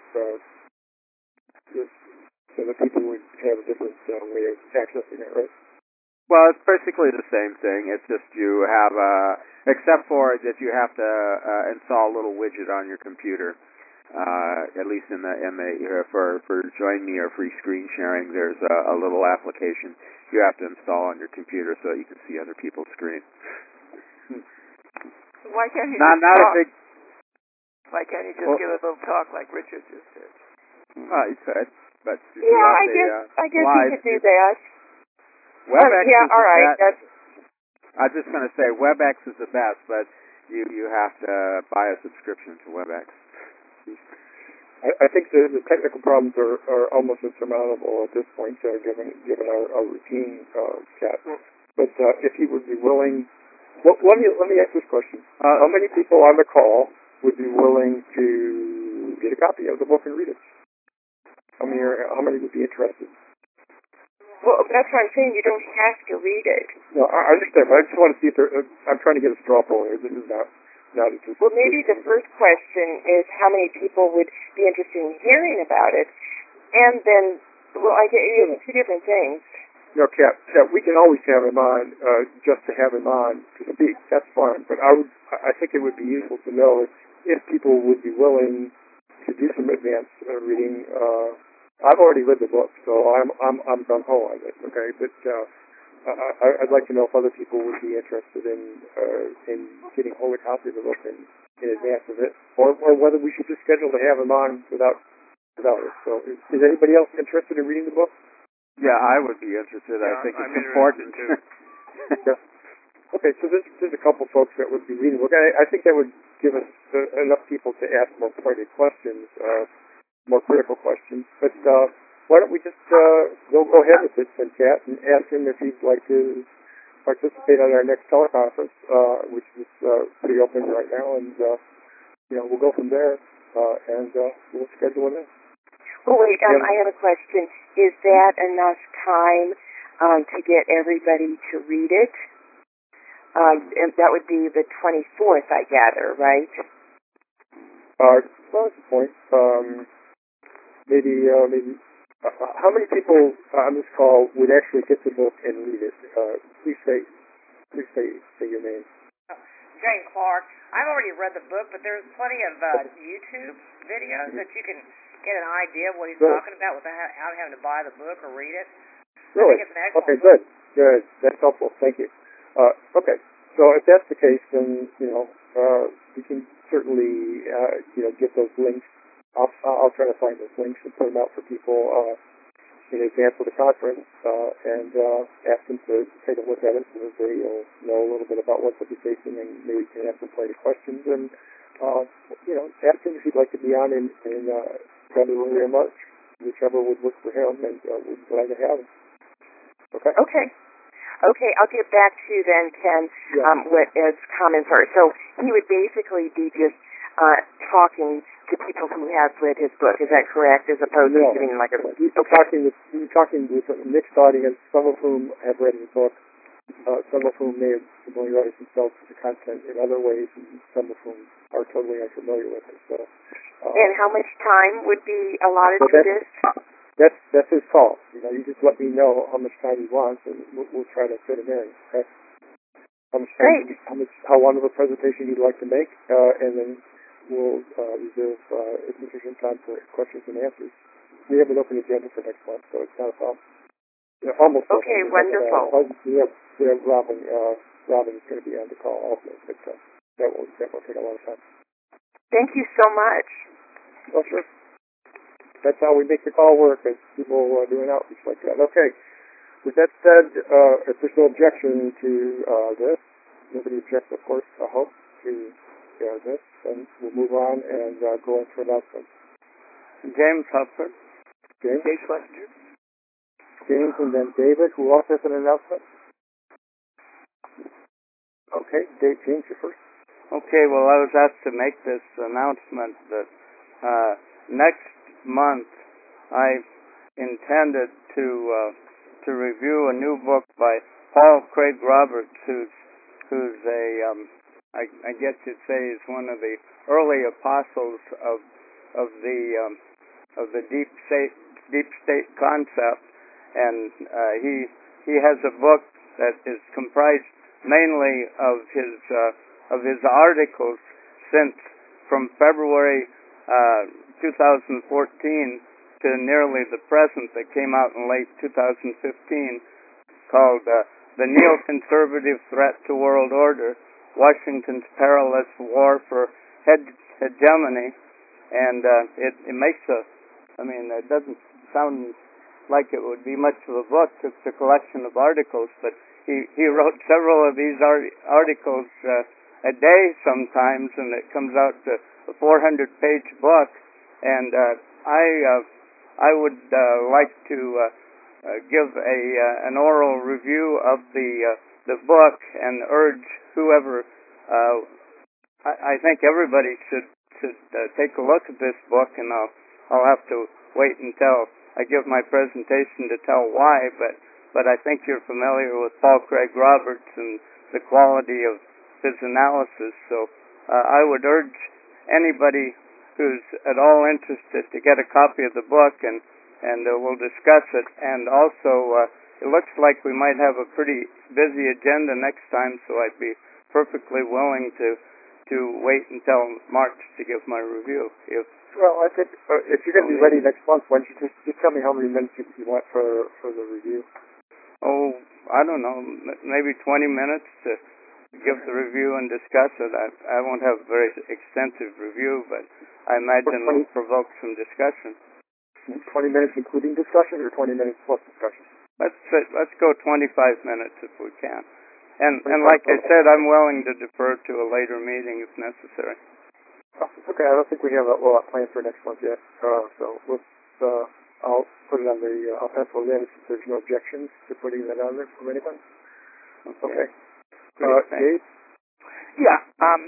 Speaker 1: So that people would have a different way of accessing it, right?
Speaker 12: Well, it's basically the same thing. It's just you have, except for that you have to install a little widget on your computer. At least in the for Join Me or free screen sharing, there's a little application you have to install on your computer so that you can see other people's screen.
Speaker 2: Why can't you
Speaker 12: not
Speaker 2: talk?
Speaker 12: A big.
Speaker 2: Why can't you just give a little talk like Richard just did?
Speaker 12: You could, but
Speaker 14: I guess you could do that.
Speaker 12: WebEx is
Speaker 14: all right.
Speaker 12: That's. I was just going to say WebEx is the best, but you have to buy a subscription to WebEx.
Speaker 1: I think the technical problems are almost insurmountable at this point, given our routine chat. But if you would be willing, let me ask this question: how many people on the call would be willing to get a copy of the book and read it? How many would be interested?
Speaker 14: Well, that's what I'm saying. You don't have to read it.
Speaker 1: No, I understand. But I just want to see if I'm trying to get a straw poll here. This is not.
Speaker 14: Well, maybe the first question is how many people would be interested in hearing about it, and then, I get two different things.
Speaker 1: No, Kat, we can always have him on just to have him on to speak. That's fine. But I think it would be useful to know if people would be willing to do some advanced reading. I've already read the book, so I'm gung ho on it. Okay, but I'd like to know if other people would be interested in getting hold of a copy of the book in advance of it, or whether we should just schedule to have him on without it. So, is anybody else interested in reading the book?
Speaker 12: Yeah, I would be interested.
Speaker 6: Yeah,
Speaker 12: I think
Speaker 6: I'm
Speaker 12: it's important.
Speaker 6: Too.
Speaker 1: Yeah. Okay, so there's a couple folks that would be reading the book. I think that would give us enough people to ask more pointed questions, more critical questions. But why don't we just go ahead with it, then, Kat, and ask him if he'd like to participate on our next teleconference, which is pretty open right now, and we'll go from there, and we'll schedule it in.
Speaker 14: Well, wait, I have a question. Is that enough time to get everybody to read it? And that would be the 24th, I gather, right?
Speaker 1: Well, that's the point. Maybe. How many people on this call would actually get the book and read it? Please say your name.
Speaker 15: Jane Clark. I've already read the book, but there's plenty of YouTube videos that you can get an idea of what he's talking about without having to buy the book or read it.
Speaker 1: Really?
Speaker 15: I think it's an excellent
Speaker 1: Okay,
Speaker 15: book.
Speaker 1: good. That's helpful. Thank you. Okay, so if that's the case, then we can certainly get those links. I'll try to find those links and put them out for people in advance of the conference, and ask them to take a look at it so that they'll know a little bit about what they'll be facing, and maybe we can ask them plenty of questions, and ask him if he'd like to be on in February or March, whichever would work for him, and we'd be glad to have him. Okay.
Speaker 14: Okay, I'll get back to you then, Ken, what Ed's comments are. So he would basically be just talking to people who have read his book. Is that correct? As opposed to giving like a...
Speaker 1: He's talking with a mixed audience, some of whom have read his book, some of whom may have familiarized themselves with the content in other ways, and some of whom are totally unfamiliar with it. So,
Speaker 14: and how much time would be allotted to this?
Speaker 1: That's his call. You just let me know how much time he wants, and we'll try to fit him in. Okay? How long of a presentation you'd like to make, and then we'll reserve sufficient time for questions and answers. We have an open agenda for next month, so it's not a problem. Almost.
Speaker 14: Okay, wonderful.
Speaker 1: We have Robin. Robin is going to be on the call also, but that won't take a lot of time.
Speaker 14: Thank you so much.
Speaker 1: Oh, sure. That's how we make the call work, as people doing outreach like that. Okay. With that said, if there's no objection to this, nobody objects, of course, I hope, to this, then we'll move on and go into announcements.
Speaker 5: James Hupford.
Speaker 1: James Schlesinger. James, and then David, who also has an announcement. Okay, James, you're first.
Speaker 5: Okay, well, I was asked to make this announcement that next month I intended to review a new book by Paul Craig Roberts, who's I get to say is one of the early apostles of the deep state concept, and he has a book that is comprised mainly of his articles since from February 2014 to nearly the present, that came out in late 2015, called The Neoconservative Threat to World Order, Washington's Perilous War for Hegemony. And it makes it doesn't sound like it would be much of a book, just a collection of articles, but he wrote several of these articles a day sometimes, and it comes out to a 400-page book. And I would like to give an oral review of the book and urge whoever. I think everybody should take a look at this book, and I'll have to wait until I give my presentation to tell why. But I think you're familiar with Paul Craig Roberts and the quality of his analysis. So I would urge anybody who's at all interested to get a copy of the book, and we'll discuss it. And also, it looks like we might have a pretty busy agenda next time, so I'd be perfectly willing to wait until March to give my review.
Speaker 1: Well, I think if you're going to be ready next month, why don't you just tell me how many minutes you want for the review?
Speaker 5: Oh, I don't know, maybe 20 minutes to give the review and discuss it. I won't have a very extensive review, but I imagine it'll provoke some discussion.
Speaker 1: 20 minutes including discussion, or 20 minutes plus discussion?
Speaker 5: Let's go 25 minutes if we can. And like I said, I'm willing to defer to a later meeting if necessary.
Speaker 1: Okay, I don't think we have a lot planned for next month yet. So let's. I'll put it on the. I'll pencil it in if there's no objections to putting that on there from anyone. Okay. Dave?
Speaker 8: Yeah.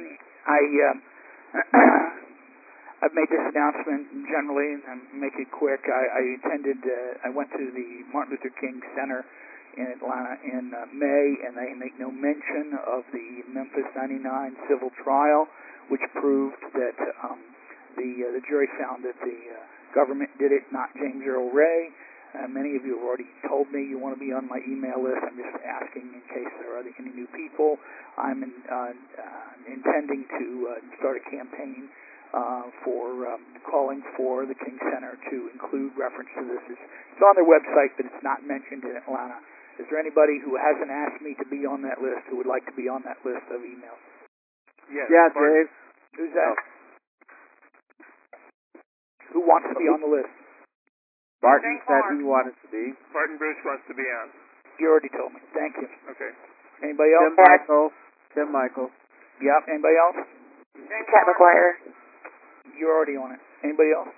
Speaker 8: I've made this announcement generally, and make it quick. I went to the Martin Luther King Center in Atlanta in May, and they make no mention of the Memphis '99 civil trial, which proved that the jury found that the government did it, not James Earl Ray. Many of you have already told me you want to be on my email list. I'm just asking in case there are any new people. I'm intending to start a campaign for calling for the King Center to include reference to this. It's on their website, but it's not mentioned in Atlanta. Is there anybody who hasn't asked me to be on that list who would like to be on that list of emails?
Speaker 6: Yes.
Speaker 12: Yeah, Dave.
Speaker 8: Who's that? Who wants to be on the list?
Speaker 12: Barton said he wanted to be.
Speaker 6: Barton Bruce wants to be on.
Speaker 8: You already told me. Thank you.
Speaker 6: Okay.
Speaker 8: Anybody else?
Speaker 12: Tim Michael.
Speaker 8: Yep. Anybody else?
Speaker 14: Cat McGuire.
Speaker 8: You're already on it. Anybody else?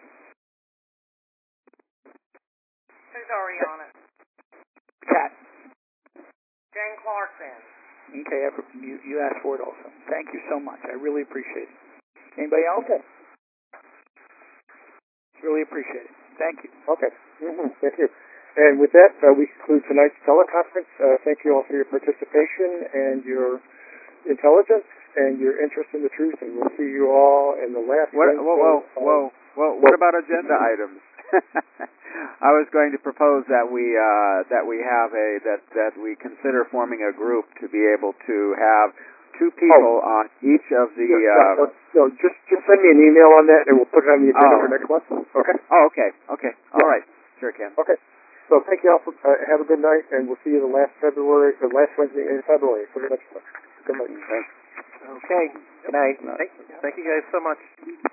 Speaker 15: Who's already on it?
Speaker 8: Cat.
Speaker 15: Jane Clarkson.
Speaker 8: Okay, you asked for it also. Thank you so much. I really appreciate it. Anybody else?
Speaker 1: Okay.
Speaker 8: Really appreciate it. Thank you.
Speaker 1: Okay. Thank you. And with that, we conclude tonight's teleconference. Thank you all for your participation and your intelligence and your interest in the truth. And we'll see you all in the last.
Speaker 12: Whoa! What about agenda items? I was going to propose that we consider forming a group to be able to have two people on each of the.
Speaker 1: No, just send me an email on that, and we'll put it on the agenda for next month. Okay.
Speaker 12: Oh, okay. All right. Sure can.
Speaker 1: Okay. So thank you all for have a good night, and we'll see you the last Wednesday in February for the next one. Good night.
Speaker 3: Okay. Good night. Thank you guys so much.